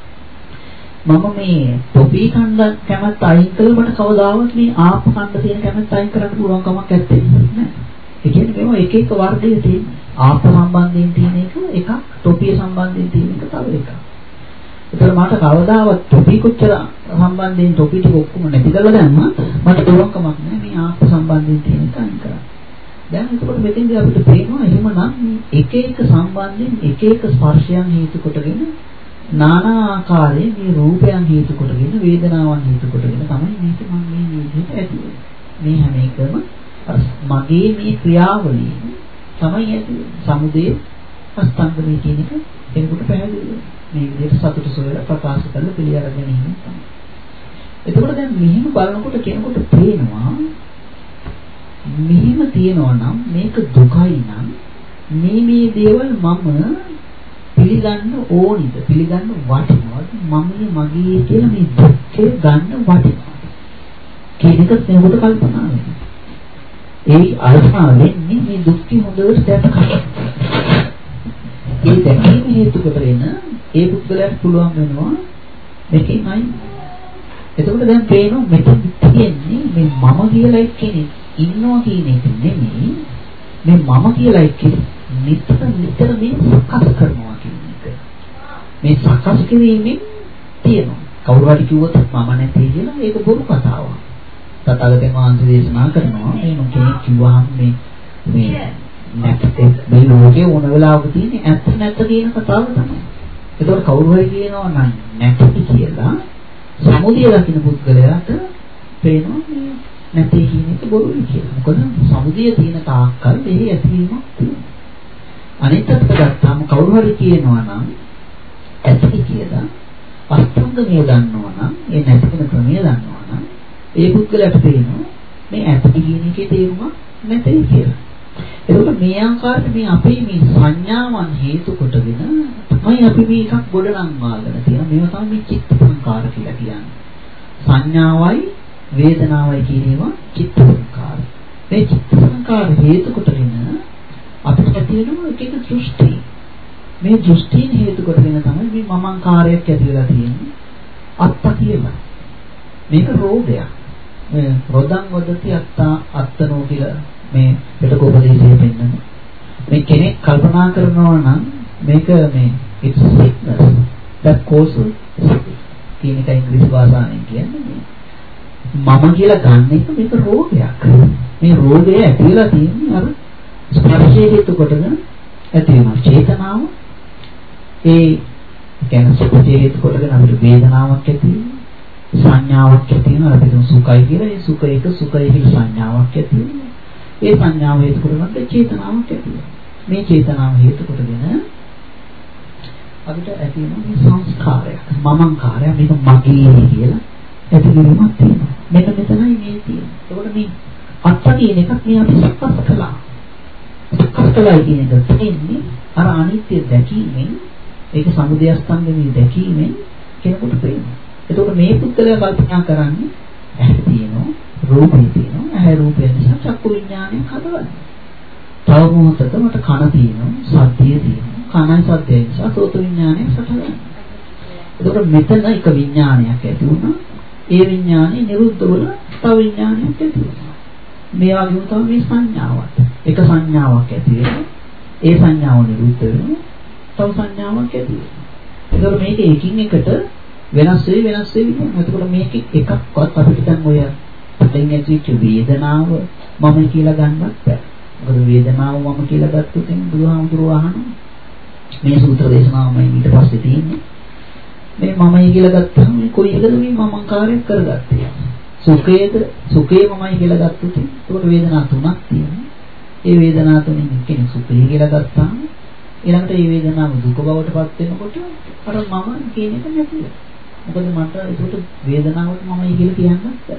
Speaker 3: මම මේ තොපී කන්න කැමැත්ත අයින් කළා මට කවදාවත් මේ ආත්ම කන්න තියෙන කැමැත්ත අයින් කරන්න පුළුවන් කමක් නැත්තේ නෑ. ඒ කියන්නේ මේවා එක එක වර්ගයේ තියෙන ආත්ම සම්බන්ධයෙන් තියෙන එකක්, තොපිය සම්බන්ධයෙන් තියෙන එක තව එකක්. ඒතර මට කවදාවත් තොපි කොච්චර සම්බන්ධයෙන් තොපි ටික ඔක්කොම නැති කරලා දැම්මා මට පුළුවන් කමක් නැහැ මේ ආත්ම සම්බන්ධයෙන් තියෙන එක අයින් කරන්න. දැන් ඒකකොට මෙතෙන්දී අපිට පේනවා එහෙමනම් එක එක සම්බන්ධයෙන් එක එක ස්පර්ශයන් හේතු කොටගෙන নানা ආකාරයේ මේ රූපයන් හේතු කොටගෙන වේදනාවන් හේතු කොටගෙන තමයි මේක මම මේ විදිහට ඇති වෙන්නේ. මේ හැම එකම මගේ මේ ක්‍රියාවලිය තමයි ඇති සමුදේ අස්තංගමයේ කියන එක එනකොට පැහැදිලි මේ විදිහට සතුට සොයලා ප්‍රකාශ කරලා පිළිඅරගෙන ඉන්න තමයි. එතකොට දැන් මෙහෙම බලනකොට කෙනෙකුට පේනවා මෙහෙම තියනවා නම් මේක දුකයි නම් මේ දේවල් මම පිළිගන්න ඕනිද පිළිගන්න වටිනවද මම මගේ කියලා මේ දුක්ඛේ ගන්න වටිනවද කියන එක කෙනෙකුට කල්පනා වෙනවා. ඒ අල්පා වෙන්නේ මේ දුක්ඛි හොඳට දැක ගන්න. ඒ දැකීම හේතු කොටගෙන ඒ පුද්ගලයාට පුළුවන් වෙනවා මේකෙන් අයින්. එතකොට දැන් පේනවා මෙතන තියෙන්නේ මේ මම කියලා කෙනෙක් ඉන්නවා කියන එක නෙමෙයි මේ මම කියලා කෙනෙක් නිතර මේ සකස් කරනවා කියන එක. මේ සකස් කිරීමෙන් තියෙනවා. කවුරු හරි කිව්වොත් මම නැති කියලා ඒක බොරු කතාවක්. තථාගතයන් වහන්සේ දේශනා කරනවා මේ කෙනෙක් කිව්වහම මේ නැත්තේ මේ ලෝකේ ඕන වෙලාවක තියෙන ඇත්ත නැත්ත කියන කතාව තමයි. ඒතකොට කවුරු හරි කියනවා නම් නැති කියලා සමුදය දකින්න පුද්ගලයාට පේනවා මේ නැති කියන එක බොරුයි කියලා. මොකද සමුදය තියෙන තාක්කල් දෙහි ඇතිවීමක් තියෙනවා. අනිත් අතට ගත්තාම කවුරු හරි කියනවා නම් ඇති කියලා අස්තංගමය දන්නවා නම් ඒ නැති වෙන ක්‍රමය දන්නවා නම් ඒ පුද්ගලයාට පේනවා මේ ඇති කියන එකේ තේරුම නැtei කියලා. එතකොට මේ ආකාරයට මේ අපේ මේ සංඥාවන් හේතු කොටගෙන තමයි අපි මේ එකක් ගොඩනංවාගෙන තියෙන මේවා තමයි මේ චිත්ත සංකාර කියලා කියන්නේ. සංඥාවයි වේදනාවයි කියන ඒවා චිත්ත සංකාර. මේ චිත්ත සංකාර හේතු කොටගෙන අපිට ඇති වෙනවා එක එක දෘෂ්ටි. මේ දෘෂ්ටීන් හේතු කොටගෙන තමයි මේ මමංකාරයක් ඇති වෙලා තියෙන්නේ. අත්ත කියලා. මේක රෝගයක්. මේ රොදන් වදති අත්තනෝ කියලා මේ පිටකෝපදේශයේ පෙන්නන මේ කෙනෙක් කල්පනා කරනවා නම් මේක මේ it's sickness that causes කියන එක ඉංග්‍රීසි භාෂාවෙන් කියන්නේ මම කියලා ගන්න එක මේක රෝගයක්. මේ රෝගය ඇතිලා තියෙන්නේ අර ස්පර්ශය හේතු කොටගෙන ඇති වෙනවා චේතනාව. ඒ කියන්නේ සුඛය හේතු කොටගෙන අපිට වේදනාවක් ඇති වෙනවා. සංඥාවක් ඇති වෙනවා. අපිට සුඛයි කියලා ඒ සුඛයක සුඛය කියලා සංඥාවක් ඇති වෙනවා. ඒ සංඥාව හේතු කොටගෙන චේතනාවක් ඇති වෙනවා. මේ චේතනාව හේතු කොටගෙන අපිට ඇති වෙන මේ සංස්කාරයක් මමංකාරය මේක මගේ කියලා ඇතිවීමක් තියෙනවා. මෙන්න මෙතනයි මේ තියෙන්නේ. ඒකට මේ අත්ත කියන එකක් මේ අපි සකස් කළා. සකස් කළා කියන එක තියෙන්නේ අර අනිත්‍ය දැකීමෙන් ඒක සමුදය ස්කන්ධයේ දැකීමෙන් කෙනෙකුට පේනවා. ඒකට මේ පුද්ගලයා කල්පනා කරන්නේ ඇහැ තියෙනවා රූපේ තියෙනවා. ඇහැ රූපය නිසා චක්කු විඥානය හදවන්නේ. තව මොහොතක මට කන තියෙනවා සද්දය තියෙනවා. කනයි සද්දය නිසා සෝත විඥානය සටහන්. ඒකට මෙතන එක විඥානයක් ඇති වුණා. ඒ විඥානේ නිරුද්ධ වුණා. තව විඥානයක් ඇති වුණා. මේ වගේම තමයි මේ සංඥාවත්. එක සංඥාවක් ඇති වෙනවා. ඒ සංඥාව නිරුද්ධ වෙනවා. තව සංඥාවක් ඇති වෙනවා. ඒකට මේක එකින් එකට වෙනස් වෙයි යනවා. එතකොට මේක එකක්වත් අපිට දැන් ඔය පිටින් ඇතිවෙච්ච වේදනාව මම කියලා ගන්නවත් බැහැ. මොකද වේදනාව මම කියලා ගත්තොත් බුදුහාමුදුරුවෝ අහනවා මේ සූත්‍ර දේශනාවම ඊට පස්සේ තියෙන්නේ මේ මමයි කියලා ගත්තාම මේ කොයි එකද මේ මමංකාරයක් කරගත්තේ සුඛය මමයි කියලා ගත්තොත් ඒකට වේදනා තුනක් තියෙනවා. ඒ වේදනා තුنين කෙනෙක් සුඛය කියලා ගත්තාම ඊළඟට මේ වේදනාව දුක බවට පත් වෙනකොට අර මම කියන එක නැති වෙනවා. මොකද මට ඒකට වේදනාවට මමයි කියලා කියන්නත් බැහැ.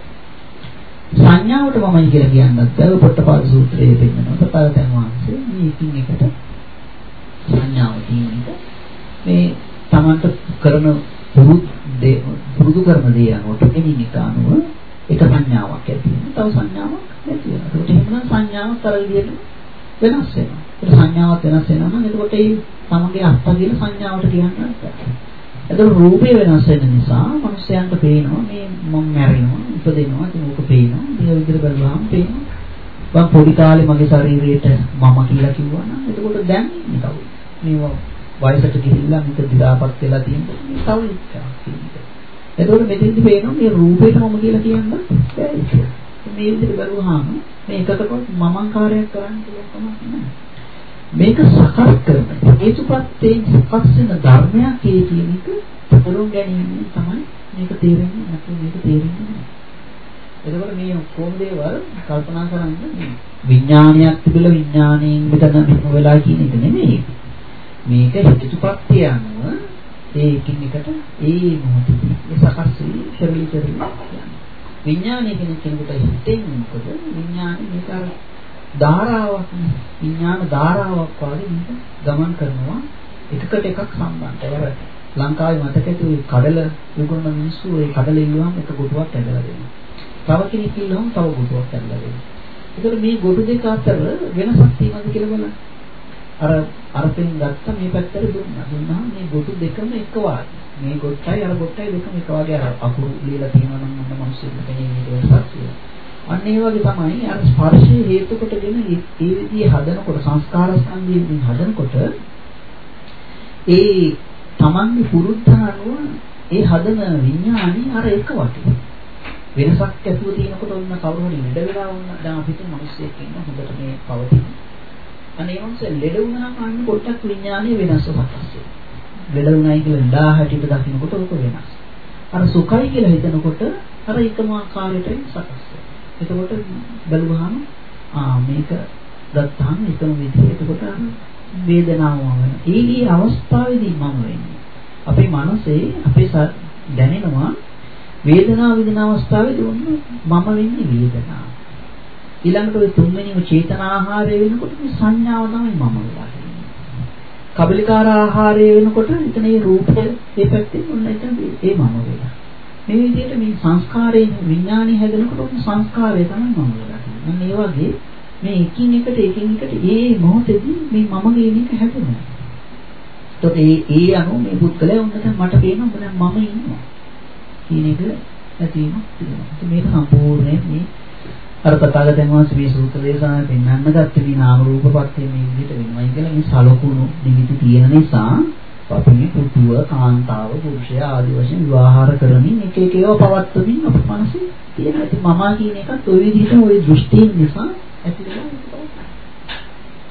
Speaker 3: සංඥාවට මමයි කියලා කියන්නත් බැහැ. පොට්ටපාද සූත්‍රයේ පෙන්නනවා. තථාගතයන් වහන්සේ මේ එකින් එකට සංඥාව කියන්නේ මේ තමන්ට කරන පුරුදු කරන දේ අනුව ටෙක්නික් එක අනුව එක සංඥාවක් ඇති වෙනවා. තව සංඥාවක් නැති වෙනවා. ඒකට එහෙනම් සංඥාවක් අර විදිහට වෙනස් වෙනවා. ඒක සංඥාවක් වෙනස් වෙනවා නම් එතකොට ඒ තමන්ගේ අත්ත කියන සංඥාවට කියන්නත් බැහැ. එතකොට රූපේ වෙනස් වෙන නිසා මනුස්සයන්ට පේනවා මේ මම මැරෙනවා ඉපදෙනවා ඒක ඕක පේනවා. මේ විදිහට බලුවාම පේනවා. මම පොඩි කාලේ මගේ ශරීරයට මම කියලා කිව්වා නම් එතකොට දැන් ඉන්නේ කවුද? මේ වයසට ගිහිල්ලා මේක දිලාපත් වෙලා තියෙනවා මේ තව එකක්. එතකොට මෙතෙන්දි පේනවා මේ රූපේට මම කියලා කියන්න බැහැ. මේ විදිහට බලුවාම මේ එකකට මමංකාරයක් කරන්න පුළුවන් කමක් නැහැ. මේක සකස් කරන හේතුප්‍රත්‍යයෙන් සකස් වෙන ධර්මයක් කියන එක තේරුම් ගැනීම තමයි මේක තේරෙන්නේ නැත්නම් මේක තේරෙන්නේ නැහැ. එතකොට මේ ඔක්කොම දේවල් කල්පනා කරන්න විඥානයක් තිබිලා විඥාණයෙන් මෙතන මෙහෙම වෙලා කියන එක නෙමෙයි. මේක හේතුප්‍රත්‍ය අනුව ඒ එකින් එකට ඒ මොහොතේ ඒ සකස් වී ශරීරය විඥානය කෙනෙකුට හිතෙන්නේ මොකද විඥානේ මේක ධාරාවක් විඥාන ධාරාවක් වගේ මේක ගමන් කරනවා එකකට එකක් සම්බන්ධයි. ලංකාවේ මතක ඇති ඔය කඩල විකුණන මිනිස්සු ඔය කඩල ඉල්ලුවාම එක ගොඩක් ඇදලා දෙනවා. තව කෙනෙක් ඉල්ලුවාම තව ගොඩක් ඇදලා දෙනවා. ඒතකොට මේ ගොඩ දෙක අතර වෙනසක් තියෙනවද කියලා බලන්න. අරපෙන් ගත්ත මේ පැත්තට දුන්නා මේ ගොඩ දෙකම එක වාගේ. මේ ගොඩයි අර ගොඩයි දෙකම එක වාගේ අර අකුරු ලියලා තියෙනවා නම් මොන මිනිස්සුන්ට කියන්නේ වෙනසක් කියලා. අන්න ඒ වගේ තමයි අර ස්පර්ශයේ හේතු කොටගෙන ඒ විදිහේ හදනකොට සංස්කාර ස්කන්ධයෙන් හදනකොට ඒ තමන්ගේ පුරුද්ද අනුව ඒ හදන විඥානි අර එක වගේ වෙනසක් ඇතුව තියෙනකොට ඔන්න කවුරු හරි ලෙඩ වෙලා වුණා දැන් අපිට මිනිස්සෙක් ඉන්න හොඳට මේ පවතින අනේ මොන්සේ ලෙඩ වුණා නම් අන්න පොට්ටක් විඥානය වෙනස් වෙනවා. ලෙඩ වුණායි කියලා 1000 හැටියට දකින්නකොට ඔක වෙනස්. අර සුඛයි කියලා හිතනකොට අර එකම ආකාරයට සකස් වෙනවා. එතකොට බලුවහම මේක ගත්තාම එකම විදිහට එතකොට වේදනාව වෙනවා. ඒ අවස්ථාවේදී මම වෙන්නේ. අපේ මනසේ අපේ දැනෙනවා වේදනාව විඳින අවස්ථාවේදී මම වෙන්නේ වේදනාව. ඊළඟට ඔය තුන්වෙනිම චේතනාහාරය වෙනකොට මේ සංඥාව තමයි මම වෙලා ඉන්නේ. කබලිකාර ආහාරය වෙනකොට එතන මේ රූපය ඒ පැත්තෙන් ඔන්න එතන ඒ මම වෙලා. මේ විදිහට මේ සංස්කාරයෙන් විඥානය හැදෙනකොට සංස්කාරය තමයි මම වෙලා ඉන්නේ. මේ වගේ මේ එකින් එකට ඒ මොහොතේදී මේ මම කියන එක හැදෙනවා. ඒත් ඒ අනුව මේ පුද්ගලයා උන්නට මට පේනවා දැන් මම ඉන්නවා. කියන එක ඇතිවීමක් තියෙනවා. මේක සම්පූර්ණයෙන් මේ අර තථාගතයන් වහන්සේ මේ සූත්‍ර දේශනාවේ පෙන්වන්න ගත්තේ මේ නාම රූප පත්‍ය මේ විදිහට වෙනවයි කියලා මේ සලකුණු නිමිති තියෙන නිසා අපි මේ පුතුව කාන්තාව පුරුෂයා ආදී වශයෙන් විවාහාර කරමින් එක එක ඒවා පවත්වමින් අපේ මනසේ තියෙන ඇති මම කියන එකත් ওই විදිහට ওই දෘෂ්ටියෙන් නිසා ඇති වෙනවා.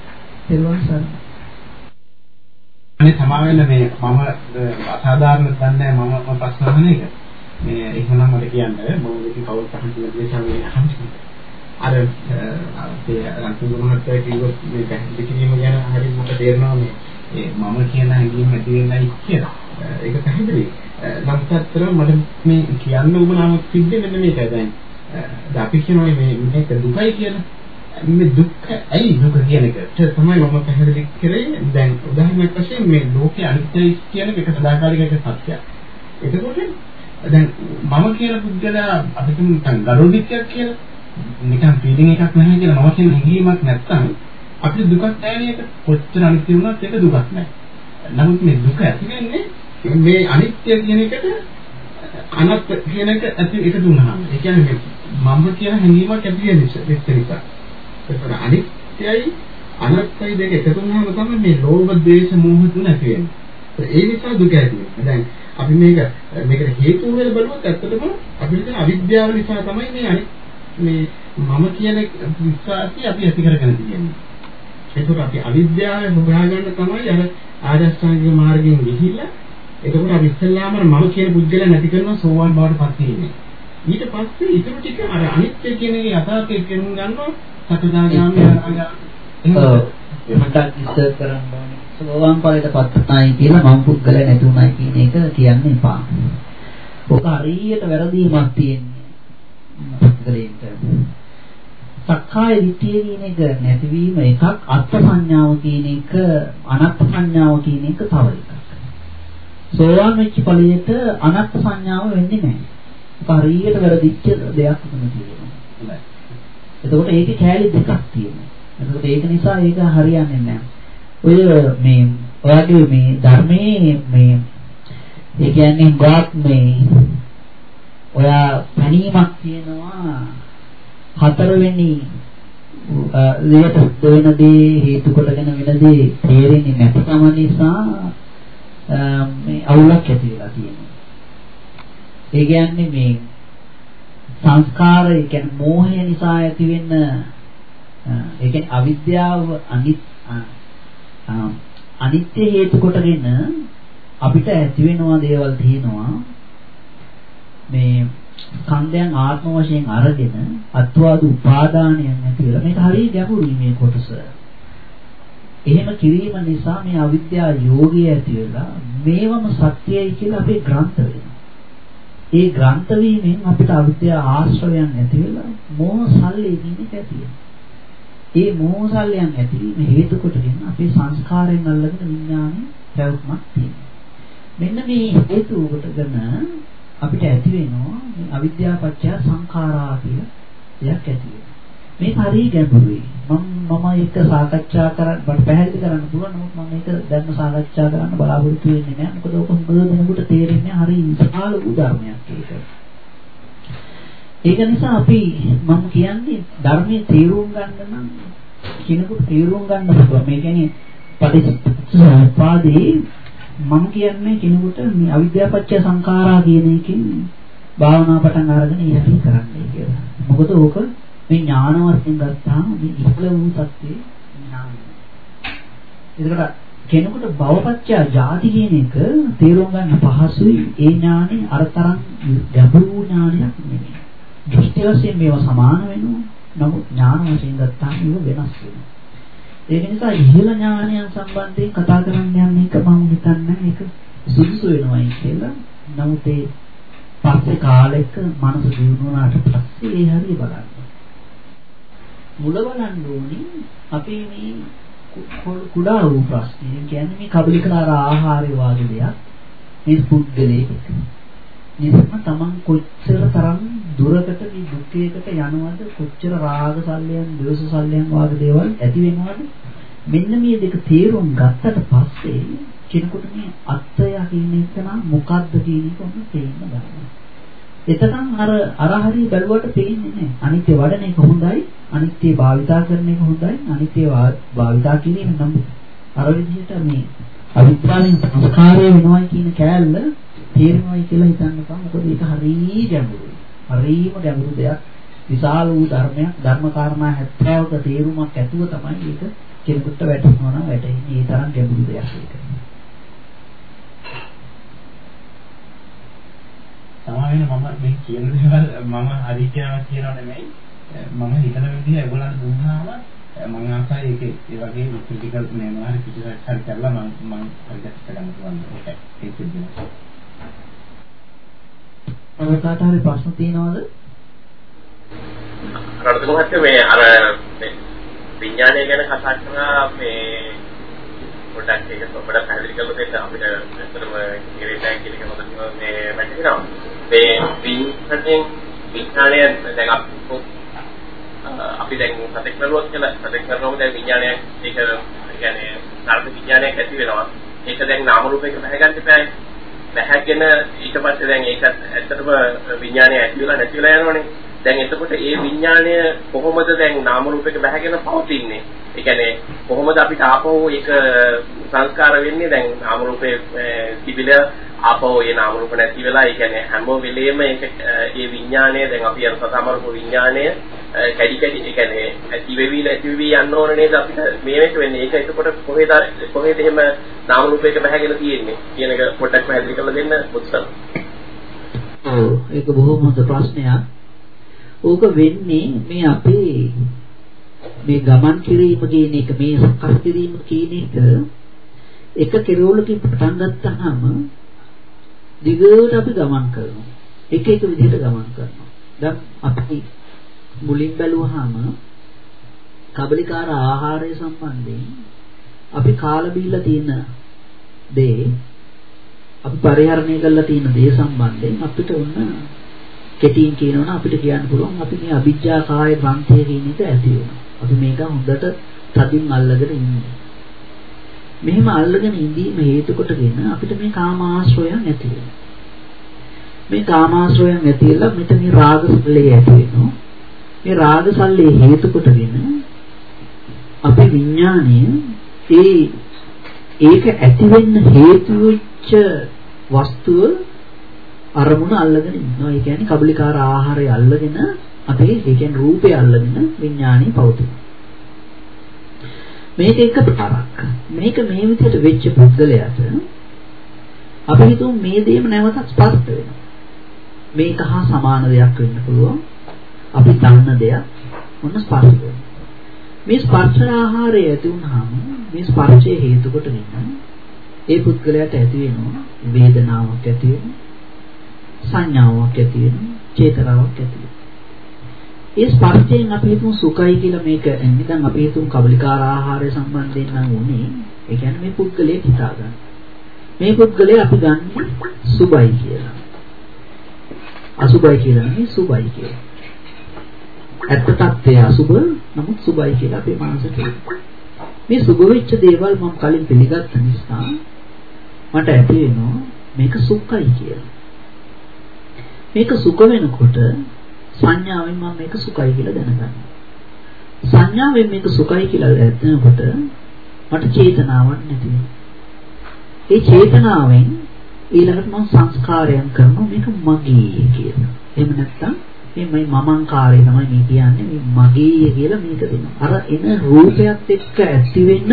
Speaker 3: තෙරුවන් සරණයි.
Speaker 4: අනේ සමාවෙන්න මේ මම අසාධාරණ දන්නේ මම ප්‍රශ්න අහන එක. මේ එහෙනම් මට කියන්න මොකද ඉතින් කවුරුත් අහන්න දේශාවේ අහන්නේ. අර අපේ රන්තුගුණ මහත්තයා කිව්වොත් මේ පැහැදිලි කිරීම ගැන හරියට මට තේරෙනවා මේ මම කියන හැඟීම ඇති වෙන්නයි කියලා. ඒක පැහැදිලි. නමුත් අතර මට මේ කියන්න උවමනාවක් තිබෙන්නේ මෙන්න මේකයි දැන්. අපි කියනවා මේක දුකයි කියලා. මේ දුක්ඛ ඇයි දුක කියන එකට තමයි මම පැහැදිලි කරේ. දැන් උදාහරණයක් වශයෙන් මේ ලෝකයේ අනිත්‍යයි කියන එක සදාකාලික සත්‍යයක්. එතකොට දැන් මම කියන පුද්ගලයා අපිට නිකන් ගරුදිත්‍යයක් කියලා නිකන් ෆීලිං එකක් නැහැ කියලා මම කියන හැඟීමක් නැත්තම් අපිට දුකක් නැහැ නේද? කොච්චර අනිත්‍ය වුණත් ඒක දුකක් නැහැ. නමුත් මේ දුක ඇති වෙන්නේ මේ අනිත්‍ය කියන එකට අනත් කියන එක ඇති එකතු වුණාම. ඒ කියන්නේ මම කියන හැඟීමක් ඇති වෙන නිසා. ඒකට අනිත්‍යයි අනත්තයි දෙක එකතු වුණාම තමයි මේ ලෝභ, ද්වේෂ, මෝහ තුන ඇති වෙන්නේ. ඒ නිසා දුක ඇති වෙන්නේ. දැන් අපි මේකට හේතු වෙලා බලුවොත් ඇත්තටම අපිට අවිද්‍යාව නිසා තමයි මේ මම කියන විශ්වාසය අපි ඇති කරගෙන තියෙන්නේ. ඒකත් අපි අවිද්‍යාවෙන් හොයාගන්න තමයි අර ආදර්ශාංගික මාර්ගයෙන් ගිහිල්ලා එතකොට අපි ඉස්සෙල්ලාම මම කියන පුද්ගලයා නැති කරනවා සෝවාන් බවට පත් වෙන්නේ. ඊට පස්සේ ඊට ටික අර අනිත්‍ය කියන එක යථාර්ථයෙන් කෙරුම් ගන්නවා සතරදාගාමී
Speaker 3: මට ඉස්සර කරන්න ඕනේ. සෝවාන් ඵලයට පත් නැයි කියලා මම පුද්ගලයා නැති උනායි කියන එක කියන්න එපා. ඔක හරියට වැරදීමක් තියෙන්නේ පුද්ගලයන්ට. සක්කාය දිට්ඨිය කියන එක නැතිවීම එකක්, අත්ථ සංඥාව කියන එක, අනත්ථ සංඥාව කියන එක තව එකක්. සෝවාන් වෙච්ච ඵලයට අනත්ථ සංඥාව වෙන්නේ නැහැ. ඒක හරියට වැරදිච්ච දෙයක් තමයි තියෙනවා. එතකොට ඒකේ කැලේ දෙකක් තියෙනවා. එතකොට ඒක නිසා ඒක හරියන්නේ නැහැ. ඔය මේ ඔයාගේ මේ ධර්මයේ මේ ඒ කියන්නේ ගාත් මේ ඔයා පැනීමක් තියෙනවා හතරවෙනි දෙයට වෙන දේ හේතු කොටගෙන වෙන දේ තේරෙන්නේ නැතිකම නිසා මේ අවුලක් ඇති වෙලා තියෙනවා. ඒ කියන්නේ මේ සංස්කාරය කියන්නේ මෝහය නිසා ඇති වෙන ඒ කියන්නේ අවිද්‍යාව අනිත්‍ය හේතු කොටගෙන අපිට ඇති වෙනවා දේවල් තියෙනවා මේ ස්කන්ධයන් ආත්ම වශයෙන් අරගෙන අත්වාද උපාදානයන් ඇති වෙලා මේක හරිය ගැඹුරුයි මේ කොටස. එහෙම කිරීම නිසා මේ අවිද්‍යාව යෝගය ඇති වෙලා මේවම සත්‍යයි කියලා අපේ ග්‍රන්ථ වෙනවා. ඒ ග්‍රන්ථ වීමෙන් අපිට අවිද්‍යාව ආශ්‍රයයන් ඇති වෙලා මෝහ සල්ලේ කියන එක ඇති වෙනවා. ඒ මෝහ සල්ලයන් ඇතිවීම හේතු කොටගෙන අපේ සංස්කාරයෙන් අල්ලගෙන විඥානේ පැවතුමක් තියෙනවා. මෙන්න මේ හේතු කොටගෙන අපිට ඇති වෙනවා මේ අවිද්‍යාව පත්‍ය සංඛාරා කියලා දෙයක් ඇති වෙනවා. මේ හරිය ගැඹුරුයි. මම ඒක සාකච්ඡා කරන්න පැහැදිලි කරන්න පුළුවන්. නමුත් මම ඒක දැන් සාකච්ඡා කරන්න බලාපොරොත්තු වෙන්නේ නැහැ. මොකද ඔක හුඟ දෙනෙකුට තේරෙන්නේ හරිය විශාල ධර්මයක් ඒක. ඒක නිසා අපි මම කියන්නේ ධර්මයේ තේරුම් ගන්න නම් කෙනෙකුට තේරුම් ගන්න පුළුවන්. මේ කියන්නේ පටිච්චසමුප්පාදේ මම කියන්නේ කෙනෙකුට මේ අවිද්‍යාව පත්‍ය සංඛාරා කියන එකකින් භාවනා පටන් අරගෙන ඉහළින් කරන්නයි කියලා. මොකද ඕක මේ ඥාන වශයෙන් ගත්තාම මේ ඉහළ වූ සත්‍යයේ ඥානය. ඒකට කෙනෙකුට භවපත්‍ය ජාති කියන එක තේරුම් ගන්න පහසුයි. ඒ ඥානෙ අරතරන් ගැඹුරු ඥානයක් නෙමෙයි. දෘෂ්ටි වශයෙන් මේවා සමාන වෙනවා. නමුත් ඥාන වශයෙන් ගත්තාම ඒව වෙනස් වෙනවා. ඒක නිසා ඉහළ ඥානයන් සම්බන්ධයෙන් කතා කරන්න යන එක මම හිතන්නේ ඒක සුදුසු වෙනවයි කියලා. නමුත් ඒ පස්සේ කාලෙක මනස දියුණු වුණාට පස්සේ ඒ හරිය බලන්න. මුල බලන්න ඕනේ අපි මේ කුඩා වූ ප්‍රශ්නේ කියන්නේ මේ කබලිකාර ආහාරය වගේ දෙයක්. මේ පුද්ගලයෙක් නිසම තමන් කොච්චර තරම් දුරකට මේ දුකේකට යනවද, කොච්චර රාග සල්ලයන්, ද්වේෂ සල්ලයන් වගේ දේවල් ඇති වෙනවද? මෙන්න මේ දෙක තේරුම් ගත්තට පස්සේ කෙනෙකුට මේ අත්‍යය කියන එක නම් මොකද්ද කියන එක උන් තේින්න ගන්නවා. එතකන් අර හරිය බැලුවට පේන්නේ නැහැ. අනිත්‍ය වඩන එක හොඳයි, අනිත්‍ය භාවිතා කරන එක හොඳයි, අනිත්‍ය භාවිතා කිරීම නම් අර විදිහට මේ අවිද්‍යාවෙන් සංස්කාරය වෙනවා කියන කෑල්ල තේරෙනවයි කියලා හිතන්න බෑ. මොකද ඒක හරිය ගැඹුරුයි. හරියම ගැඹුරු දෙයක්. විශාල වූ ධර්මයක්, ධර්ම කාරණා 70ක තේරුමක් ඇතුව තමයි ඒක කෙනෙකුට වැටෙනවා නම් වැටෙන්නේ ඒ තරම් ගැඹුරු දෙයක් ඒක.
Speaker 4: සමාවෙන්න මම මේ කියන දේවල් මම හරි කියනවා නෙමෙයි. මම හිතන විදිහ ඒගොල්ලන්ට දුන්නාම මම ආසයි ඒ වගේ ක්‍රිටිකල් මේවා හරි පිටිසක් හරි කරලා මම හරියට ගන්න පුළුවන්. ඒක දෙනවා.
Speaker 3: ඔයාලට හරි ප්‍රශ්න තියෙනවද?
Speaker 6: රණතුංග මහත්තයා මේ අර විඥානය ගැන කතා කරලා මේ පොඩ්ඩක් ඒක පොඩ්ඩක් පැහැදිලි කරලා දෙන්න අපිට ඇත්තටම ඉංග්‍රීසියෙන් කියන එක හොඳට මේ වැටහෙනවා. මේ විඥානය දැන් අපි දැන් සතෙක් නළුවක් කියලා සතෙක් නළුවම දැන් විඥානය ඒක කියන්නේ නරක විඥානයක් ඇති වෙනවා. ඒක දැන් නාම රූපයක බහගන්න බෑ. බහගෙන ඊට පස්සේ දැන් ඒක ඇත්තටම විඥානය ඇති වෙලා නැති වෙලා යනවනේ. දැන් එතකොට ඒ විඥාණය කොහොමද දැන් නාම රූපයක බහගෙන පවතින්නේ? ඒ කියන්නේ කොහොමද අපිට ආපහු ඒක සංස්කාර වෙන්නේ? දැන් නාම රූපේ තිබිලා ආපහු ඒ නාම රූප නැති වෙලා ඒ කියන්නේ හැම වෙලෙම ඒක ඒ විඥාණය දැන් අපි අර සතමරපු විඥාණය කැඩි ඒ කියන්නේ ඇති වෙවි යන්න ඕන නේද අපිට මේක වෙන්නේ? ඒක එතකොට කොහෙද එහෙම නාම රූපයක බහගෙන තියෙන්නේ කියන එක පොඩ්ඩක් පැහැදිලි කරලා දෙන්න උත්සාහ.
Speaker 3: ඔව් ඒක බොහොම හොඳ ප්‍රශ්නයක්. ඕක වෙන්නේ මේ අපේ මේ ගමන් කිරීම කියන එක මේ සකස් කිරීම කියන එක කෙරවලකින් පටන් ගත්තාම දිගට අපි ගමන් කරනවා. එක විදිහට ගමන් කරනවා. දැන් අපි මුලින් බැලුවාම කබලිකාර ආහාරය සම්බන්ධයෙන් අපි කාලා බීලා තියෙන දේ අපි පරිහරණය කරලා තියෙන දේ සම්බන්ධයෙන් අපිට උන්න කෙටියෙන් කියනවනම් අපිට කියන්න පුළුවන් අපි මේ අවිජ්ජා කාය ග්‍රන්ථය කියන එක ඇති වෙනවා. අපි මේක හොඳට තදින් අල්ලගෙන ඉන්නේ. මෙහෙම අල්ලගෙන ඉඳීම හේතු කොටගෙන අපිට මේ කාමාශ්‍රයයන් ඇති වෙනවා. මේ කාමාශ්‍රයයන් ඇතිලා මෙතන මේ රාගසල්ලේ ඇති වෙනවා. මේ රාගසල්ලේ හේතු කොටගෙන අපේ විඥාණය ඒක ඇති වෙන්න හේතු වෙච්ච වස්තුව අරමුණ අල්ලගෙන ඉන්නවා. ඒ කියන්නේ කබලිකාර ආහාරය අල්ලගෙන අපේ ඒ කියන්නේ රූපය අල්ලගෙන විඥාණය පවතිනවා. මේක එක ප්‍රකාරයක්. මේක මේ විදිහට වෙච්ච පුද්ගලයාට අපි හිතමු මේ දේම නැවතත් ස්පර්ශ වෙනවා. මේක හා සමාන දෙයක් වෙන්න පුළුවන්. අපි දන්න දෙයක් මොන ස්පර්ශ වෙනවා. මේ ස්පර්ශ ආහාරය ඇති වුනහම මේ ස්පර්ශයේ හේතු කොටගෙන ඒ පුද්ගලයාට ඇති වෙනවා වේදනාවක් ඇති වෙනවා. සංඥාවක් ඇති වෙනවා, චේතනාවක් ඇති වෙනවා. ඒ ස්පර්ශයෙන් අපි හිතමු සුඛයි කියලා මේක නිකන් අපි හිතමු කබලිකාර ආහාරය සම්බන්ධයෙන් නම් උනේ. ඒ කියන්නේ මේ පුද්ගලයා හිතා ගන්න. මේ පුද්ගලයා අපි ගන්න සුභයි කියලා. අසුභයි කියලා නෙමෙයි සුභයි කියලා. ඇත්ත තත්ත්වය අසුභ නමුත් සුභයි කියලා අපේ මනසට මේ සුභ වෙච්ච දේවල් මම කලින් පිළිගත්ත නිසා මට ඇති වෙනවා මේක සුඛයි කියලා. මේක සුඛ වෙනකොට සංඥාවෙන් මම මේක සුඛයි කියලා දැනගන්නවා. සංඥාවෙන් මේක සුඛයි කියලා දැනනකොට මට චේතනාවක් නැති වෙනවා. ඒ චේතනාවෙන් ඊළඟට මම සංස්කාරයන් කරනවා මේක මගේ කියලා. එහෙම නැත්නම් මේ මමංකාරය තමයි මේ කියන්නේ මේ මගේ කියලා මේක දෙනවා. අර එන රූපයත් එක්ක ඇති වෙන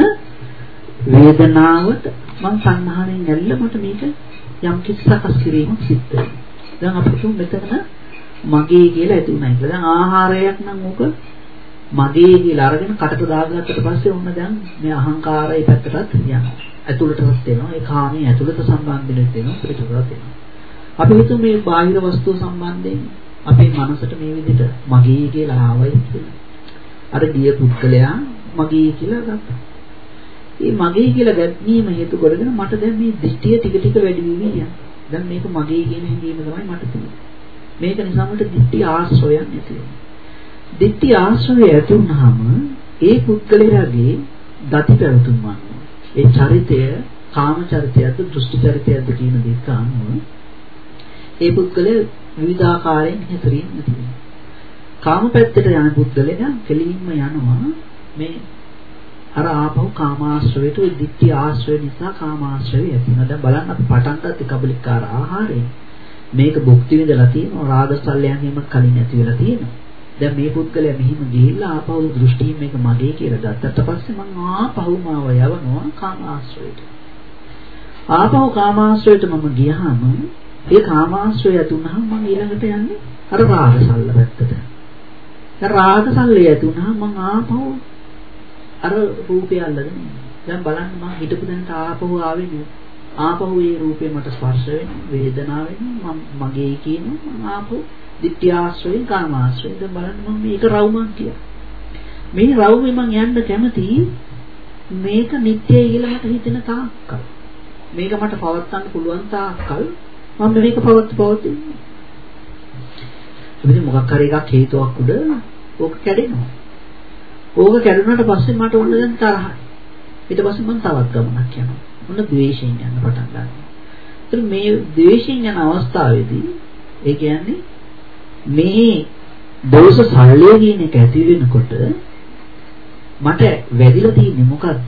Speaker 3: වේදනාවට මම සංහාරයෙන් ඇල්ල මට මේක යම් කිසි සකස් කිරීමක් සිද්ධ වෙනවා. දැන් අපිට මෙතන මගේ කියලා ඇති උනායි කියලා. දැන් ආහාරයක් නම් උක මගේ කියලා අරගෙන කටට දාගත්තට පස්සේ ඔන්න දැන් මේ අහංකාරය පැත්තටත් යනවා. ඇතුළටවත් එනවා. ඒ කාමයේ ඇතුළත සම්බන්ධෙත් වෙනවා පිටතටත් එනවා. අපි හිතමු මේ බාහිර වස්තුව සම්බන්ධයෙන් අපේ මනසට මේ විදිහට මගේ කියලා ආවයි කියලා. අර ගිය පුද්ගලයා මගේ කියලා ගත්තා. මේ මගේ කියලා ගැනීම හේතු කරගෙන මට දැන් මේ දෘෂ්ටිය ටික ටික වැඩි වෙවි යනවා. දැන් මේක මගේ කියන හැඟීම තමයි මට තියෙන්නේ. මේක නිසා මට දිට්ඨි ආශ්‍රයයක් නැති වෙනවා. දිට්ඨි ආශ්‍රය ඇති වුනහම ඒ පුද්ගලයාගේ ගති පැවතුම් වන්නේ. ඒ චරිතය කාම චරිතයද දෘෂ්ටි චරිතයද කියන දෙක අනුව ඒ පුද්ගලයා විවිධාකාරයෙන් හැසිරෙන්නේ නැති වෙනවා. කාම පැත්තට යන පුද්ගලයා කෙලින්ම යනවා මේ අර ආපහු කාමාශ්‍රවයට ওই දිට්ඨි ආශ්‍රය නිසා කාමාශ්‍රය ඇති වෙනවා. දැන් බලන්න අපි පටන් ගත්ත කබලිකාර ආහාරය මේක භුක්ති විඳලා තියෙනවා රාගසල්ලයන් එහෙම කලින් ඇති වෙලා තියෙනවා. දැන් මේ පුද්ගලයා මෙහිම ගිහිල්ලා ආපහු දෘෂ්ටියෙන් මේක මගේ කියලා ගත්තට පස්සේ මම ආපහු මාව යවනවා කාමාශ්‍රයයට. ආපහු කාමාශ්‍රයයට මම ගියාම ඒ කාමාශ්‍රය ඇතුණාම මම ඊළඟට යන්නේ අර රාගසල්ල පැත්තට. රාගසල්ලේ ඇතුණාම මම ආපහු අර රූපය අල්ලගෙන ඉන්නවා. දැන් බලන්න මම හිතපු දැනට ආපහු ආවේ නේ. ආපහු ඒ රූපේ මට ස්පර්ශ වෙනවා, වේදනාව වෙනවා, මගේ කියනවා මම ආපහු ditthya ආශ්‍රයෙන් කාමාශ්‍රයෙන්. දැන් බලන්න මම මේක රවුමක් කියලා. මේ රවුමේ මම යන්න කැමති මේක නිට්ටයයි කියලා මට හිතෙන තාක්කල්. මේක මට පවත්වන්න පුළුවන් තාක්කල් මම මේක පවත්වන්නේ. ඉතින් මොකක් හරි එකක් හේතුවක් උඩ ඕක කැඩෙනවා. ඕක කැඩුණාට පස්සේ මට ඕන දැන් තරහයි. ඊට පස්සේ මම තවත් ගමනක් යනවා. ඔන්න ද්වේෂයෙන් යන්න පටන් ගන්නවා. ඉතින් මේ ද්වේෂයෙන් යන අවස්ථාවේදී ඒ කියන්නේ මේ දෝෂ සල්ලය කියන එක ඇති වෙනකොට මට වැදිලා තියෙන්නේ මොකද්ද?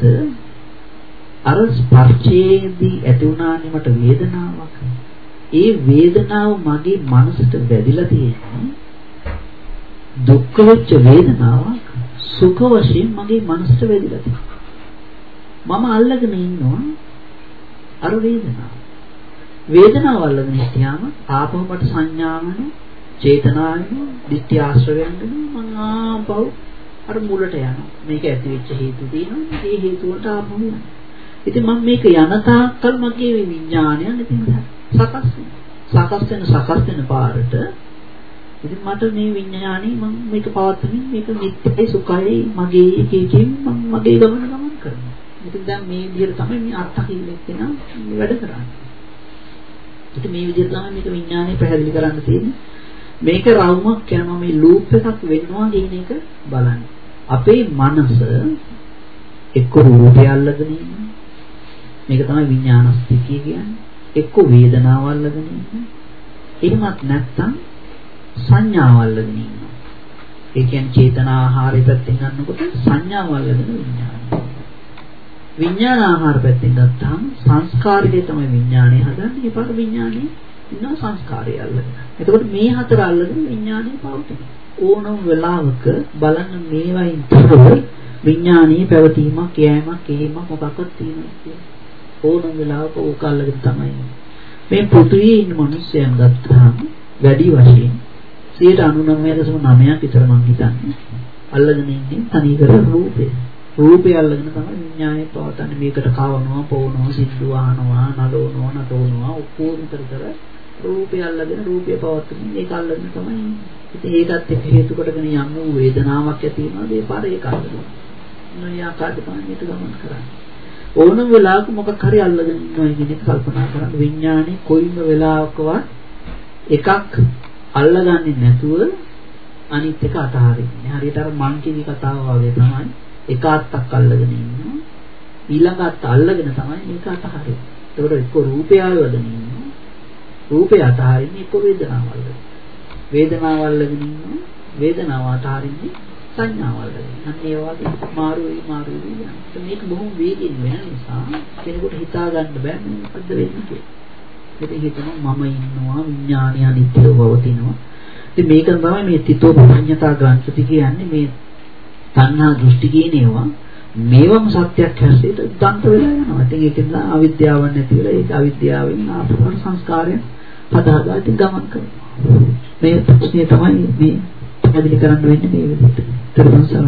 Speaker 3: අර ස්පර්ශයේදී ඇති වුණානේ මට වේදනාවක්. ඒ වේදනාව මගේ මනසට වැදිලා තියෙන්නේ දුක්ඛ වෙච්ච වේදනාවක් සුඛ වශයෙන් මගේ මනසට වැදිලා තියෙනවා. මම අල්ලගෙන ඉන්නවා අර වේදනාව. වේදනාව අල්ලගෙන හිටියාම ආපහු මට සංඥාවන චේතනාවන ditthya ආශ්‍රවයන් වෙනවා. මම ආපහු අර මුලට යනවා. මේක ඇති වෙච්ච හේතු තියෙනවා. ඒ හේතු වලට ආපහු යනවා. ඉතින් මම මේක යන තාක්කල් මගේ විඥානයන් ඉතින් සකස් වෙන පාරට ඉතින් මට මේ විඥානේ මම මේක පවත්වමින් මේක නිත්‍යයි සුඛයි මගේ එකකින් මම මගේ ගමන කරනවා. ඉතින් දැන් මේ විදිහට තමයි මේ අර්ථකීලෙක් වෙන වැඩ කරන්නේ. ඉතින් මේ විදිහට තමයි මේක විඥානේ පැහැදිලි කරන්න තියෙන්නේ. මේක රවුමක් යනවා මේ ලූප් එකක් වෙනවා කියන එක බලන්න. අපේ මනස එක්ක රූපය අල්ලගෙන ඉන්නවා. මේක තමයි විඥානස්තිකය කියන්නේ. එක්ක වේදනාව අල්ලගෙන ඉන්නවා. එහෙමත් නැත්නම් සංඥාව අල්ලගෙන ඉන්නවා. ඒ කියන්නේ චේතනා ආහාරය පැත්තෙන් ගන්නකොට සංඥාව අල්ලගෙන විඥානය. විඥාන ආහාර පැත්තෙන් ගත්තාම සංස්කාරයේ තමයි විඥානය හදන්නේ. ඒ පාර විඥානේ ඉන්න සංස්කාරය අල්ලගෙන. එතකොට මේ හතර අල්ලගෙන විඥානේ පවතිනවා. ඕනම වෙලාවක බලන්න මේවයින් තොරව විඥානීය පැවතීමක්, යෑමක්, එහෙමක් මොකක්වත් තියෙනවා කියන්නේ. ඕනම වෙලාවක ඕක අල්ලගෙන තමයි. මේ පෘථිවියේ ඉන්න මිනිස්යන් ගත්තාම වැඩි වශයෙන් 99.9ක් විතර මම හිතන්නේ අල්ලගෙන ඉන්නේ තනිකර රූපේ. රූපය අල්ලගෙන තමයි විඥානය පවතන්නේ. මේකට කවනවා, පොවනවා, සිද්ධු අහනවා, නලවනවා, නටවනවා, ඔක්කොම විතර රූපය අල්ලගෙන රූපය පවත්වන්නේ. ඒක අල්ලගෙන තමයි. ඉතින් ඒකත් එක්ක හේතු කොටගෙන යම් වේදනාවක් ඇති වෙනවා. ඒ පාර ඒක අල්ලනවා. නොය ආකාරයට තමයි මේක ගමන් කරන්නේ. ඕනම වෙලාවක මොකක් හරි අල්ලගෙන ඉන්නවා කියන එක කල්පනා කරන්න. විඥානේ කොයිම වෙලාවකවත් එකක් අල්ලගන්නේ නැතුව අනිත් එක අතහරින්නේ. හරියට අර මං කිවි කතාව වගේ තමයි. එක අත්තක් අල්ලගෙන ඉන්නවා. ඊළඟ අත්ත අල්ලගෙන තමයි මේක අතහරින්නේ. ඒකට එක්ක රූපය අල්ලගෙන ඉන්නවා. රූපය අතහරින්නේ එක්ක වේදනාව අල්ලගෙන. වේදනාව අල්ලගෙන ඉන්නවා. වේදනාව අතහරින්නේ සංඥාව අල්ලගෙන. අන්න ඒ වගේ මාරු වෙනවා. මේක බොහොම වේගින් වෙන නිසා කෙනෙකුට හිතා ගන්න බෑ මොකද්ද වෙන්නේ කියලා. ඉතින් හිතනවා මම ඉන්නවා විඥානය අනිත්‍යව පවතිනවා. ඉතින් මේක තමයි මේ තිතෝ ප්‍රඥතා ග්‍රන්ථති කියන්නේ මේ තණ්හා දෘෂ්ටි කියන ඒවා මේවම සත්‍යයක් හැටියට දන්ත වෙලා යනවා. ඉතින් ඒකෙන් අවිද්‍යාව නැති වෙලා ඒක අවිද්‍යාවෙන් ආපහු සංස්කාරය හදාගා ඉතින් ගමන් කරනවා. මේ ප්‍රශ්නේ තමයි මේ පැහැදිලි කරන්න වෙන්නේ මේ විදිහට. ඊට පස්සේ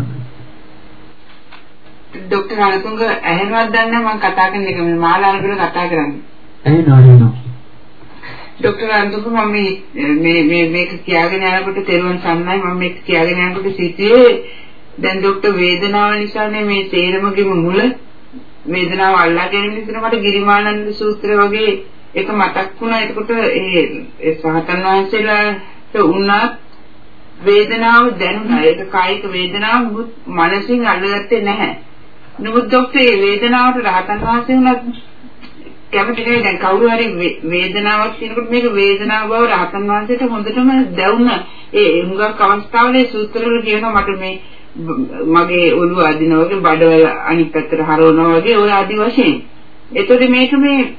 Speaker 7: ડોક્ટર අනුතුංග ඇහෙනවද දන්නේ මම කතා කරන එක මේ මාලානගල කතා කරන්නේ.
Speaker 3: ඇහෙනවා.
Speaker 7: ડોક્ટર අනුතුංග මම මේ මේක කියාගෙන යනකොට තෙරුවන් සම්මයි මම මේක කියාගෙන යනකොට සිටියේ දැන් ડોક્ટર වේදනාව නිසානේ මේ තේරමගෙම මුල වේදනාව අල්ලා ගැනීම නිසා මට ගිරිමානන්ද සූත්‍රය වගේ එක මතක් වුණා. එතකොට ඒ සහතන් වහන්සේලාට උනත් වේදනාව දැනුණා. ඒක කායික වේදනාව මනසින් අල්ලගත්තේ නැහැ. නමුත් ડોક્ટર මේ වේදනාවට රහතන් වහන්සේ උනත් කැමති නෙවෙයි. දැන් කවුරු හරි වේදනාවක් තියෙනකොට මේක වේදනාව බව රහතන් වහන්සේට හොඳටම දැනුණා. ඒ හුඟක් අවස්ථාවල සූත්‍රවල කියනවා මට මේ මගේ ඔළුව අදිනවා වගේ බඩවල අනිත් පැත්තට හරවනවා වගේ ඔය ආදි වශයෙන්. එතකොට මේක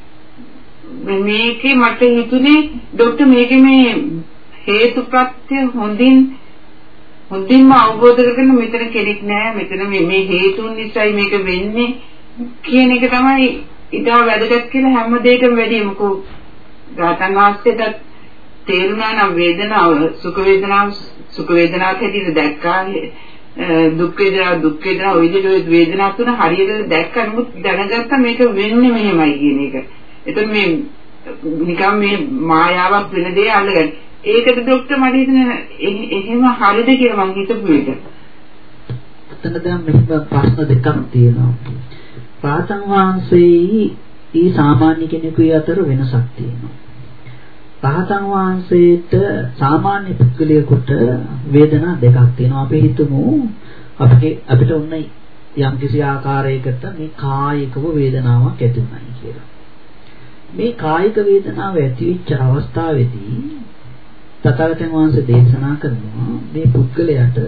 Speaker 7: මේකේ මට හිතුනේ ડોක්ටර් මේකේ මේ හේතුප්‍රත්‍ය හොඳින් හොඳින්ම අවබෝධ කරගෙන මෙතන කෙනෙක් නෑ මෙතන මේ හේතුන් නිසායි මේක වෙන්නේ කියන එක තමයි ඊටව වැදගත් කියලා හැම දෙයකම වැඩි මොකෝ රහතන් වහන්සේට තේරුණා නම් වේදනාව සුඛ වේදනාවක් හැටියට දැක්කා දුක් වේදනා ඔය විදිහට වේදනාව තුන හරියට දැක්කා නමුත් දැනගත්තා මේක වෙන්නේ මෙහෙමයි කියන එක. එතකොට මේ නිකම් මේ මායාවක් වෙන දේ අල්ලගන්න. ඒකට ડોක්ටර් මට හිතෙන එහෙම හරියද කියලා මම හිතපු එක.
Speaker 3: එතන දැන් මෙහෙම ප්‍රශ්න දෙකක් තියෙනවා. රහතන් වහන්සේ සාමාන්‍ය කෙනෙකුගේ අතර වෙනසක් තියෙනවා. රහතන් වහන්සේට සාමාන්‍ය පුද්ගලයෙකුට වේදනා දෙකක් තියෙනවා. අපි හිතමු අපිට උන්න යම් කිසි ආකාරයකට මේ කායිකව වේදනාවක් ඇති වුණයි කියලා. මේ කායික වේදනාව ඇති වෙච්ච අවස්ථාවේදී තථාගතයන් වහන්සේ දේශනා කරනවා මේ පුද්ගලයාට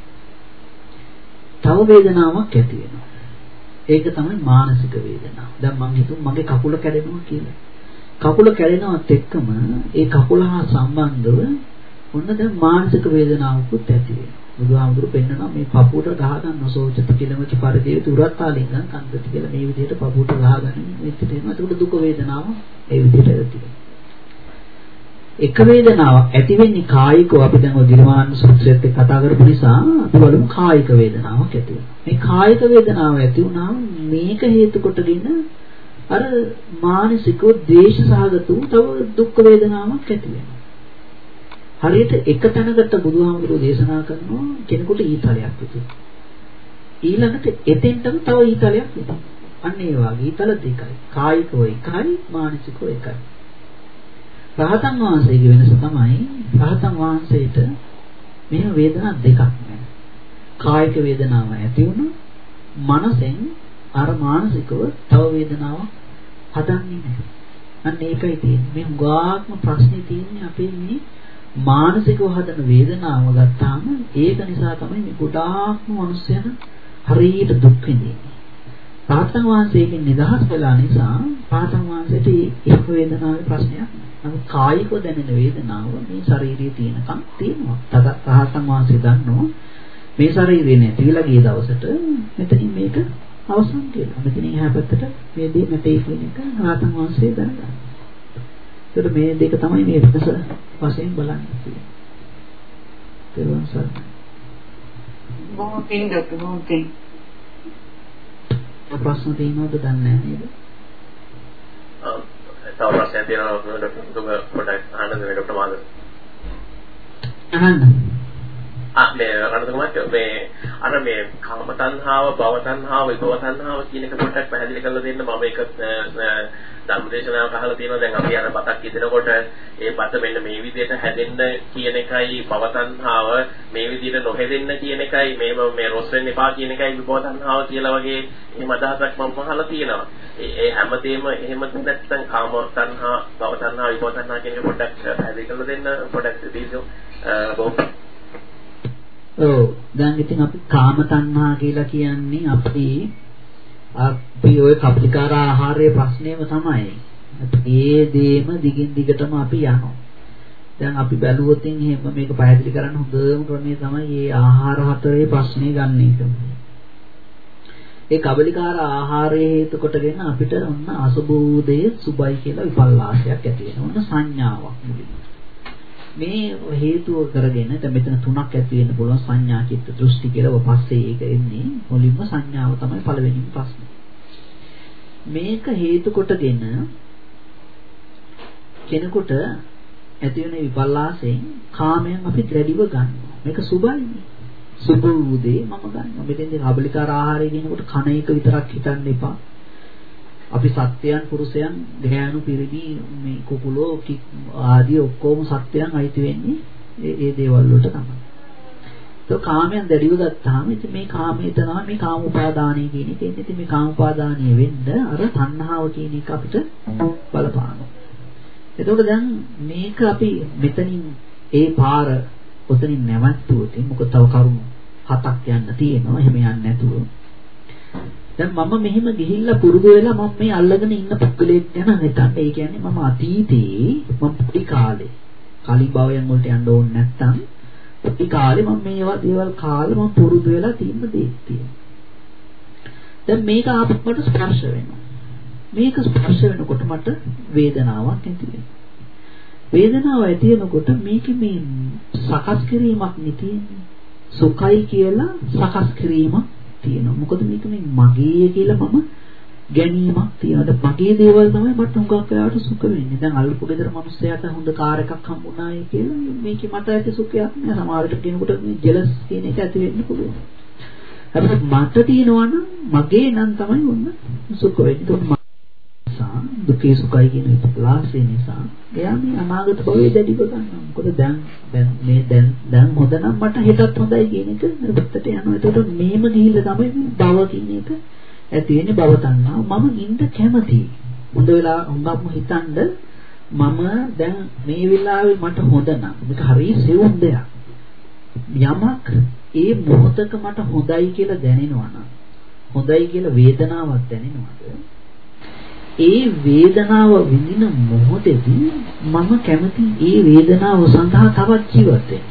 Speaker 3: තව වේදනාවක් ඇති වෙනවා. ඒක තමයි මානසික වේදනාව. දැන් මම හිතුව මගේ කකුල කැඩෙනවා කියලා. කකුල කැඩෙනවත් එක්කම ඒ කකුල හා සම්බන්ධව ඔන්න දැන් මානසික වේදනාවකුත් ඇති වෙනවා. බුදුහාමුදුරු පෙන්නනවා මේ පපුවට ගහ ගන්න සෝචත කිලමති පරිදේව තුරත්තාලින්ගන් කන්දති කියලා මේ විදිහට පපුවට ගහගන්න මෙච්චර එනවා. ඒකට දුක වේදනාව ඒ විදිහට ඇති වෙනවා. එක වේදනාවක් ඇති වෙන්නේ කායිකව අපි දැන් ඔය ගිරමාන සූත්‍රයේත් කතා කරපු නිසා අපි බලමු කායික වේදනාවක් ඇති වෙනවා. මේ කායික වේදනාව ඇති වුණාම මේක හේතු කොටගෙන අර මානසිකව ද්වේෂ සහගත වූ තව දුක් වේදනාවක් ඇති වෙනවා. හරියට එක තැනකට බුදුහාමුදුරුවෝ දේශනා කරනවා කෙනෙකුට ඊතලයක් විදිහට. ඊළඟට එතෙන්ටම තව ඊතලයක් විදිහට. අන්න ඒ වගේ ඊතල දෙකයි. කායිකව එකයි මානසිකව එකයි. රහතන් වහන්සේගේ වෙනස තමයි රහතන් වහන්සේට මේ වේදනා දෙකක් නෑ. කායික වේදනාව ඇති වුණා මනසෙන් අර මානසිකව තව වේදනාවක් හදන්නේ නැහැ. අන්න ඒකයි තියෙන්නේ. මේ හුඟාක්ම ප්‍රශ්නේ තියෙන්නේ අපේ මේ මානසිකව හදන වේදනාව ගත්තාම ඒක නිසා තමයි මේ ගොඩාක්ම මිනිස්සුන් හරියට දුක් විඳින්නේ. රහතන් වහන්සේගෙන් නිදහස් වෙලා නිසා රහතන් වහන්සේට ඒ වේදනාවේ ප්‍රශ්නයක් නැහැ. නමුත් කායිකව දැනෙන වේදනාව මේ ශරීරයේ තියෙනකම් තියෙනවා. රහතන් වහන්සේ දන්නවා මේ ශරීරේ නැතිලා ගිය දවසට මෙතනින් මේක අවසන් කියලා. මෙතනින් එහා පැත්තට මේ දේ නැtei කියන එක රහතන් වහන්සේ දන්නවා. ඒකට මේ දෙක තමයි මේ වෙනස වශයෙන් බලන්නේ. තේරුම් ගන්න.
Speaker 7: බොහොම පිං දොස්තර බොහොම පිං.
Speaker 3: ප්‍රශ්න තියෙනවද දන්නේ නැහැ නේද?
Speaker 6: තව ප්‍රශ්නයක් තියෙනවා ડોක්ටර් පොඩ්ඩක් අහන්න දෙන්න ડોක්ටර් මාද.
Speaker 3: අහන්න.
Speaker 6: මේ රණතුමාට මේ අර මේ කාම තණ්හාව, භව තණ්හාව, විභව තණ්හාව කියන එක පොඩ්ඩක් පැහැදිලි කරලා දෙන්න. මම ඒක ධම්මදේශනාවක අහලා තියෙනවා. දැන් අපි අර බතක් ඉදෙනකොට ඒ බත මෙන්න මේ විදිහට හැදෙන්න කියන එකයි භව තණ්හාව, මේ විදිහට නොහැදෙන්න කියන එකයි මේ රොස් වෙන්න එපා කියන එකයි විභව තණ්හාව කියලා වගේ එහෙම අදහසක් මම අහලා තියෙනවා. ඒ හැමතේම එහෙමද නැත්නම් කාම තණ්හා, භව තණ්හා, විභව තණ්හා කියන එක පොඩ්ඩක් පැහැදිලි කරලා දෙන්න. පොඩ්ඩක් දීසෝ
Speaker 3: ඔව් දැන් ඉතින් අපි කාම තණ්හා කියලා කියන්නේ අපි ওই කප්ලිකාර ආහාරයේ ප්‍රශ්නේම තමයි. ඒ දේම දිගින් දිගටම අපි යනවා. දැන් අපි බැලුවොත් එහෙම මේක පැහැදිලි කරන්න හොඳම ක්‍රමය තමයි මේ ආහාර හතරේ ප්‍රශ්නේ ගන්න එක. ඒ කබලිකාර ආහාරයේ හේතු කොටගෙන අපිට ඔන්න අසුභෝදයේ සුභයි කියලා විපල්ලාසයක් ඇති වෙනවා. ඔන්න සංඥාවක් මුලින්ම. මේ හේතුව කරගෙන දැන් මෙතන තුනක් ඇති වෙන්න පුළුවන් සංඥා චිත්ත දෘෂ්ටි කියලා. පස්සේ ඒක එන්නේ මුලින්ම සංඥාව තමයි පළවෙනිම ප්‍රශ්නේ. මේක හේතු කොටගෙන කෙනෙකුට ඇති වෙන විපල්ලාසයෙන් කාමයන් අපි දැඩිව ගන්නවා. මේක සුභයිනේ. සුභ උදේ මම ගන්නවා. මෙතෙන්දී කබලිකාර ආහාරය කියනකොට කන එක විතරක් හිතන්න එපා. අපි සත්‍යයන් පුරුෂයන් ගෑනු පිරිමි මේ කුකුලෝ ආදී ඔක්කොම සත්‍යයන් අයිති වෙන්නේ ඒ දේවල් වලට තමයි. તો කාමයන් දැඩිව ගත්තාම ඉතින් මේ කාමයේ තමයි මේ කාම උපාදානය කියන එක එන්නේ. ඉතින් මේ කාම උපාදානය වෙන්න අර තණ්හාව කියන එක අපිට බලපානවා. එතකොට දැන් මේක අපි මෙතනින් ඒ පාර ඔතනින් නැවතුවොත් මොකද තව කරුණු 7ක් යන්න තියෙනවා. එහෙම යන්නේ නැතුව දැන් මම මෙහෙම ගිහිල්ලා පුරුදු වෙලා මම මේ අල්ලගෙන ඉන්න පුද්ගලයෙක් ගැන හිතන්න. ඒ කියන්නේ මම අතීතේ මම පොඩි කාලේ කලින් භවයන් වලට යන්න ඕනේ නැත්තම් ඒ කාලේ මම මේවා දේවල් කාලේ මම පුරුදු වෙලා තියෙන දේ තියෙනවා. දැන් මේක ආපුත් මට ස්පර්ශ වෙනවා. මේක ස්පර්ශ වෙනකොට මට වේදනාවක් ඇති වෙනවා. වේදනාව ඇති වෙනකොට මේක මේ සකස් කිරීමක් නෙතියන්නේ. සුඛයි කියලා සකස් කිරීමක් තියෙනවා. මොකද මේක මේ මගේ කියලා මම ගැනීමක් තියෙනවා. මගේ දේවල් තමයි මට හුඟක් වෙලාවට සුඛ වෙන්නේ. දැන් අල්ලපු ගෙදර මිනිස්සයාට හොඳ කාර් එකක් හම්බුනායි කියලා මේකේ මට ඇති සුඛයක් නෑ. සමහරවිට කෙනෙකුට මේ ජෙලස් කියන එක ඇති වෙන්න පුළුවන්. හැබැයි මට තියෙනවා නම් මගේ නම් තමයි වුණ සුඛ වෙන්නේ. දුකේ සුඛයි කියන විපලාසය නිසා එයා මේ අනාගත භවයේ දැඩිව ගන්නවා. මොකද දැන් හොඳ නම් මට හෙටත් හොඳයි කියන එක හිතට යනවා. ඒකට මේම ගිහිල්ලා තමයි භව කියන එක ඇති වෙන්නේ. භව තණ්හාව. මම ඉන්න කැමතියි. හොඳ වෙලා හුඟක්ම හිතනද මම දැන් මේ වෙලාවේ මට හොඳ නම් මේක හරිය සෙවුම් දෙයක්. යමක් ඒ මොහොතක මට හොඳයි කියලා දැනෙනවා නම් හොඳයි කියලා වේදනාවක් දැනෙනවද? ඒ වේදනාව විඳින මොහොතේදී මම කැමති ඒ වේදනාව සඳහා තවත් ජීවත් වෙන්න.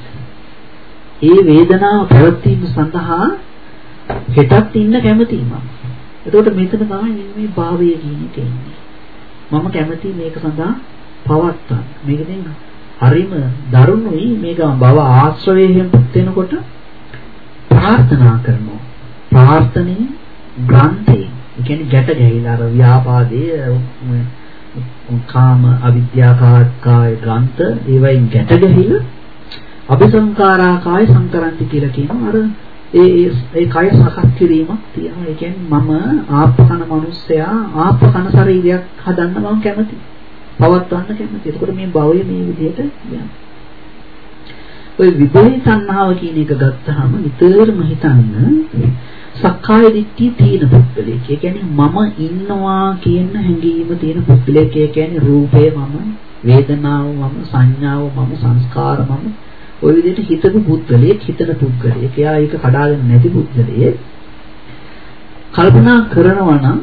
Speaker 3: ඒ වේදනාව පැවැත්වීම සඳහා හෙටත් ඉන්න කැමතියි මම. එතකොට මෙතන තමයි මේ භාවය කියන එක එන්නේ. මම කැමති මේක සඳහා පවත්වන්න. මේක දැන් හරිම දරුණුයි. මේක භව ආශ්‍රවයෙන් පුත් වෙනකොට ප්‍රාර්ථනා කරනවා. ප්‍රාර්ථනේ ග්‍රන්ථේ ඒ කියන්නේ ගැට ගැහිලා අර ව්‍යාපාදයේ කාම අවිද්‍යාකාය ග්‍රන්ථ ඒවයින් ගැට ගැහිලා අபிසංකාරාකාය සංකරන්ති කියලා කියනවා. අර ඒ කය සකස් කිරීමක් තියෙනවා. ඒ කියන්නේ මම ආපකන මිනිස්සයා ආපකන ශරීරයක් හදන්න මම කැමතියි. පවත්වන්න කැමතියි. ඒකට මේ භවය මේ විදිහට යනවා. ඔය විභවී සංහාව කියන එක ගත්තාම නිතරම හිතන්න සක්කාය දිට්ඨිය තියෙන පුද්ගලයෙක්. ඒ කියන්නේ මම ඉන්නවා කියන හැඟීම තියෙන පුද්ගලයෙක්. ඒ කියන්නේ රූපය මම, වේදනාව මම, සංඥාව මම, සංස්කාර මම. ඔය විදිහට හිතපු පුද්ගලයෙක්, හිතන පුද්ගලයෙක්. එයා ඒක කඩාගෙන නැති පුද්ගලයෙක්. කල්පනා කරනවා නම්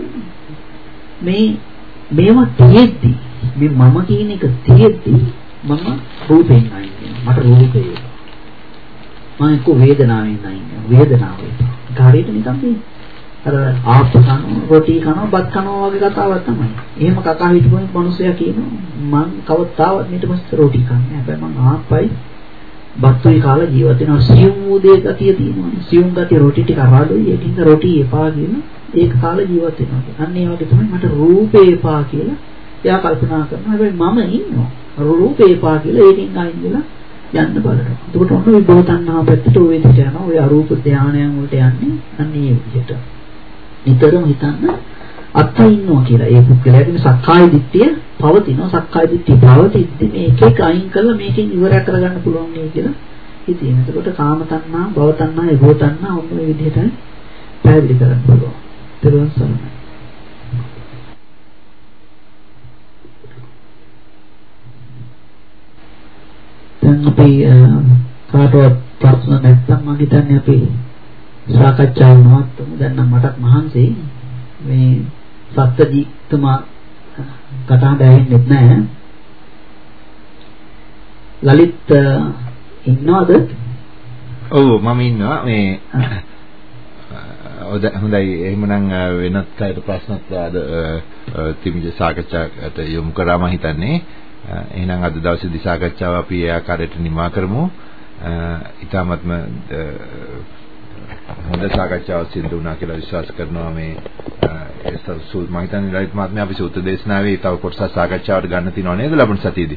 Speaker 3: මේවා තියෙද්දි, මේ මම කියන එක තියෙද්දි මම රූපෙන් අයින් වෙනවා. මට රූපේ. මම එක්ක වේදනාවෙන් අයින් වෙනවා. වේදනාව. කාර්යයට නිකන් මේ අර ආප්ප කනවා, රොටි කනවා, බත් කනවා වගේ කතාවක් තමයි. එහෙම කකා හිටපුවම මිනිස්සයා කියනවා මං කවදාවත් ඊට පස්සේ රොටි කන්නේ. හැබැයි මං ආප්පයි බත්තුයි කාලා ජීවත් වෙනවා. සියුම් උදේ ගතිය තියෙනවා. සියුම් ගතිය රොටි ටික අරාලුයි. ඒකින්ද රොටි එපා කියලා ඒක කාලා ජීවත් වෙනවා. අන්න ඒ වගේ තමයි මට රූපේ එපා කියලා එයා කල්පනා කරනවා. හැබැයි මම ඉන්නවා. රූපේ එපා කියලා ඒකෙන් අයින් වෙලා යන්න බලනවා. එතකොට ඔන්න විභව තණ්හාව පැත්තට ඔය විදිහට යනවා. ඔය අරූප ධානයන් වලට යන්නේ අන්න ඒ විදිහට. නිතරම හිතන්න අත්ත ඉන්නවා කියලා. ඒ පුද්ගලයාගේ සක්කාය දිට්ඨිය පවතිනවා. සක්කාය දිට්ඨිය පවතිද්දි මේක එක අයින් කරලා මේකෙන් ඉවරයක් කරගන්න පුළුවන් නේ කියලා හිතෙන. එතකොට කාම තණ්හා, භව තණ්හා, විභව තණ්හා ඔන්න ඔය විදිහට පැහැදිලි කරන්න පුළුවන්. ඊට පස්සේ දැන් අපි කාටවත් ප්‍රශ්න නැත්නම් මම හිතන්නේ අපි සාකච්ඡාව නවත්තමු. දැන් නම් මටත් මහන්සි මේ සත්‍යදීප්තමා කතා දැනෙන්නේ නැහැ. ලලිත් ඉන්නවද?
Speaker 1: ඔව් මම ඉන්නවා. මේ හොඳයි. එහෙමනම් වෙනත් අයට ප්‍රශ්නත් ආද තිමිජ සාකච්ඡාවට යොමු කරා මම හිතන්නේ. එහෙනම් අද දවසේදී සාකච්ඡාව අපි ඒ ආකාරයට නිමා කරමු. ඊටාත්ම හොඳ සාකච්ඡාවක් සිදු වුණා කියලා විශ්වාස කරනවා. මේ මම හිතන්නේ ලලිත් මහත්මයා අපි සූත්‍ර දේශනාවේ තව කොටසක් සාකච්ඡාවට ගන්න තියෙනව නේද ලබන සතියේදී?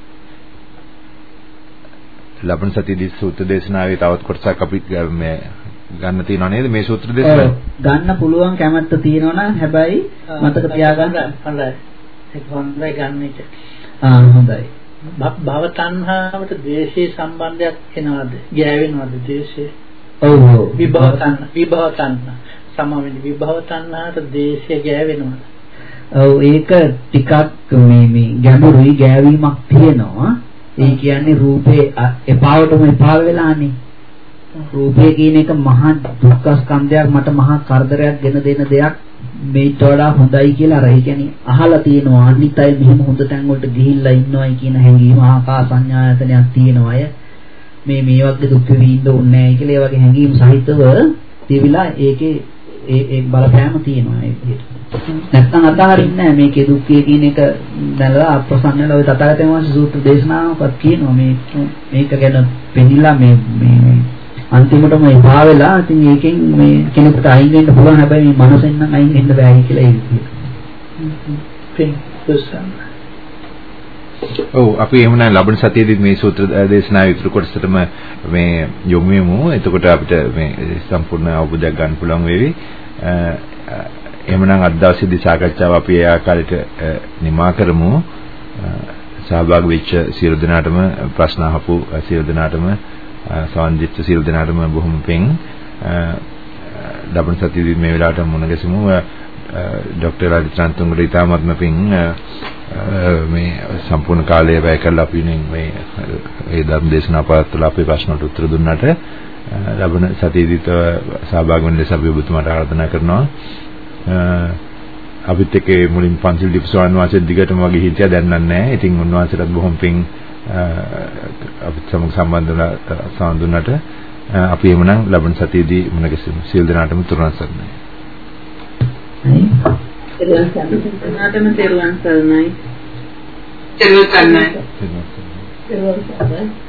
Speaker 1: ලබන සතියේදී සූත්‍ර දේශනාවේ තවත් කොටසක් අපි මේ ගන්න තියෙනව නේද මේ සූත්‍ර දේශනාව?
Speaker 3: ගන්න පුළුවන් කැමැත්ත තියෙනවා නම් හැබැයි මතක තියාගන්න.
Speaker 2: හොඳයි. ඒක හොඳයි ගන්න එක.
Speaker 3: හොඳයි.
Speaker 2: භව තණ්හාවට ද්වේෂයේ සම්බන්ධයක් එනවද? ගෑවෙනවද ද්වේෂය?
Speaker 3: ඔව්.
Speaker 2: විභව තණ්හා. සමවෙන්නේ විභව තණ්හාට ද්වේෂය ගෑවෙනවද?
Speaker 3: ඔව් ඒක ටිකක් මේ ගැඹුරුයි ගෑවීමක් තියෙනවා. ඒ කියන්නේ රූපේ එපාවටම එපා වෙලානේ. රූපය කියන එක මහා දුක්ඛ ස්කන්ධයක්, මට මහා කරදරයක් ගෙන දෙන දෙයක්. මේට වඩා හොඳයි කියලා අර ඒ කියන්නේ අහලා තියෙනවා. අනිත් අය මෙහෙම හොඳ තැන් වලට ගිහිල්ලා ඉන්නවයි කියන හැඟීම ආකාසඤ්ඤායතනයක් තියෙනවා අය. මේ වගේ දුක් විඳින්න ඕනේ නැහැ කියලා ඒ වගේ හැඟීම් සහිතව තියවිලා ඒකේ ඒ බලපෑම තියෙනවා ඒ විදිහට. නැත්නම් අතහරින්නේ නැහැ මේකේ දුක්ඛය කියන එක දැනලා අප්‍රසන්නල ඔය තථාගතයන් වහන්සේ සූත්‍ර දේශනාවකත් කියනවා මේක ගැන පෙන්නලා මේ අන්තිමටම එපා වෙලා ඉතින් ඒකෙන් මේ කෙනෙකුට අයින් වෙන්න පුළුවන් හැබැයි මේ මනසෙන් නම් අයින් වෙන්න බෑ කියලා
Speaker 1: ඔව් අපි එහෙමනම් ලබන සතියේදී මේ සූත්‍ර දේශනාවේ ඉතුරු කොටසටම මේ යොමු වෙමු. එතකොට අපිට මේ සම්පූර්ණ අවබෝධයක් ගන්න පුළුවන් වේවි. එහෙමනම් අද දවසේදී සාකච්ඡාව අපි ඒ ආකාරයට නිමා කරමු. සහභාගී වෙච්ච සියලු දෙනාටම ප්‍රශ්න අහපු සියලු දෙනාටම සාන්දිච්ච සියලු දෙනාටම බොහොම පිං. ලබන සතියේදී මේ වෙලාවට මුණ ගැසමු. ડોક્ટર රාජචන්තුංගට ඉතාමත්ම පිං මේ සම්පූර්ණ කාලය වැය කරලා අපි මේ ධර්ම දේශනා පවත්වලා අපේ ප්‍රශ්නට උත්තර දුන්නාට ලබන සතියේදීත් සහභාගී වෙන්න ලෙස අපි ඔබතුමාට ආරාධනා කරනවා. අපිත් එක්ක මුලින් පන්සිල් දීපු ස්වාමීන් වහන්සේ දිගටම වගේ හිටියා දැන් නැහැ. ඉතින් උන්වහන්සේටත් බොහොම පිං අපිත් සමග සම්බන්ධ වෙලා දුන්නාට අපි එමුනම් ලබන සතියේදී මුණ ගැසෙමු. සියලු දෙනාටම තුරුවන් සරණයි.
Speaker 7: තෙරුවන් සරණයි. තෙරුවන් සරණයි.